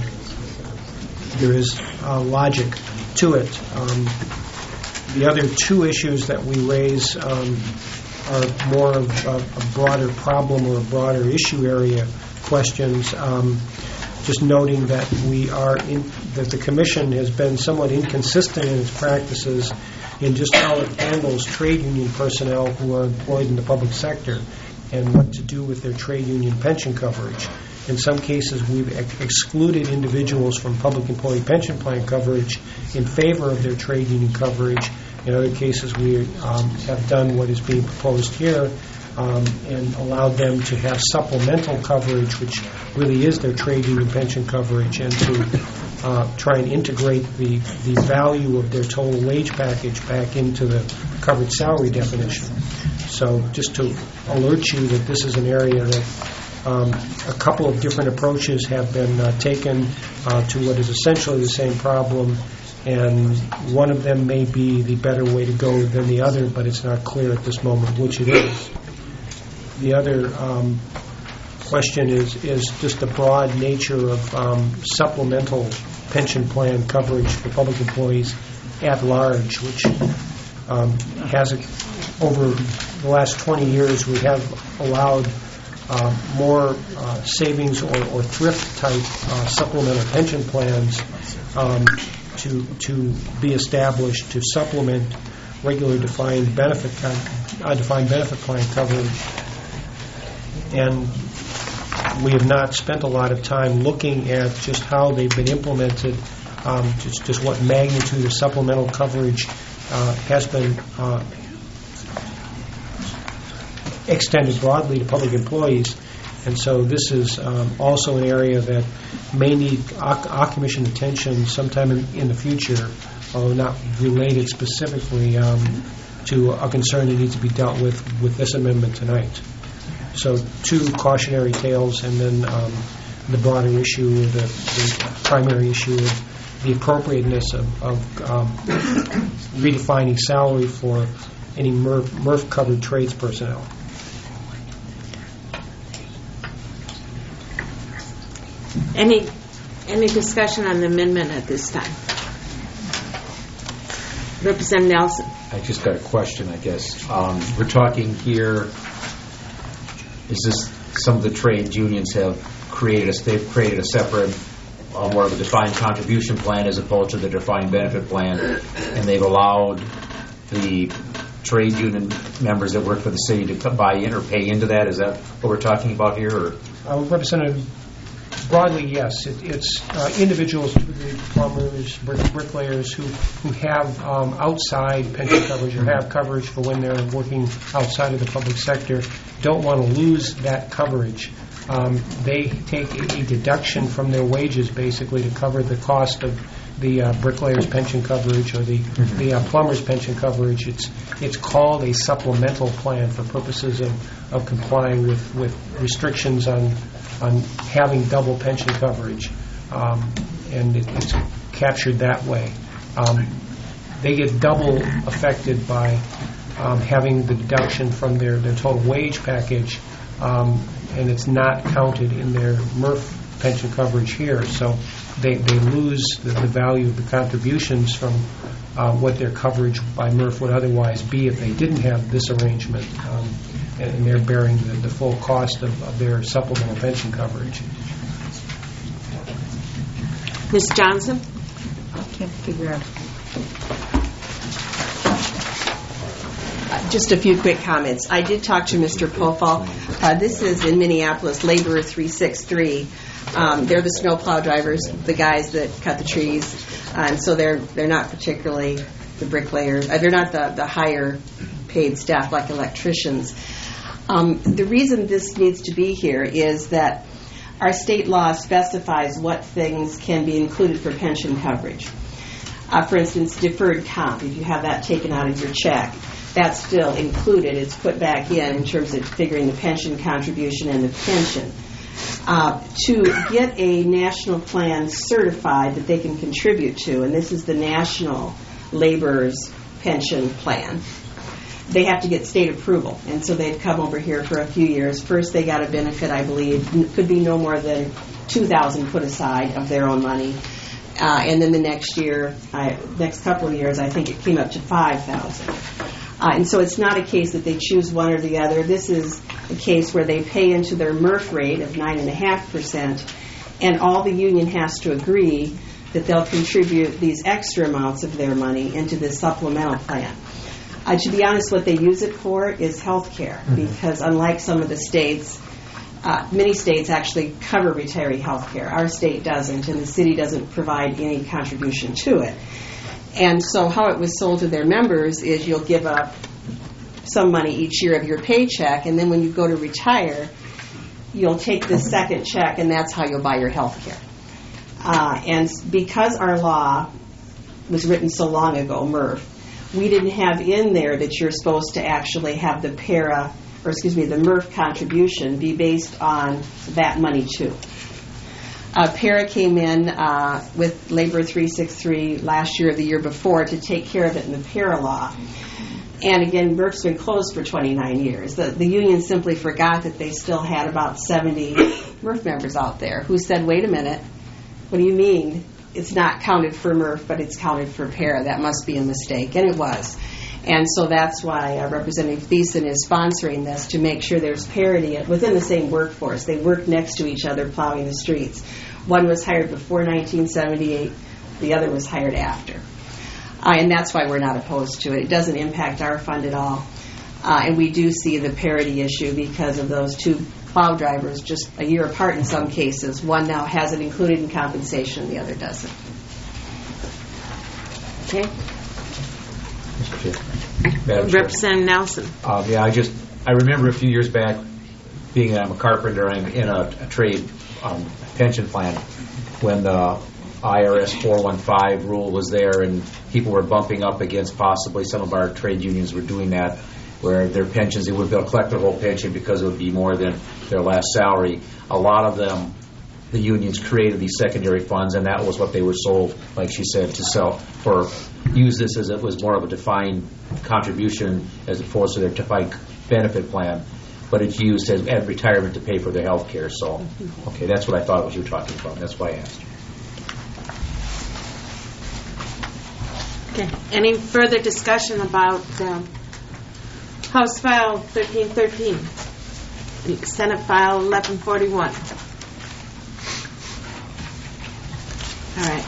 there is uh, logic to it. Um, the other two issues that we raise um, are more of a, a broader problem or a broader issue area questions. Um, just noting that we are in, that the Commission has been somewhat inconsistent in its practices in just how it handles trade union personnel who are employed in the public sector and what to do with their trade union pension coverage. In some cases, we've ex- excluded individuals from public employee pension plan coverage in favor of their trade union coverage. In other cases, we um, have done what is being proposed here um, and allowed them to have supplemental coverage, which really is their trade union pension coverage, and to uh, try and integrate the, the value of their total wage package back into the covered salary definition. So just to alert you that this is an area that Um, a couple of different approaches have been uh, taken uh, to what is essentially the same problem, and one of them may be the better way to go than the other, but it's not clear at this moment which it is. The other um, question is, is just the broad nature of um, supplemental pension plan coverage for public employees at large, which um, has, a, over the last twenty years, we have allowed Uh, more uh, savings or, or thrift-type uh, supplemental pension plans um, to to be established to supplement regular defined benefit con- uh, defined benefit plan coverage, and we have not spent a lot of time looking at just how they've been implemented, um, just just what magnitude of supplemental coverage uh, has been Uh, extended broadly to public employees, and so this is um, also an area that may need our Commission attention sometime in, in the future, although not related specifically um, to a concern that needs to be dealt with with this amendment tonight. So two cautionary tales, and then um, the broader issue, the, the primary issue of the appropriateness of, of um, redefining salary for any M R F-covered trades personnel. Any any discussion on the amendment at this time? Representative Nelson. I just got a question, I guess. Um, we're talking here, is this some of the trade unions have created, a, they've created a separate, uh, more of a defined contribution plan as opposed to the defined benefit plan, and they've allowed the trade union members that work for the city to buy in or pay into that? Is that what we're talking about here? Or? Uh, Representative, broadly, yes. It, it's uh, individuals, typically plumbers, brick, bricklayers, who, who have um, outside pension coverage or have coverage for when they're working outside of the public sector, don't want to lose that coverage. Um, they take a, a deduction from their wages, basically, to cover the cost of the uh, bricklayer's pension coverage or the, mm-hmm. the uh, plumber's pension coverage. It's it's called a supplemental plan for purposes of, of complying with, with restrictions on on having double pension coverage, um, and it, it's captured that way. Um, they get double affected by um, having the deduction from their, their total wage package, um, and it's not counted in their M R F pension coverage here. So they, they lose the, the value of the contributions from uh, what their coverage by M R F would otherwise be if they didn't have this arrangement, um, and, and they're bearing the, the full cost of, of their supplemental pension coverage. Miz Johnson? I can't figure out. Just a few quick comments. I did talk to Mister Pofall. Uh, this is in Minneapolis, Laborer three six three. Um, they're the snowplow drivers, the guys that cut the trees, uh, and so they're they're not particularly the bricklayers. Uh, they're not the, the higher paid staff like electricians. Um, the reason this needs to be here is that our state law specifies what things can be included for pension coverage. Uh, for instance, deferred comp, if you have that taken out of your check, that's still included. It's put back in in terms of figuring the pension contribution and the pension. Uh, to get a national plan certified that they can contribute to, and this is the National Laborers Pension Plan, they have to get state approval. And so they've come over here for a few years. First they got a benefit, I believe, could be no more than two thousand dollars put aside of their own money. Uh, and then the next year, uh, next couple of years, I think it came up to five thousand dollars. Uh, and so it's not a case that they choose one or the other. This is a case where they pay into their M R F rate of nine point five percent, and all the union has to agree that they'll contribute these extra amounts of their money into this supplemental plan. Uh, to be honest, what they use it for is health care, mm-hmm. because unlike some of the states, uh, many states actually cover retiree health care. Our state doesn't, and the city doesn't provide any contribution to it. And so how it was sold to their members is you'll give up some money each year of your paycheck, and then when you go to retire, you'll take the second check, and that's how you'll buy your health care. Uh, and because our law was written so long ago, M R F, we didn't have in there that you're supposed to actually have the para, or excuse me, the M R F contribution be based on that money too. Uh, para came in uh, with Labor three sixty-three last year or the year before to take care of it in the para law. And again, M R F's been closed for twenty-nine years. The, the union simply forgot that they still had about seventy M R F members out there who said, wait a minute, what do you mean it's not counted for M R F, but it's counted for para? That must be a mistake. And it was. And so that's why uh, Representative Thiessen is sponsoring this, to make sure there's parity within the same workforce. They work next to each other plowing the streets. One was hired before nineteen seventy-eight, the other was hired after. Uh, and that's why we're not opposed to it. It doesn't impact our fund at all. Uh, and we do see the parity issue because of those two plow drivers just a year apart in some cases. One now has it included in compensation, the other doesn't. Okay. Representative Nelson. Um, yeah, I just I remember a few years back, being I'm a carpenter, I'm in a, a trade um, pension plan when the I R S four one five rule was there, and people were bumping up against possibly some of our trade unions were doing that, where their pensions, they would be able to collect their whole pension because it would be more than their last salary. A lot of them, the unions created these secondary funds, and that was what they were sold, like she said, to sell for. Use this as it was more of a defined contribution as opposed to their defined benefit plan, but it's used as at retirement to pay for their health care. So, okay, that's what I thought was you were talking about. That's why I asked. Okay. Any further discussion about um, House File thirteen thirteen, Senate File eleven forty-one? All right.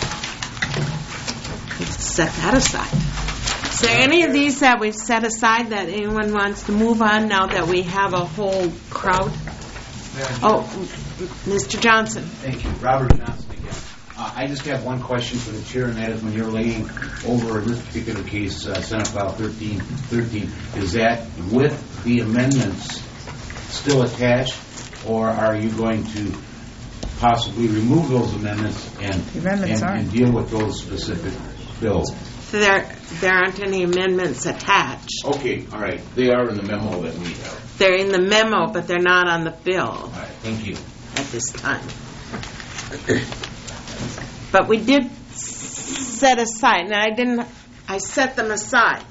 Let's set that aside. Is there any of these that we've set aside that anyone wants to move on now that we have a whole crowd? Oh, Mister Johnson. Thank you. Robert Johnson again. Uh, I just have one question for the chair, and that is when you're laying over this particular case, uh, Senate File thirteen thirteen, is that with the amendments still attached, or are you going to possibly remove those amendments and, amendments and, and deal with those specific bills? There, there aren't any amendments attached. Okay, all right. They are in the memo that we have. They're in the memo, but they're not on the bill. All right, thank you. At this time. But we did set aside, and I didn't, I set them aside.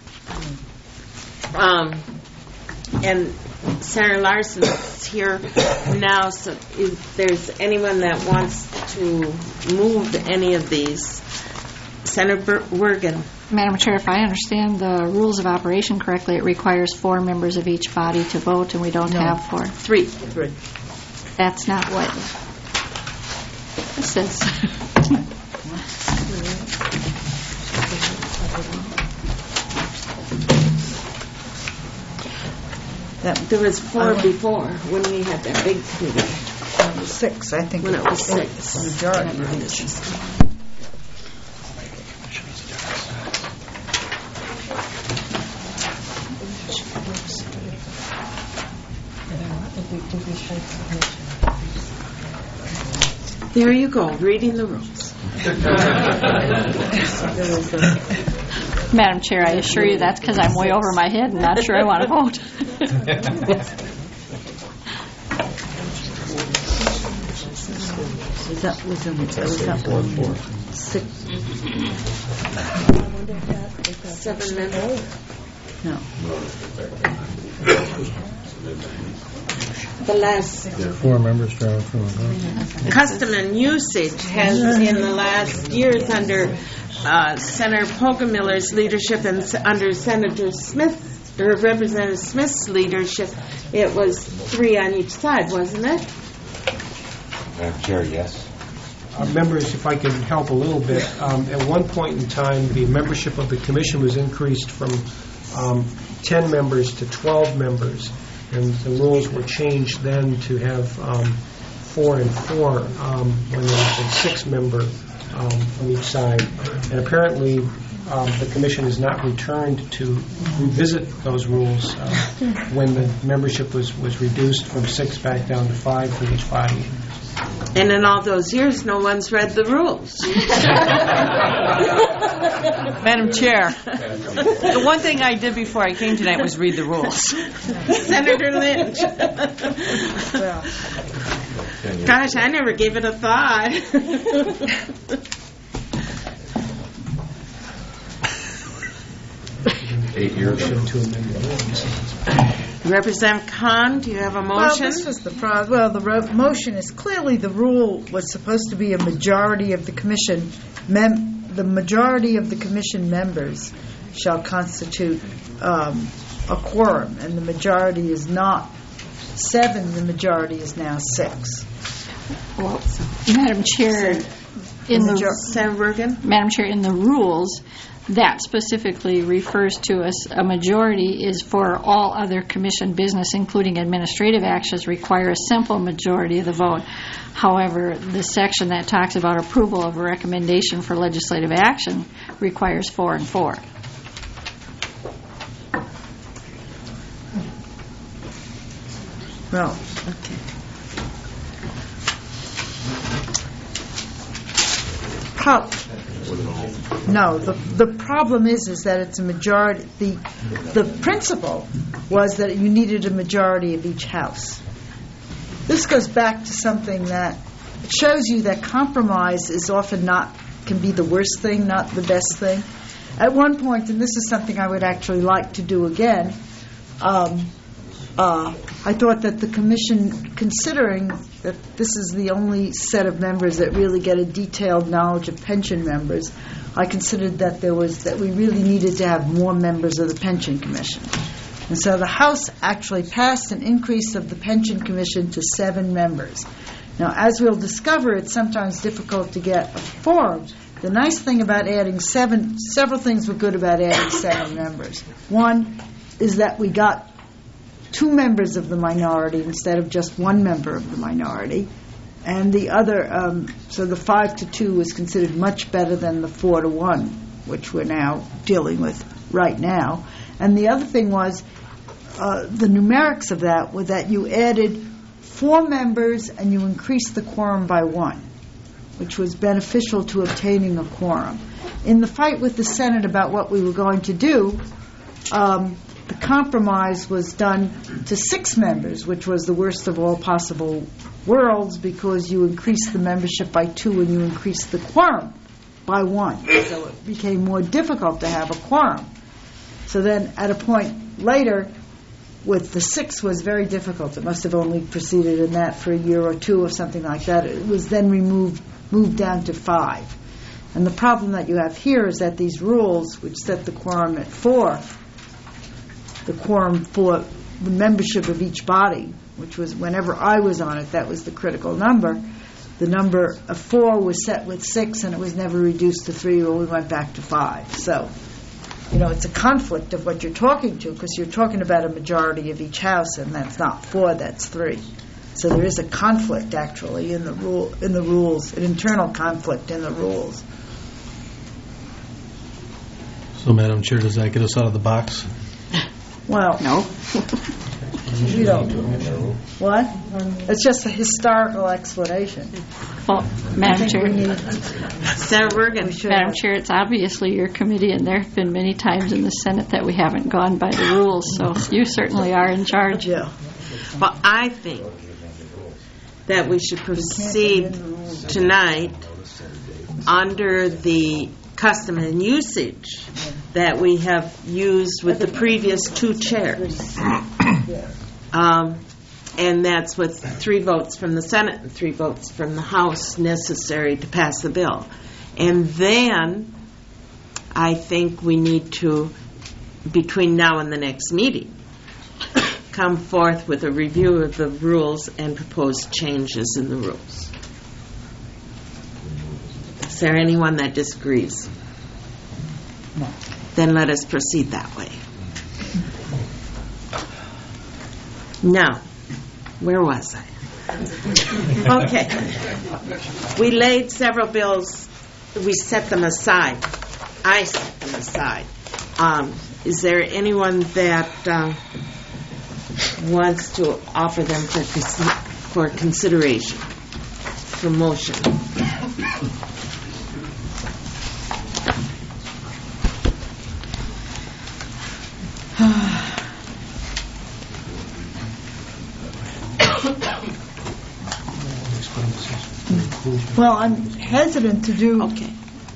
Um, and Senator Larson is here now, so if there's anyone that wants to move any of these, Senator Wergen. Madam Chair, if I understand the rules of operation correctly, it requires four members of each body to vote, and we don't No. have four. Three. Three. That's not what it says. That, There was four Uh, before when we had that big committee. six, I think. When it was six. It's the majority of each. There you go, reading the rules. Madam Chair, I assure you that's because I'm way over my head and not sure I want to vote. Was that, was in, was that one? Six. Seven members. No. The last Four members down from custom and usage has, in the last years, under uh, Senator Poggemiller's leadership and s- under Senator Smith, or Representative Smith's leadership, it was three on each side, wasn't it? Madam Chair, yes. Uh, members, if I can help a little bit, um, at one point in time, the membership of the commission was increased from um, ten members to twelve members, and the rules were changed then to have um, four and four um, when there was a six-member um, on each side. And apparently, um, the commission has not returned to revisit those rules uh, when the membership was, was reduced from six back down to five for each body. And in all those years, no one's read the rules. Madam Chair, the one thing I did before I came tonight was read the rules. Senator Lynch. Gosh, I never gave it a thought. Eight years ago. Representative Khan, do you have a motion? Well, this was the pro- well, the ro- motion is clearly the rule was supposed to be a majority of the commission mem- the majority of the commission members shall constitute um, a quorum, and the majority is not seven. The majority is now six. Well, Madam Chair, in the Senator Madam Chair, in the rules, that specifically refers to us, a majority is for all other commission business, including administrative actions, require a simple majority of the vote. However, the section that talks about approval of a recommendation for legislative action requires four and four. Well, okay. Pro- no, the the problem is is that it's a majority. The the principle was that you needed a majority of each house. This goes back to something that it shows you that compromise is often not can be the worst thing, not the best thing. At one point, and this is something I would actually like to do again. Um, Uh, I thought that the commission, considering that this is the only set of members that really get a detailed knowledge of pension members, I considered that there was that we really needed to have more members of the pension commission. And so the House actually passed an increase of the pension commission to seven members. Now, as we'll discover, it's sometimes difficult to get a quorum. The nice thing about adding seven, several things were good about adding seven members. One is that we got two members of the minority instead of just one member of the minority. And the other, um, so the five to two was considered much better than the four to one, which we're now dealing with right now. And the other thing was, uh, the numerics of that were that you added four members and you increased the quorum by one, which was beneficial to obtaining a quorum. In the fight with the Senate about what we were going to do, um, the compromise was done to six members, which was the worst of all possible worlds because you increased the membership by two and you increased the quorum by one. So it became more difficult to have a quorum. So then at a point later, with the six was very difficult. It must have only proceeded in that for a year or two or something like that. It was then removed, moved down to five. And the problem that you have here is that these rules, which set the quorum at four, the quorum for the membership of each body, which was whenever I was on it, that was the critical number. The number of four was set with six, and it was never reduced to three, or we went back to five. So, you know, it's a conflict of what you're talking to, because you're talking about a majority of each house, and that's not four, that's three. So there is a conflict, actually, in the rule, in the rules, an internal conflict in the rules. So, Madam Chair, does that get us out of the box? Well, no. You don't. What? It's just a historical explanation. Well, Madam Chair, Senator Bergen, Madam Chair, it's obviously your committee, and there have been many times in the Senate that we haven't gone by the rules. So you certainly are in charge. Yeah. But I think that we should proceed tonight under the custom and usage that we have used with the previous two chairs. Um, and that's with three votes from the Senate and three votes from the House necessary to pass the bill. And then I think we need to, between now and the next meeting, come forth with a review of the rules and propose changes in the rules. Is there anyone that disagrees? No. Then let us proceed that way. Now, where was I? Okay. We laid several bills. We set them aside. I set them aside. Um, is there anyone that uh, wants to offer them for, for consideration, for motion? Well, I'm hesitant to do okay.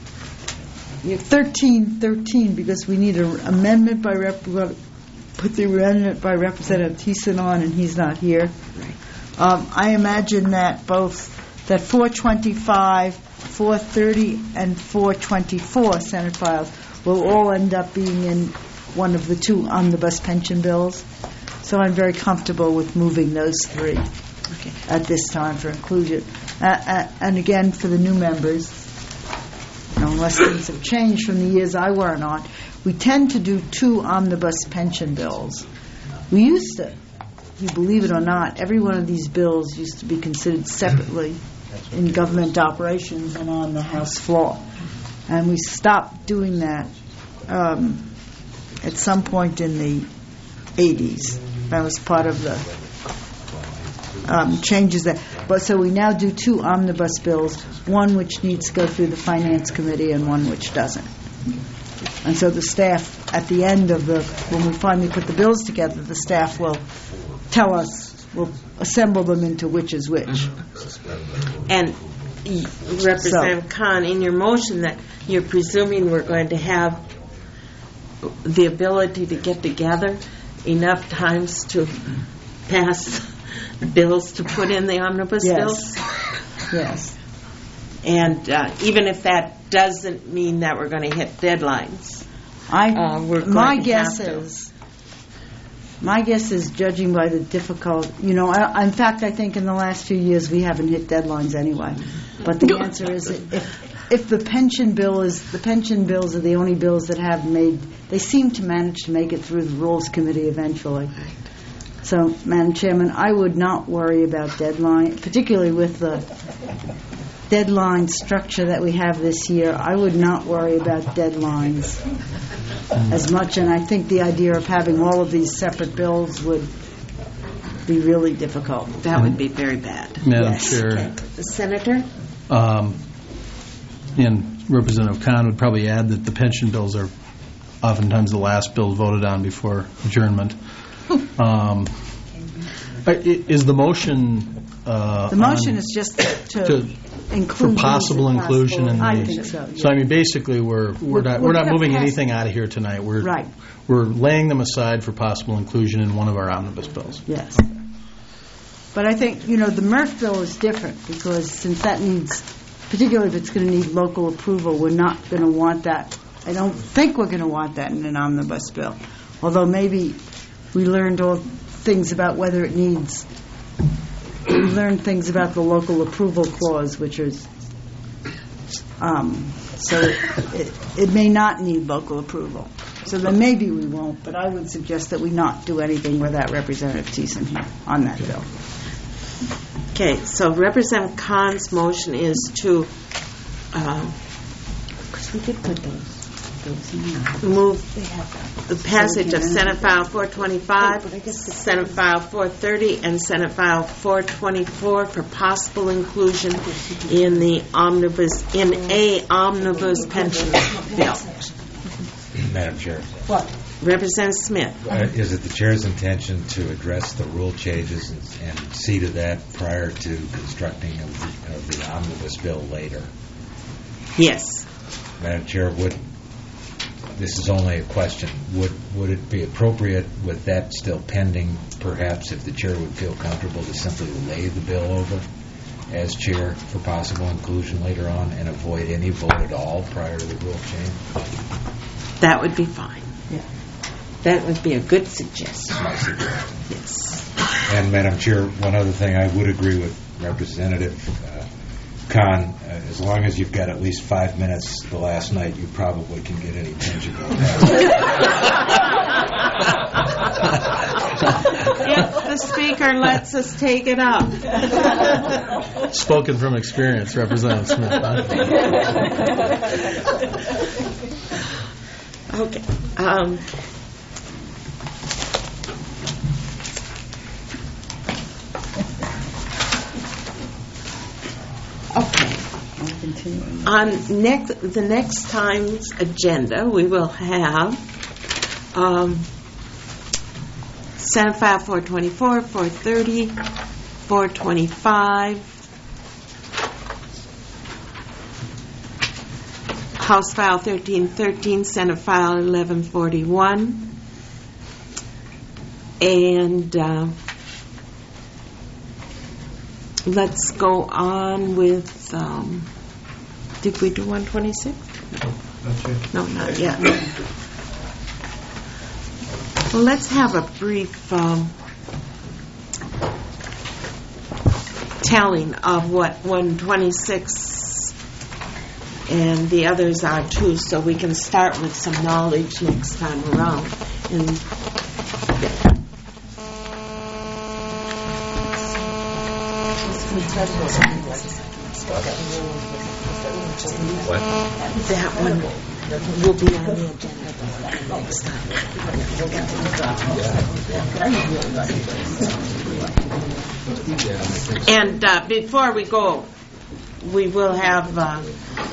thirteen thirteen because we need an amendment by rep. We're going to put the amendment by Representative Thiessen on, and he's not here. Right. Um, I imagine that both that four twenty-five, four thirty, and four twenty-four Senate files will all end up being in one of the two omnibus pension bills. So I'm very comfortable with moving those three okay. at this time for inclusion. Uh, uh, and again, for the new members, you know, unless things have changed from the years I weren't on, we tend to do two omnibus pension bills. We used to, if you believe it or not, every one of these bills used to be considered separately in government operations and on the House floor. And we stopped doing that um, at some point in the eighties. That was part of the um, changes that. But so we now do two omnibus bills, one which needs to go through the Finance Committee and one which doesn't. And so the staff, at the end of the, when we finally put the bills together, the staff will tell us, will assemble them into which is which. And Representative so, Khan, in your motion that you're presuming we're going to have the ability to get together enough times to pass bills to put in the omnibus yes. bills? Yes. And uh, even if that doesn't mean that we're going to hit deadlines, I, uh, we're going my to guess have to. is, my guess is, judging by the difficult, you know, I, in fact, I think in the last few years we haven't hit deadlines anyway. But the answer is, if if the pension bill is the pension bills are the only bills that have made, they seem to manage to make it through the Rules Committee eventually. So, Madam Chairman, I would not worry about deadline, particularly with the deadline structure that we have this year. I would not worry about deadlines as much, and I think the idea of having all of these separate bills would be really difficult. That would be very bad. Madam yes. Chair. Okay. The Senator? Um, and Representative Khan would probably add that the pension bills are oftentimes the last bill voted on before adjournment. um, Uh, i- Is the motion... uh, The motion on- is just to to- include For possible these as inclusion in possible. the... I think so, So, I mean, basically, we're, we're not, we're not We're moving past- anything out of here tonight. We're Right. We're laying them aside for possible inclusion in one of our omnibus bills. Yes. But I think, you know, the Murph bill is different because since that needs, particularly if it's going to need local approval, we're not going to want that. I don't think we're going to want that in an omnibus bill. Although maybe we learned all things about whether it needs, we learned things about the local approval clause, which is, um, so it, it may not need local approval. So then maybe we won't, but I would suggest that we not do anything without Representative Thiessen here on that bill. Okay, so Representative Kahn's motion is to um, we did put those, those in. Move the passage of Senate File four twenty-five, Senate File four thirty, and Senate File four twenty-four for possible inclusion in the omnibus, in a omnibus pension bill. Madam Chair. What? Representative Smith. Uh, is it the Chair's intention to address the rule changes and, and see to that prior to constructing of the, of the omnibus bill later? Yes. Madam Chair, would, this is only a question, would, would it be appropriate with that still pending, perhaps if the Chair would feel comfortable to simply lay the bill over as Chair for possible inclusion later on and avoid any vote at all prior to the rule change? That would be fine. Yeah. That would be a good suggestion. My suggestion. Yes. And Madam Chair, one other thing, I would agree with Representative uh, Kahn. Uh, as long as you've got at least five minutes the last night, you probably can get any pension bill passed. If the Speaker lets us take it up. Spoken from experience, Representative Smith. Huh? Okay. Um, okay. On next, the next time's agenda, we will have um, Senate File four twenty-four, four thirty, four twenty-five, House File thirteen thirteen, Senate File eleven forty-one, and uh, let's go on with, um, did we do one twenty-six? No, not yet. No, not yet. Well, let's have a brief um, telling of what one twenty-six and the others are too, so we can start with some knowledge next time around. And What? that one will be on the agenda next time. And uh, before we go, we will have uh,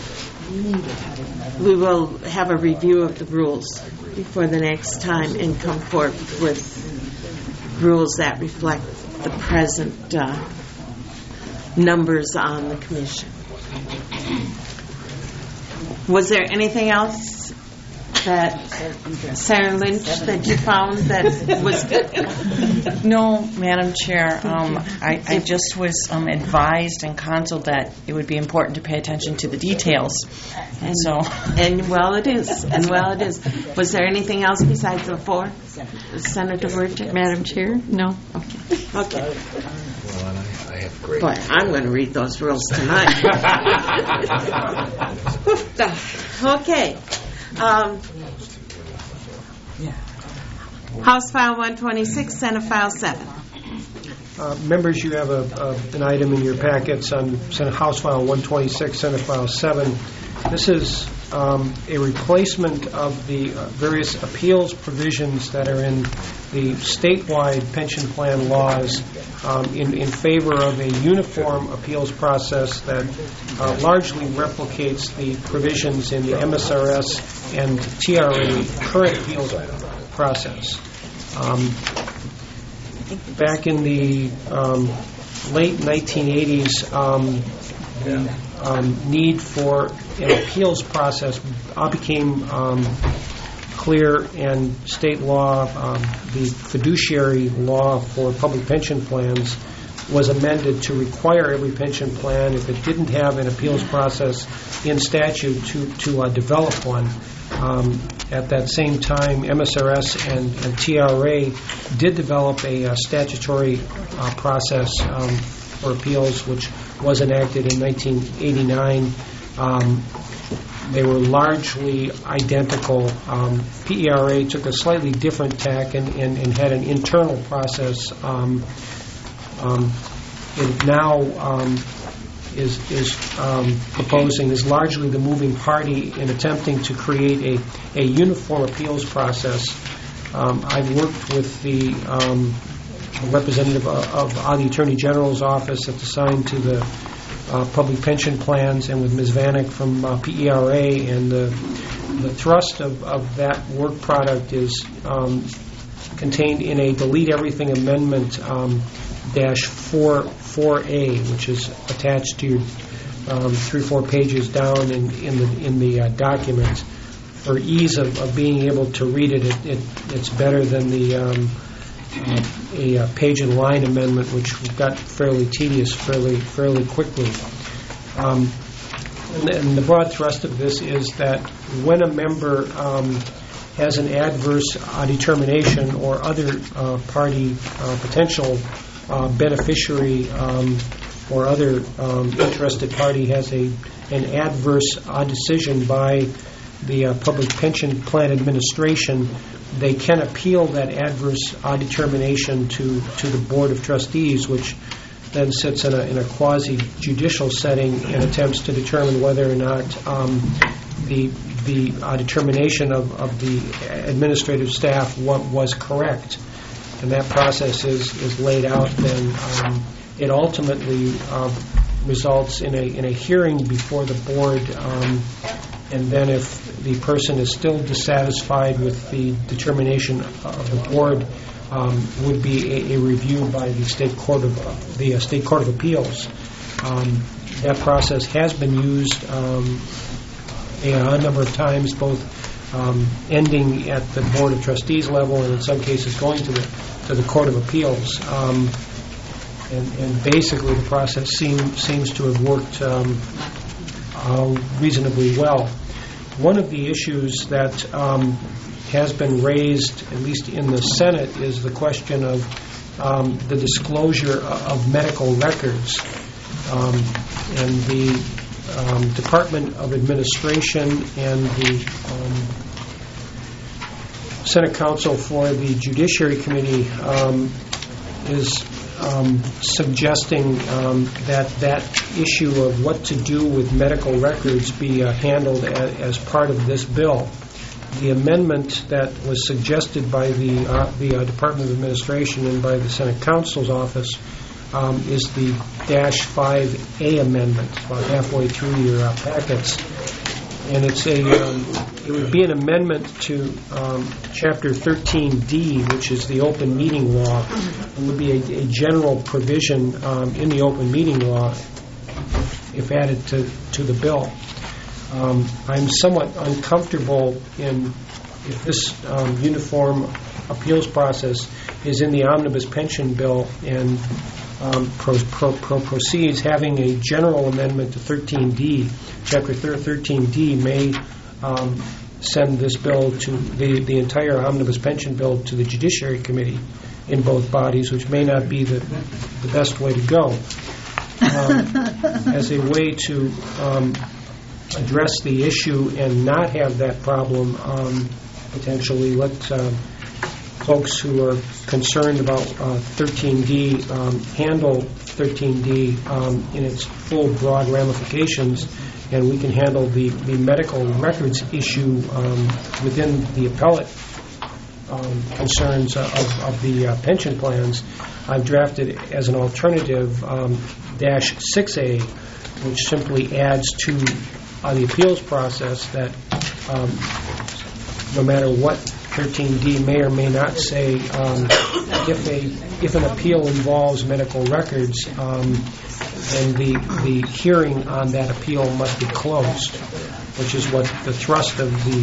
we will have a review of the rules before the next time and come forth with rules that reflect the present uh, numbers on the commission. Was there anything else that Sarah Lynch that you found that was good? No, Madam Chair. Um, I, I just was um, advised and counseled that it would be important to pay attention to the details. And so, and well, it is. And well, it is. Was there anything else besides the four, Senator Burgess? Madam Chair, no. Okay. Okay. Well, I, I have great. Boy, I'm going to read those rules tonight. Okay. Um, House File one twenty-six, Senate File seven. Uh, members, you have a, a, an item in your packets on Senate House File one twenty-six, Senate File seven. This is um, a replacement of the uh, various appeals provisions that are in the statewide pension plan laws um, in, in favor of a uniform appeals process that uh, largely replicates the provisions in the M S R S and T R A current appeals process. Um, back in the um, late nineteen eighties, um, the um, need for an appeals process uh, became um, clear, and state law, um, the fiduciary law for public pension plans, was amended to require every pension plan, if it didn't have an appeals process in statute, to, to uh, develop one. Um, at that same time, M S R S and, and T R A did develop a, a statutory uh, process um, for appeals, which was enacted in nineteen eighty-nine. Um, they were largely identical. Um, P E R A took a slightly different tack and, and, and had an internal process. Um, um, it now um, is, is um, proposing, is largely the moving party in attempting to create a, a uniform appeals process. Um, I've worked with the um, representative of, of uh, the Attorney General's office that's assigned to the uh, public pension plans, and with Miz Vanek from uh, P E R A, and the, the thrust of, of that work product is um, contained in a delete everything amendment um, dash four four A, which is attached to your um, three four pages down in, in the in the uh, document. For ease of, of being able to read it, it, it it's better than the um, uh, a, a page and line amendment, which got fairly tedious fairly fairly quickly. Um, and, and the broad thrust of this is that when a member um, has an adverse uh, determination, or other uh, party uh, potential uh, beneficiary um, or other um, interested party has a an adverse uh, decision by the uh, Public Pension Plan Administration, they can appeal that adverse uh, determination to, to the Board of Trustees, which then sits in a, in a quasi-judicial setting and attempts to determine whether or not um, the the uh, determination of, of the administrative staff what was correct. And that process is, is laid out. Then um, it ultimately uh, results in a in a hearing before the board. Um, And then if the person is still dissatisfied with the determination of the board, um, would be a, a review by the state court of the uh, state court of appeals. Um, that process has been used um, a, a number of times, both um, ending at the board of trustees level, and in some cases going to the to the court of appeals. Um, and, and basically, the process seem, seems to have worked Um, Uh, reasonably well. One of the issues that um, has been raised, at least in the Senate, is the question of um, the disclosure of medical records. Um, and the um, Department of Administration and the um, Senate Counsel for the Judiciary Committee um, is Um, suggesting um, that that issue of what to do with medical records be uh, handled as, as part of this bill. The amendment that was suggested by the uh, the uh, Department of Administration and by the Senate Counsel's office um, is the dash five A amendment, about halfway through your uh, packets, and it's a um, it would be an amendment to um, Chapter thirteen D, which is the open meeting law. It would be a, a general provision um, in the open meeting law if added to, to the bill. Um, I'm somewhat uncomfortable in if this um, uniform appeals process is in the omnibus pension bill and um, pro, pro, pro proceeds, having a general amendment to thirteen D. Chapter thirteen D may um, send this bill to the, the entire omnibus pension bill to the Judiciary Committee in both bodies, which may not be the, the best way to go. Um, as a way to um, address the issue and not have that problem, um, potentially let uh, folks who are concerned about uh, thirteen D um, handle thirteen D um, in its full broad ramifications, and we can handle the, the medical records issue um, within the appellate um, concerns of, of the uh, pension plans. I've drafted as an alternative um, dash six A, which simply adds to uh, the appeals process that um, no matter what thirteen D may or may not say um, if a if an appeal involves medical records, um, then the the hearing on that appeal must be closed, which is what the thrust of the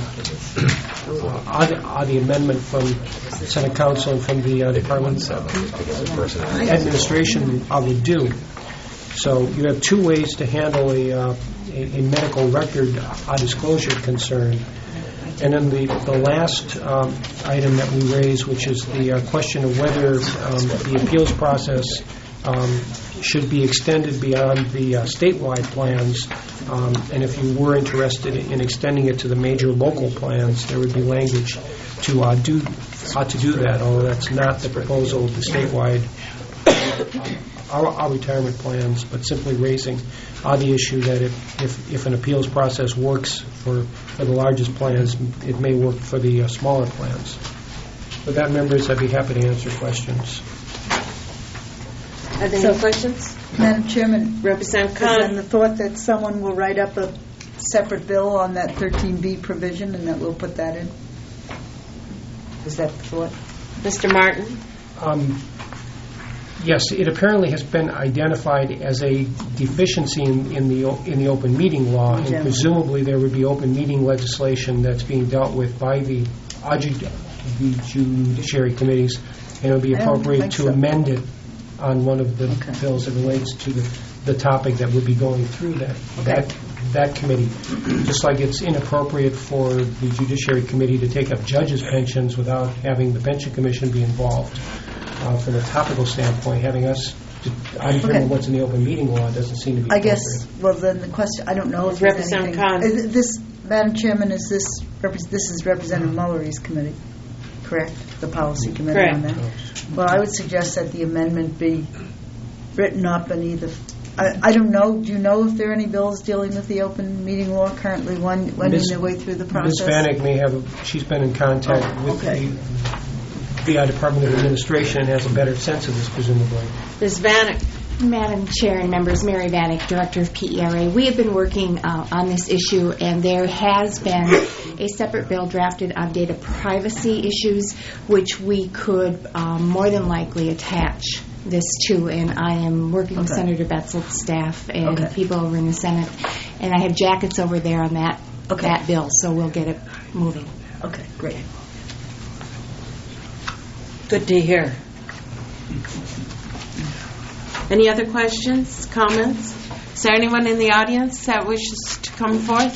the uh, on, the, on the amendment from the Senate Council and from the uh, Department of Administration uh, would do. So you have two ways to handle a, uh, a, a medical record uh, disclosure concern. And then the, the last um, item that we raise, which is the uh, question of whether um, the appeals process um, should be extended beyond the uh, statewide plans. Um, and if you were interested in extending it to the major local plans, there would be language to uh, do uh, to do that, although that's not the proposal of the statewide Our, our retirement plans, but simply raising uh, the issue that if, if, if an appeals process works for, for the largest plans, it may work for the uh, smaller plans. With that, members, I'd be happy to answer questions. Are there So, any questions? Madam Chairman, Representative is Khan. then the thought that someone will write up a separate bill on that thirteen B provision and that we'll put that in? Is that the thought? Mister Martin? Um, Yes, it apparently has been identified as a deficiency in, in the o- in the open meeting law, and Yeah. presumably there would be open meeting legislation that's being dealt with by the, uh, ju- the judiciary committees, and it would be I don't appropriate think to so. amend it on one of the bills that relates to the, the topic that would be going through that that that committee. Just like it's inappropriate for the judiciary committee to take up judges' pensions without having the pension commission be involved. Uh, from a topical standpoint, having us I determine Okay. what's in the open meeting law doesn't seem to be I appropriate. guess, well, then the question, I don't know if there's Representative anything. Khan. Is This, Madam Chairman, is this, repres- this is Representative Mullery's committee, correct? The policy committee on Correct. that? Well, I would suggest that the amendment be written up and either, I, I don't know, do you know if there are any bills dealing with the open meeting law currently, one, wending Miz- their way through the Miz process? Vanek may have, a- she's been in contact Oh, with okay. the V I Department of Administration and has a better sense of this, presumably. Miz Vanek? Madam Chair and members, Mary Vanek, Director of P E R A. We have been working uh, on this issue, and there has been a separate bill drafted on data privacy issues, which we could um, more than likely attach this to, and I am working with Okay. Senator Betzel's staff and Okay. people over in the Senate, and I have jackets over there on that Okay. that bill, so we'll get it moving. Okay, great. Good to hear. Any other questions, comments? Is there anyone in the audience that wishes to come forth?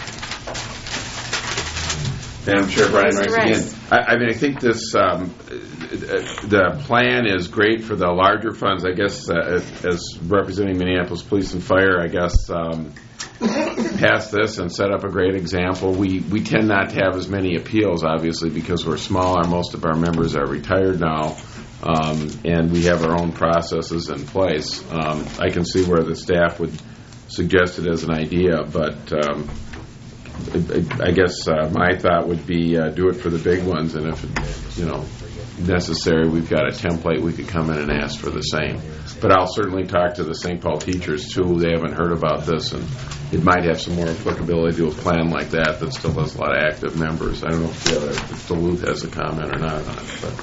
Madam Chair, Brian Mister Rice Rice. again. I, I mean, I think this, um, the plan is great for the larger funds. I guess uh, as representing Minneapolis Police and Fire, I guess um, pass this and set up a great example. We we tend not to have as many appeals, obviously, because we're smaller. Most of our members are retired now, um, and we have our own processes in place. Um, I can see where the staff would suggest it as an idea, but um, I I guess uh, my thought would be uh, do it for the big ones, and if you know necessary, we've got a template we could come in and ask for the same. But I'll certainly talk to the Saint Paul teachers too. They haven't heard about this, and it might have some more applicability to a plan like that that still has a lot of active members. I don't know if the other if Duluth has a comment or not on it, but.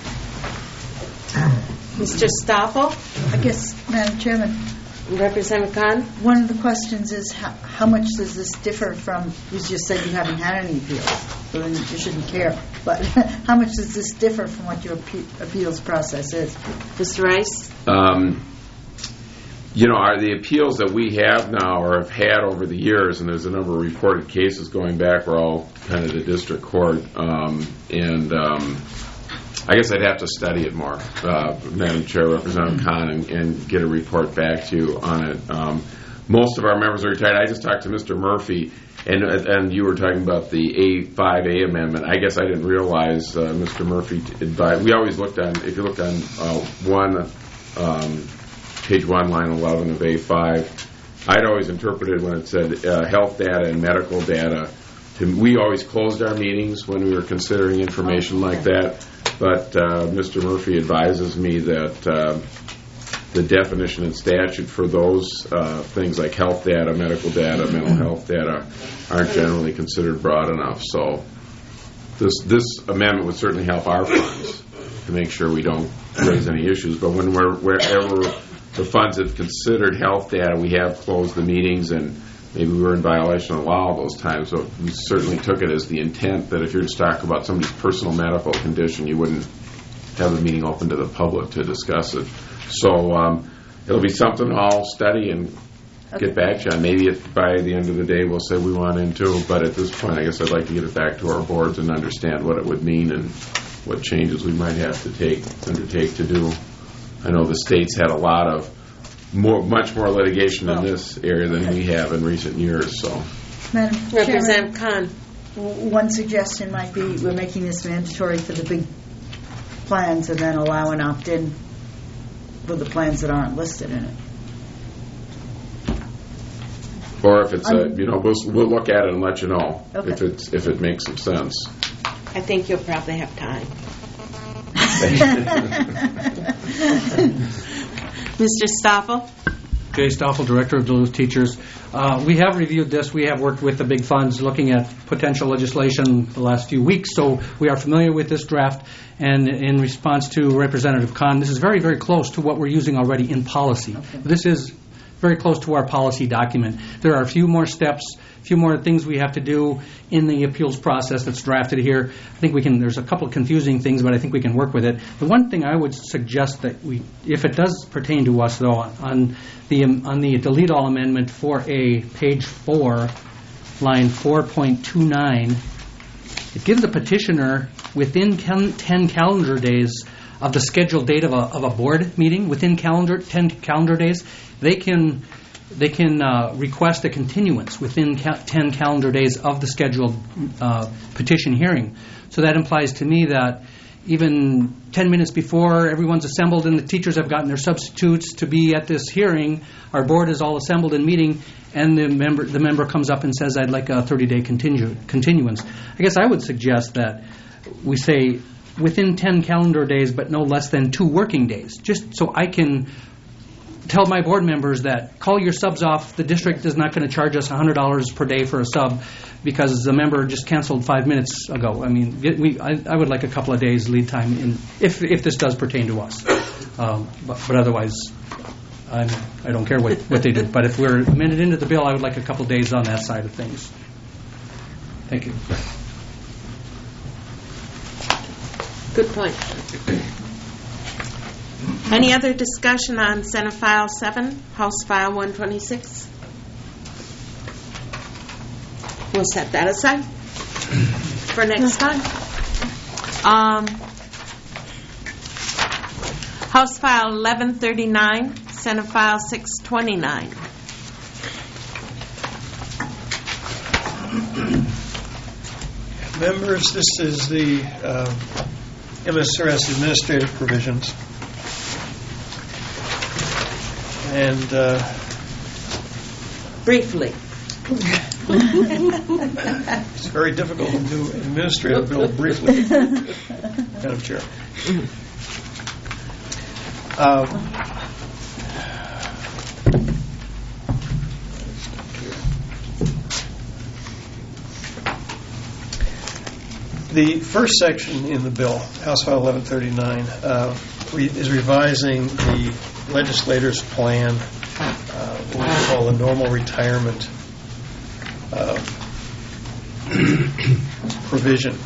Mister Stoffel? I guess, Madam Chairman. Representative Khan? One of the questions is how, how much does this differ from, you just said you haven't had any appeals, so then you shouldn't care, but how much does this differ from what your appe- appeals process is? Mister Rice? Um, you know, are the appeals that we have now or have had over the years, and there's a number of reported cases going back, we're all kind of the district court, um, and um, I guess I'd have to study it more, uh, Madam Chair, Representative Khan, and, and get a report back to you on it. Um, most of our members are retired. I just talked to Mister Murphy, and and you were talking about the A five A amendment. I guess I didn't realize uh, Mister Murphy advised. We always looked on, if you looked on uh, one, um, page one, line eleven of A five, I'd always interpreted when it said uh, health data and medical data. To, we always closed our meetings when we were considering information like that. But uh, Mister Murphy advises me that uh, the definition and statute for those uh, things like health data, medical data, mental health data aren't generally considered broad enough. So this this amendment would certainly help our funds to make sure we don't raise any issues. But when we're wherever the funds have considered health data, we have closed the meetings, and maybe we were in violation of law those times. So we certainly took it as the intent that if you're to talk about somebody's personal medical condition, you wouldn't have the meeting open to the public to discuss it. So um, it'll be something I'll study and get back to you on. Maybe if by the end of the day we'll say we want into, but at this point I guess I'd like to get it back to our boards and understand what it would mean and what changes we might have to take undertake to do. I know the state's had a lot of more, much more litigation in this area than we have in recent years. So, Madam Representative Chairman, Khan. One suggestion might be we're making this mandatory for the big plans and then allow an opt-in for the plans that aren't listed in it. or if it's a, you know, we'll we'll look at it and let you know Okay. if it's if it makes some sense. I think you'll probably have time. Mister Stoffel? Jay Stoffel, Director of Duluth Teachers. Uh, we have reviewed this. We have worked with the big funds looking at potential legislation the last few weeks, so we are familiar with this draft. And in response to Representative Khan, this is very, very close to what we're using already in policy. Okay. This is very close to our policy document. There are a few more steps, a few more things we have to do in the appeals process that's drafted here. I think we can, there's a couple of confusing things, but I think we can work with it. The one thing I would suggest that we, if it does pertain to us, though, on the um, on the delete all amendment for a page four, line four point two nine, it gives the petitioner within ten calendar days of the scheduled date of a, of a board meeting, within calendar ten calendar days, they can they can uh, request a continuance within ca- ten calendar days of the scheduled uh, petition hearing. So that implies to me that even ten minutes before everyone's assembled and the teachers have gotten their substitutes to be at this hearing, our board is all assembled in meeting, and the member the member comes up and says, I'd like a thirty-day continu- continuance. I guess I would suggest that we say within ten calendar days, but no less than two working days, just so I can tell my board members that call your subs off. The district is not going to charge us one hundred dollars per day for a sub because the member just canceled five minutes ago. I mean, we, I, I would like a couple of days lead time in, if if this does pertain to us. Um, but, but otherwise, I'm, I don't care what, what they do. But if we're amended into the bill, I would like a couple of days on that side of things. Thank you. Good point. Any other discussion on Senate File seven, House File one twenty-six? We'll set that aside for next time. Um, House File eleven thirty-nine, Senate File six twenty-nine. Members, this is the uh, M S R S administrative provisions. And uh, briefly, it's very difficult to do an administrative bill briefly, Madam Chair. Uh, the first section in the bill, House File eleven thirty-nine, uh, re- is revising the legislator's plan, uh, what we call the normal retirement uh, provision.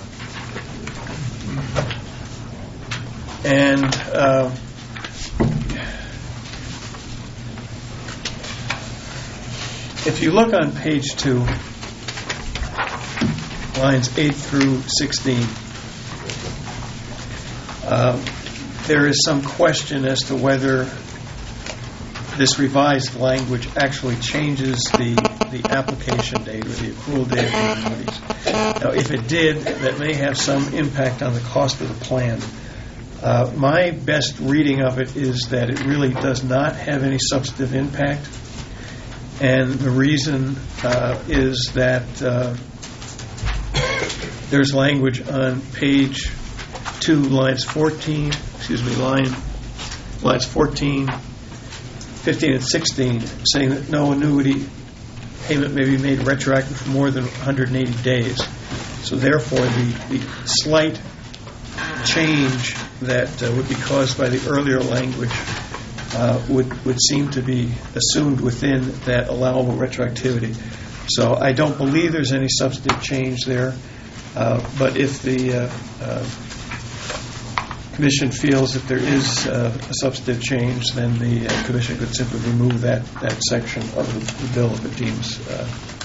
And uh, if you look on page two, lines eight through sixteen, uh, there is some question as to whether this revised language actually changes the, the application date or the accrual date of the annuities. Now, if it did, that may have some impact on the cost of the plan. Uh, my best reading of it is that it really does not have any substantive impact. And the reason uh, is that uh, there's language on page two, lines fourteen, excuse me, line lines fourteen, fifteen, and sixteen, saying that no annuity payment may be made retroactive for more than one hundred eighty days. So therefore, the, the slight change that uh, would be caused by the earlier language uh, would, would seem to be assumed within that allowable retroactivity. So I don't believe there's any substantive change there, uh, but if the uh, uh, Commission feels that there is uh, a substantive change, then the uh, Commission could simply remove that, that section of the, the bill if it deems, uh,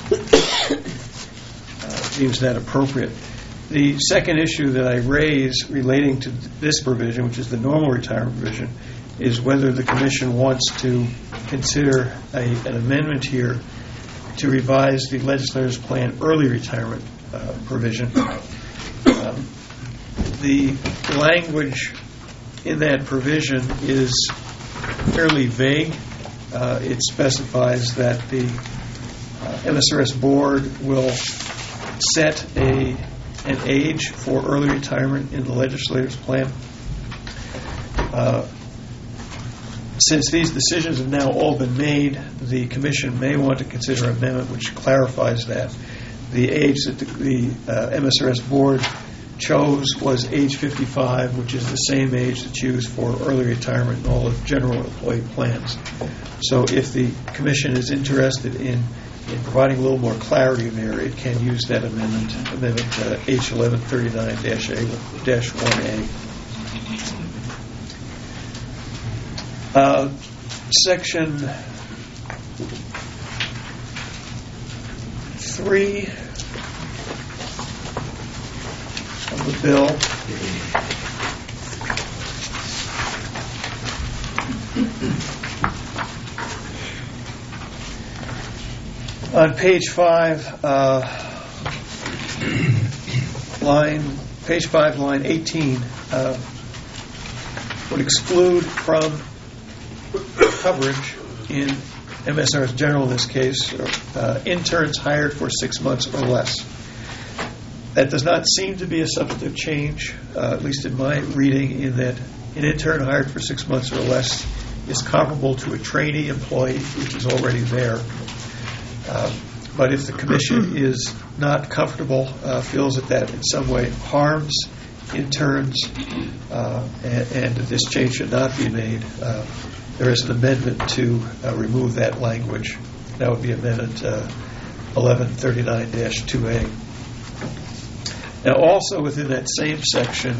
uh, deems that appropriate. The second issue that I raise relating to this provision, which is the normal retirement provision, is whether the Commission wants to consider a, an amendment here to revise the legislator's plan early retirement uh, provision. Um, the language in that provision is fairly vague. Uh, it specifies that the uh, M S R S board will set a an age for early retirement in the legislator's plan. Uh, Since these decisions have now all been made, the Commission may want to consider an amendment which clarifies that. The age that the, the uh, M S R S board chose was age fifty-five, which is the same age that's used for early retirement in all of general employee plans. So if the Commission is interested in, in providing a little more clarity there, it can use that amendment, Amendment uh, H eleven thirty-nine dash one A. Uh, section three of the bill on page five, uh, line page five, line eighteen, uh, would exclude from coverage in M S R S General in this case, uh, interns hired for six months or less. That does not seem to be a substantive change, uh, at least in my reading, in that an intern hired for six months or less is comparable to a trainee employee, which is already there. Uh, but if the Commission is not comfortable, uh, feels that that in some way harms interns, uh, and, and that this change should not be made, uh, there is an amendment to uh, remove that language. That would be Amendment uh, eleven thirty-nine dash two A. Now, also within that same section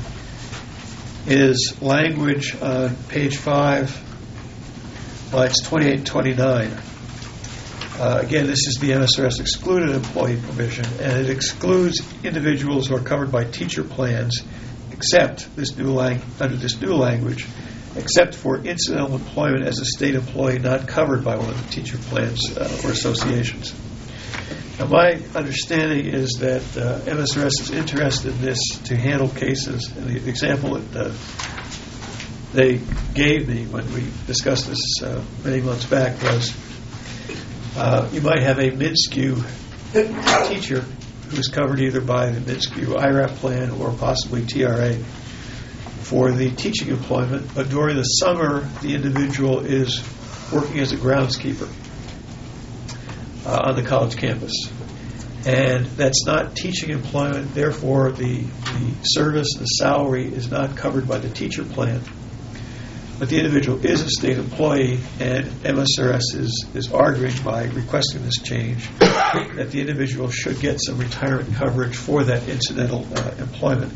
is language on page five, lines twenty-eight and twenty-nine. Uh, again, this is the M S R S excluded employee provision, and it excludes individuals who are covered by teacher plans, except this new lang- under this new language, except for incidental employment as a state employee not covered by one of the teacher plans uh, or associations. Now, my understanding is that uh, M S R S is interested in this to handle cases. And the example that uh, they gave me when we discussed this uh, many months back was uh, you might have a mid-skew teacher who's covered either by the mid-skew I R A P plan or possibly T R A for the teaching employment, but during the summer the individual is working as a groundskeeper uh, on the college campus. And that's not teaching employment, therefore the, the service, the salary is not covered by the teacher plan. But the individual is a state employee, and M S R S is, is arguing by requesting this change that the individual should get some retirement coverage for that incidental uh, employment.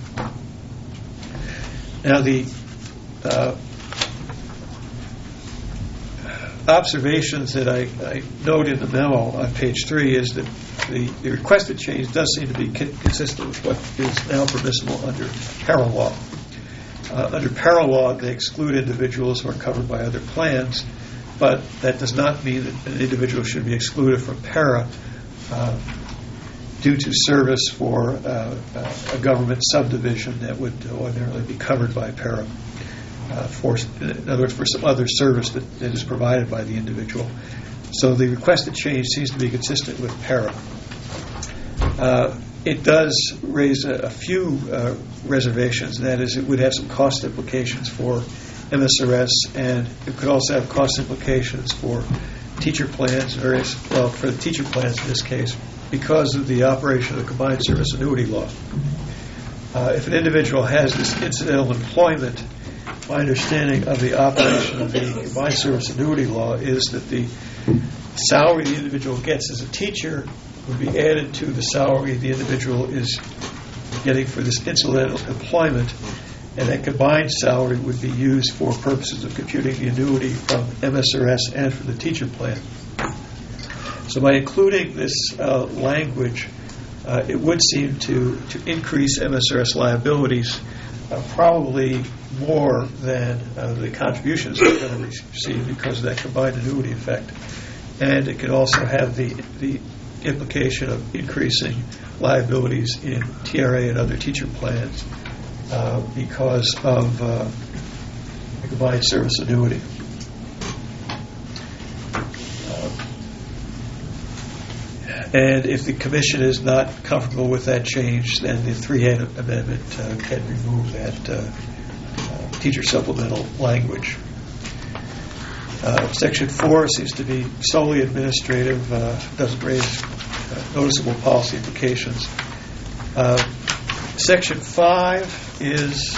Now, the uh, observations that I, I note in the memo on page three is that the, the requested change does seem to be consistent with what is now permissible under para law. Uh, under para law, they exclude individuals who are covered by other plans, but that does not mean that an individual should be excluded from para uh, due to service for uh, uh, a government subdivision that would ordinarily be covered by para. Uh, for, in other words, for some other service that, that is provided by the individual. So the requested change seems to be consistent with para. Uh, it does raise a, a few uh, reservations. That is, it would have some cost implications for M S R S, and it could also have cost implications for teacher plans, various, well, for the teacher plans in this case, because of the operation of the combined service annuity law. Uh, if an individual has this incidental employment, my understanding of the operation of the combined service annuity law is that the salary the individual gets as a teacher would be added to the salary the individual is getting for this incidental employment, and that combined salary would be used for purposes of computing the annuity from M S R S and from the teacher plan. So by including this uh, language, uh, it would seem to, to increase M S R S liabilities uh, probably more than uh, the contributions they're going to receive because of that combined annuity effect. And it could also have the, the implication of increasing liabilities in T R A and other teacher plans uh, because of uh, the combined service annuity. And if the commission is not comfortable with that change, then the three-head amendment uh, can remove that uh, uh, teacher supplemental language. Uh, section four seems to be solely administrative, uh, doesn't raise uh, noticeable policy implications. Uh, section five is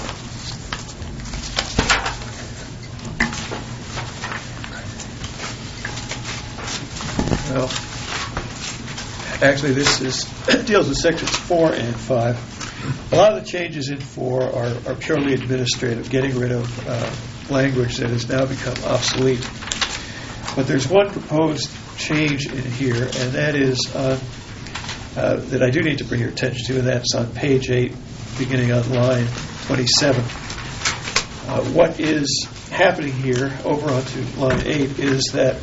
well. Actually, this is deals with sections four and five. A lot of the changes in four are, are purely administrative, getting rid of uh, language that has now become obsolete. But there's one proposed change in here, and that is on, uh, that I do need to bring your attention to, and that's on page eight, beginning on line twenty-seven. Uh, what is happening here, over onto line eight, is that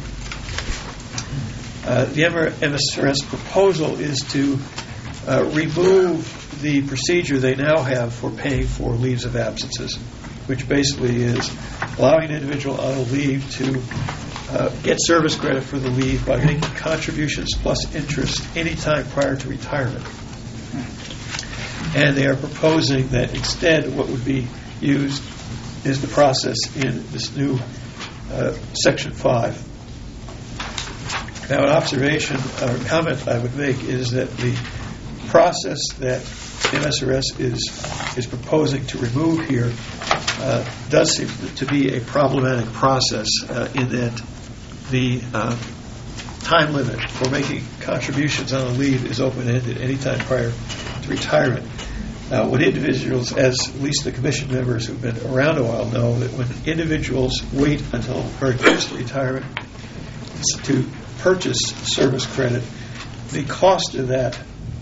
Uh, the M S R S proposal is to uh, remove the procedure they now have for paying for leaves of absences, which basically is allowing an individual on a leave to uh, get service credit for the leave by making contributions plus interest any time prior to retirement. And they are proposing that instead what would be used is the process in this new uh, Section five. Now, an observation or comment I would make is that the process that M S R S is is proposing to remove here uh, does seem to be a problematic process uh, in that the uh, time limit for making contributions on a leave is open-ended any time prior to retirement. Uh, what individuals, as at least the commission members who've been around a while, know that when individuals wait until very close to retirement to purchase service credit, the cost of that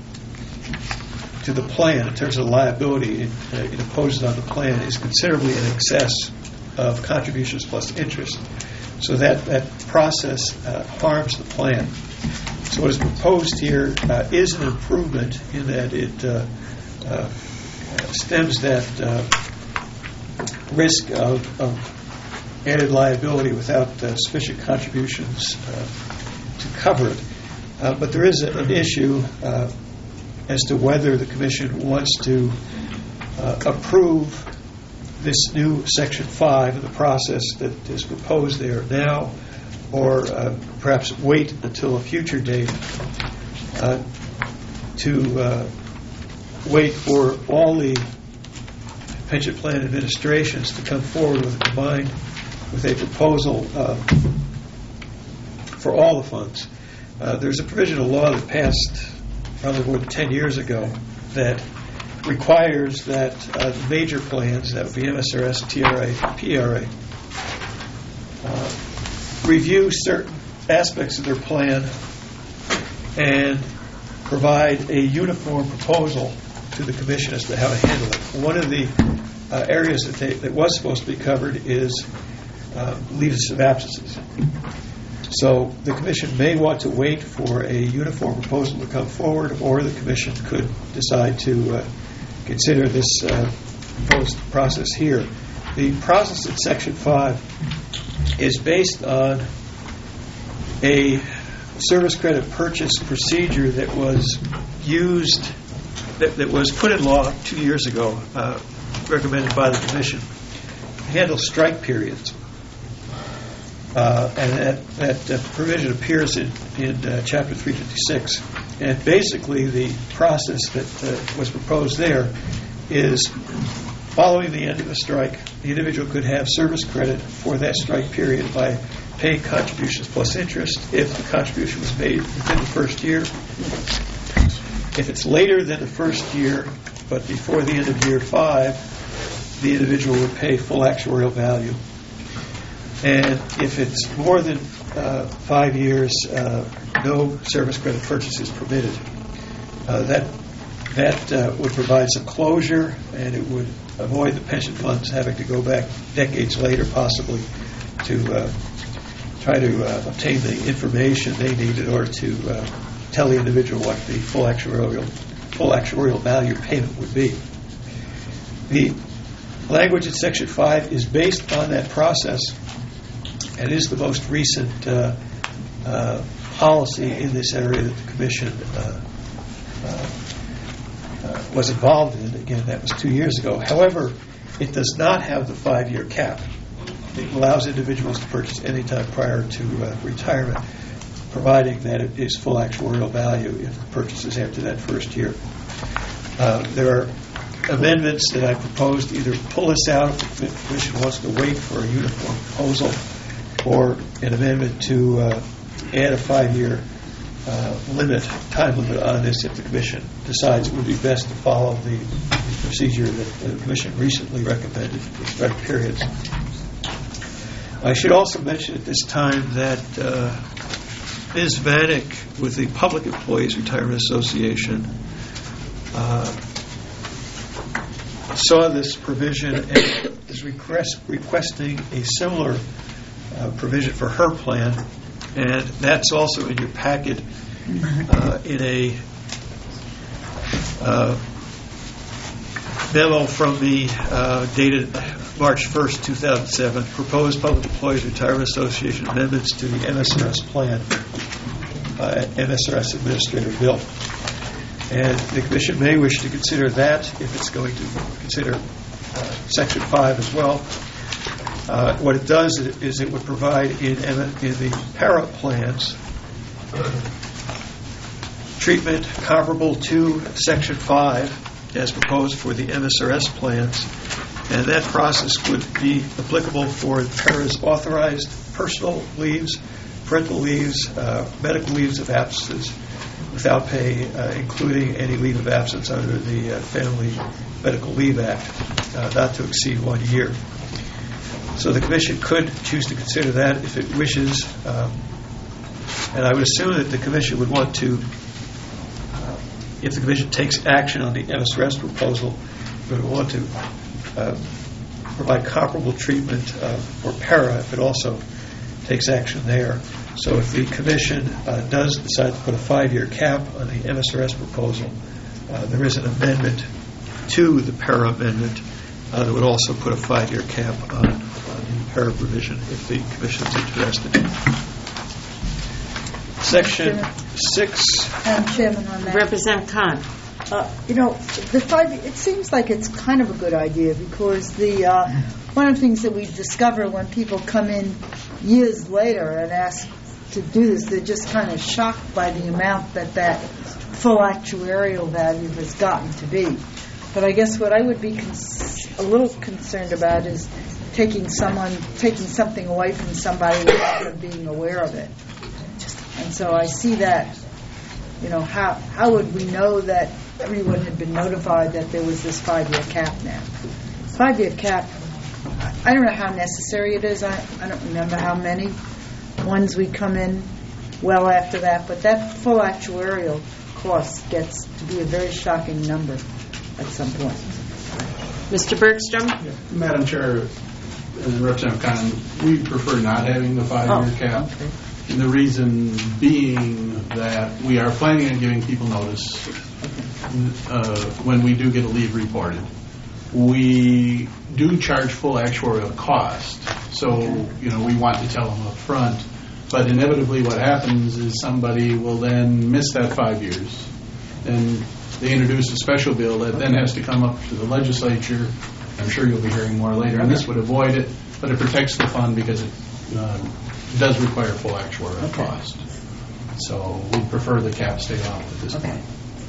to the plan in terms of liability it, uh, it imposes on the plan is considerably in excess of contributions plus interest. So that, that process uh, harms the plan. So what is proposed here uh, is an improvement in that it uh, uh, stems that uh, risk of, of added liability without uh, sufficient contributions uh, to cover it. Uh, but there is a, an issue uh, as to whether the Commission wants to uh, approve this new Section five of the process that is proposed there now, or uh, perhaps wait until a future date uh, to uh, wait for all the pension plan administrations to come forward with a combined with a proposal uh, for all the funds. Uh, there's a provision of law that passed probably more than ten years ago that requires that uh, the major plans, that would be M S R S, T R A, P R A, uh, review certain aspects of their plan and provide a uniform proposal to the Commission as to how to handle it. One of the uh, areas that, they, that was supposed to be covered is uh, leaves of absences. So the Commission may want to wait for a uniform proposal to come forward, or the Commission could decide to uh, consider this uh, proposed process here. The process in Section five is based on a service credit purchase procedure that was used, that, that was put in law two years ago, uh, recommended by the Commission, to handle strike periods. Uh, and that, that uh, provision appears in, in uh, Chapter three fifty-six. And basically, the process that uh, was proposed there is, following the end of the strike, the individual could have service credit for that strike period by paying contributions plus interest if the contribution was made within the first year. If it's later than the first year, but before the end of year five, the individual would pay full actuarial value. And if it's more than uh, five years, uh, no service credit purchase is permitted. Uh, that that uh, would provide some closure, and it would avoid the pension funds having to go back decades later, possibly, to uh, try to uh, obtain the information they need in order to uh, tell the individual what the full actuarial full actuarial value payment would be. The language in Section five is based on that process and is the most recent uh, uh, policy in this area that the Commission uh, uh, uh, was involved in. Again, that was two years ago. However, it does not have the five-year cap. It allows individuals to purchase any time prior to uh, retirement, providing that it is full actuarial value if the purchase is after that first year. Uh, there are amendments that I proposed to either pull this out if the Commission wants to wait for a uniform proposal, or an amendment to uh, add a five-year uh, limit, time limit on this if the Commission decides it would be best to follow the, the procedure that the Commission recently recommended for strike periods. I should also mention at this time that uh, Miz Vanek with the Public Employees Retirement Association uh, saw this provision and is request, requesting a similar uh, provision for her plan, and that's also in your packet uh, in a uh, memo from me uh, dated March first, two thousand seven, proposed Public Employees Retirement Association amendments to the M S R S plan, uh, M S R S Administrator Bill. And the Commission may wish to consider that if it's going to consider uh, Section five as well. Uh, what it does is it would provide in, in the para plans treatment comparable to Section five as proposed for the M S R S plans, and that process would be applicable for para's authorized personal leaves, parental leaves, uh, medical leaves of absences without pay, uh, including any leave of absence under the uh, Family Medical Leave Act, uh, not to exceed one year. So the Commission could choose to consider that if it wishes, um, and I would assume that the Commission would want to, uh, if the Commission takes action on the M S R S proposal, would want to uh, provide comparable treatment uh, for para if it also takes action there. So if the Commission uh, does decide to put a five-year cap on the M S R S proposal, uh, there is an amendment to the para amendment uh, that would also put a five-year cap on, on the para provision if the Commission is interested. Section six. Madam Chairman, on that. Representative Khan. Uh, you know, the five. It seems like it's kind of a good idea because the uh, one of the things that we discover when people come in years later and ask to do this, they're just kind of shocked by the amount that that full actuarial value has gotten to be. But I guess what I would be cons- a little concerned about is taking someone, taking something away from somebody without them being aware of it. And so I see that, you know, how how would we know that everyone had been notified that there was this five-year cap now? Five-year cap, I don't know how necessary it is. I, I don't remember how many ones we come in well after that, but that full actuarial cost gets to be a very shocking number at some point. Mister Bergstrom? Yeah. Madam Chair and Representative Khan, we prefer not having the five-year oh, cap. Okay. And the reason being that we are planning on giving people notice uh, when we do get a leave reported. We do charge full actuarial cost, so you know we want to tell them up front. But inevitably, what happens is somebody will then miss that five years, and they introduce a special bill that then has to come up to the legislature. I'm sure you'll be hearing more later, and this would avoid it, but it protects the fund because it uh, does require full actuarial okay. cost. So we'd prefer the cap stay off at this point.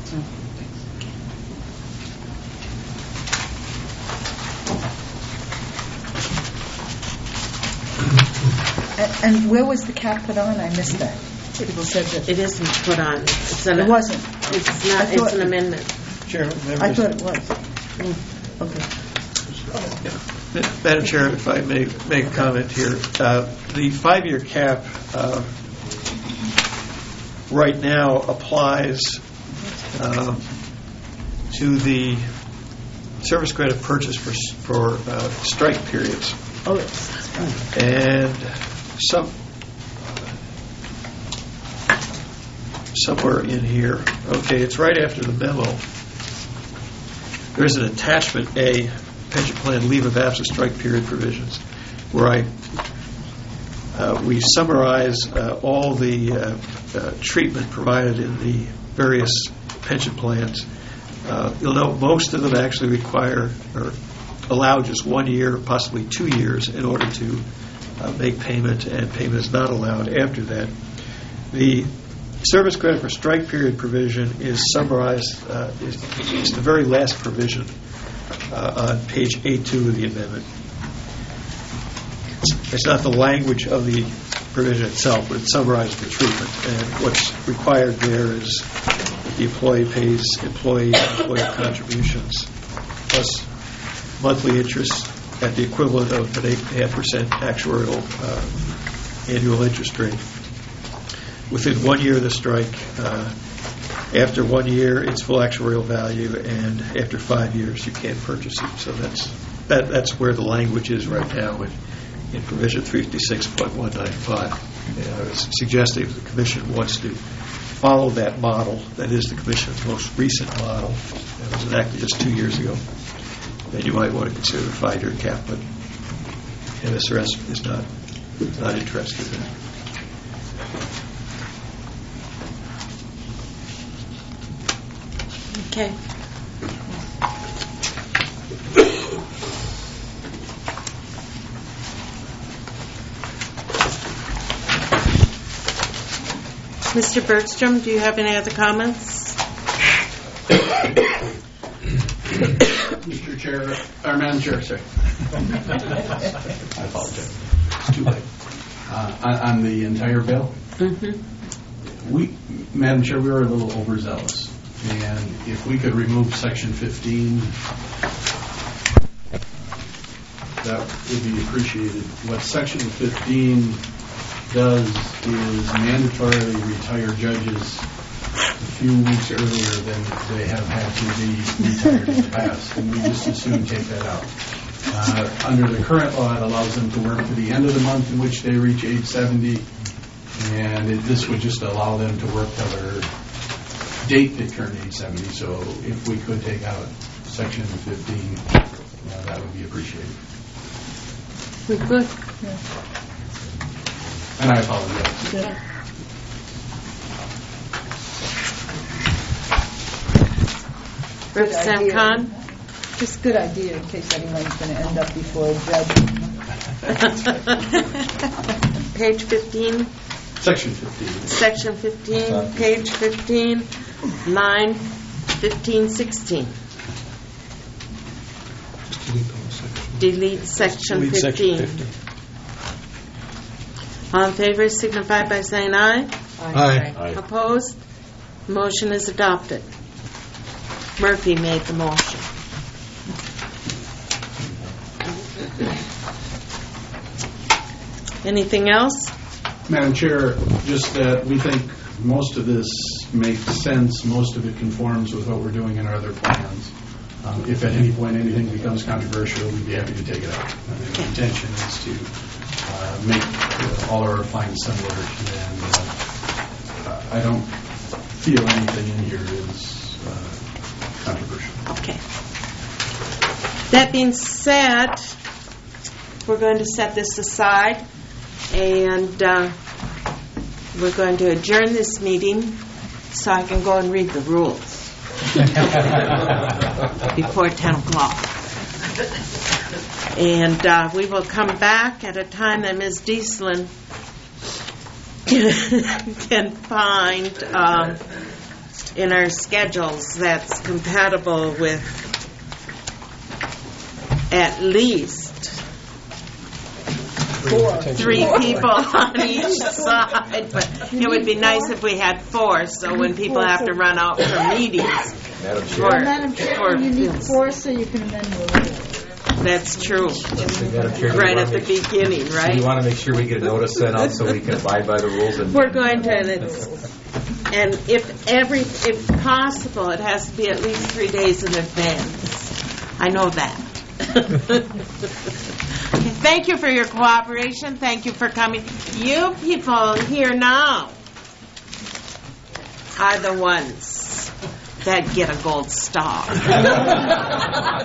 And, and where was the cap put on? I missed that. People said that it isn't put on. It's an, it wasn't. It's not. Thought, it's an amendment. Chairman, I thought it was. Mm. Okay. Madam Chair, if I may make a comment here, uh, the five-year cap uh, right now applies uh, to the service credit purchase for for uh, strike periods. Oh, yes. Right. And some somewhere in here, okay, it's right after the memo. There's an attachment A, pension plan leave of absence strike period provisions, where I uh, we summarize uh, all the uh, uh, treatment provided in the various pension plans. Uh, you'll note most of them actually require or allow just one year, possibly two years, in order to uh, make payment, and payment is not allowed after that. The service credit for strike period provision is summarized, uh, is, is the very last provision uh, on page A two of the amendment. It's not the language of the provision itself, but it summarizes the treatment. And what's required there is the employee pays employee employer contributions plus monthly interest at the equivalent of an eight point five percent actuarial uh, annual interest rate. Within one year of the strike, uh, after one year, it's full actuarial value, and after five years, you can't purchase it. So that's that, that's where the language is right now in, in provision three fifty-six point one nine five. And I was suggesting if the Commission wants to follow that model, that is the Commission's most recent model, that was enacted just two years ago, then you might want to consider a five-year cap, but M S R S is not, not interested in it. Okay. Mister Bergstrom, do you have any other comments? Mister Chair, or Madam Chair, sorry. I apologize. It's too late. Uh, on, on the entire bill, mm-hmm. we, Madam Chair, we were a little overzealous. And if we could remove Section fifteen, that would be appreciated. What Section fifteen does is mandatorily retire judges a few weeks earlier than they have had to be retired in the past, and we just as soon take that out. Uh, under the current law, it allows them to work to the end of the month in which they reach age seventy, and it, this would just allow them to work till their date they turn age seventy. So if we could take out Section fifteen, you know, that would be appreciated. We could. Yeah. And I apologize. Yeah. Representative Khan? Just a good idea in case anyone's going to end up before a judge. Page fifteen. Section fifteen. Section fifteen, page fifteen, line fifteen sixteen. Delete section Delete fifteen. section fifteen. All in favor signify by saying aye. Aye. Aye. Opposed? Motion is adopted. Murphy made the motion. Anything else? Madam Chair, just that we think most of this makes sense. Most of it conforms with what we're doing in our other plans. Um, if at any point anything becomes controversial, we'd be happy to take it out. And the intention is to uh, make uh, all our plans similar, and uh, I don't feel anything in here is uh, controversial. Okay. That being said, we're going to set this aside, and uh, we're going to adjourn this meeting so I can go and read the rules before ten o'clock. And uh, we will come back at a time that Miz Dieslin can, can find um, in our schedules that's compatible with at least Four. three people on each side, but it would be nice if we had four, so when people have to run out for meetings. Madam Chair. Well, Madam Chair, for you need bills. four so you can amend the law. That's true. Madam Chair, do you Right wanna at the make- beginning, Do right? you want to make sure we get a notice sent out so we can abide by the rules? And We're going to, and it's, and if every, if possible, it has to be at least three days in advance. I know that. Okay, thank you for your cooperation. Thank you for coming. You people here now are the ones that get a gold star.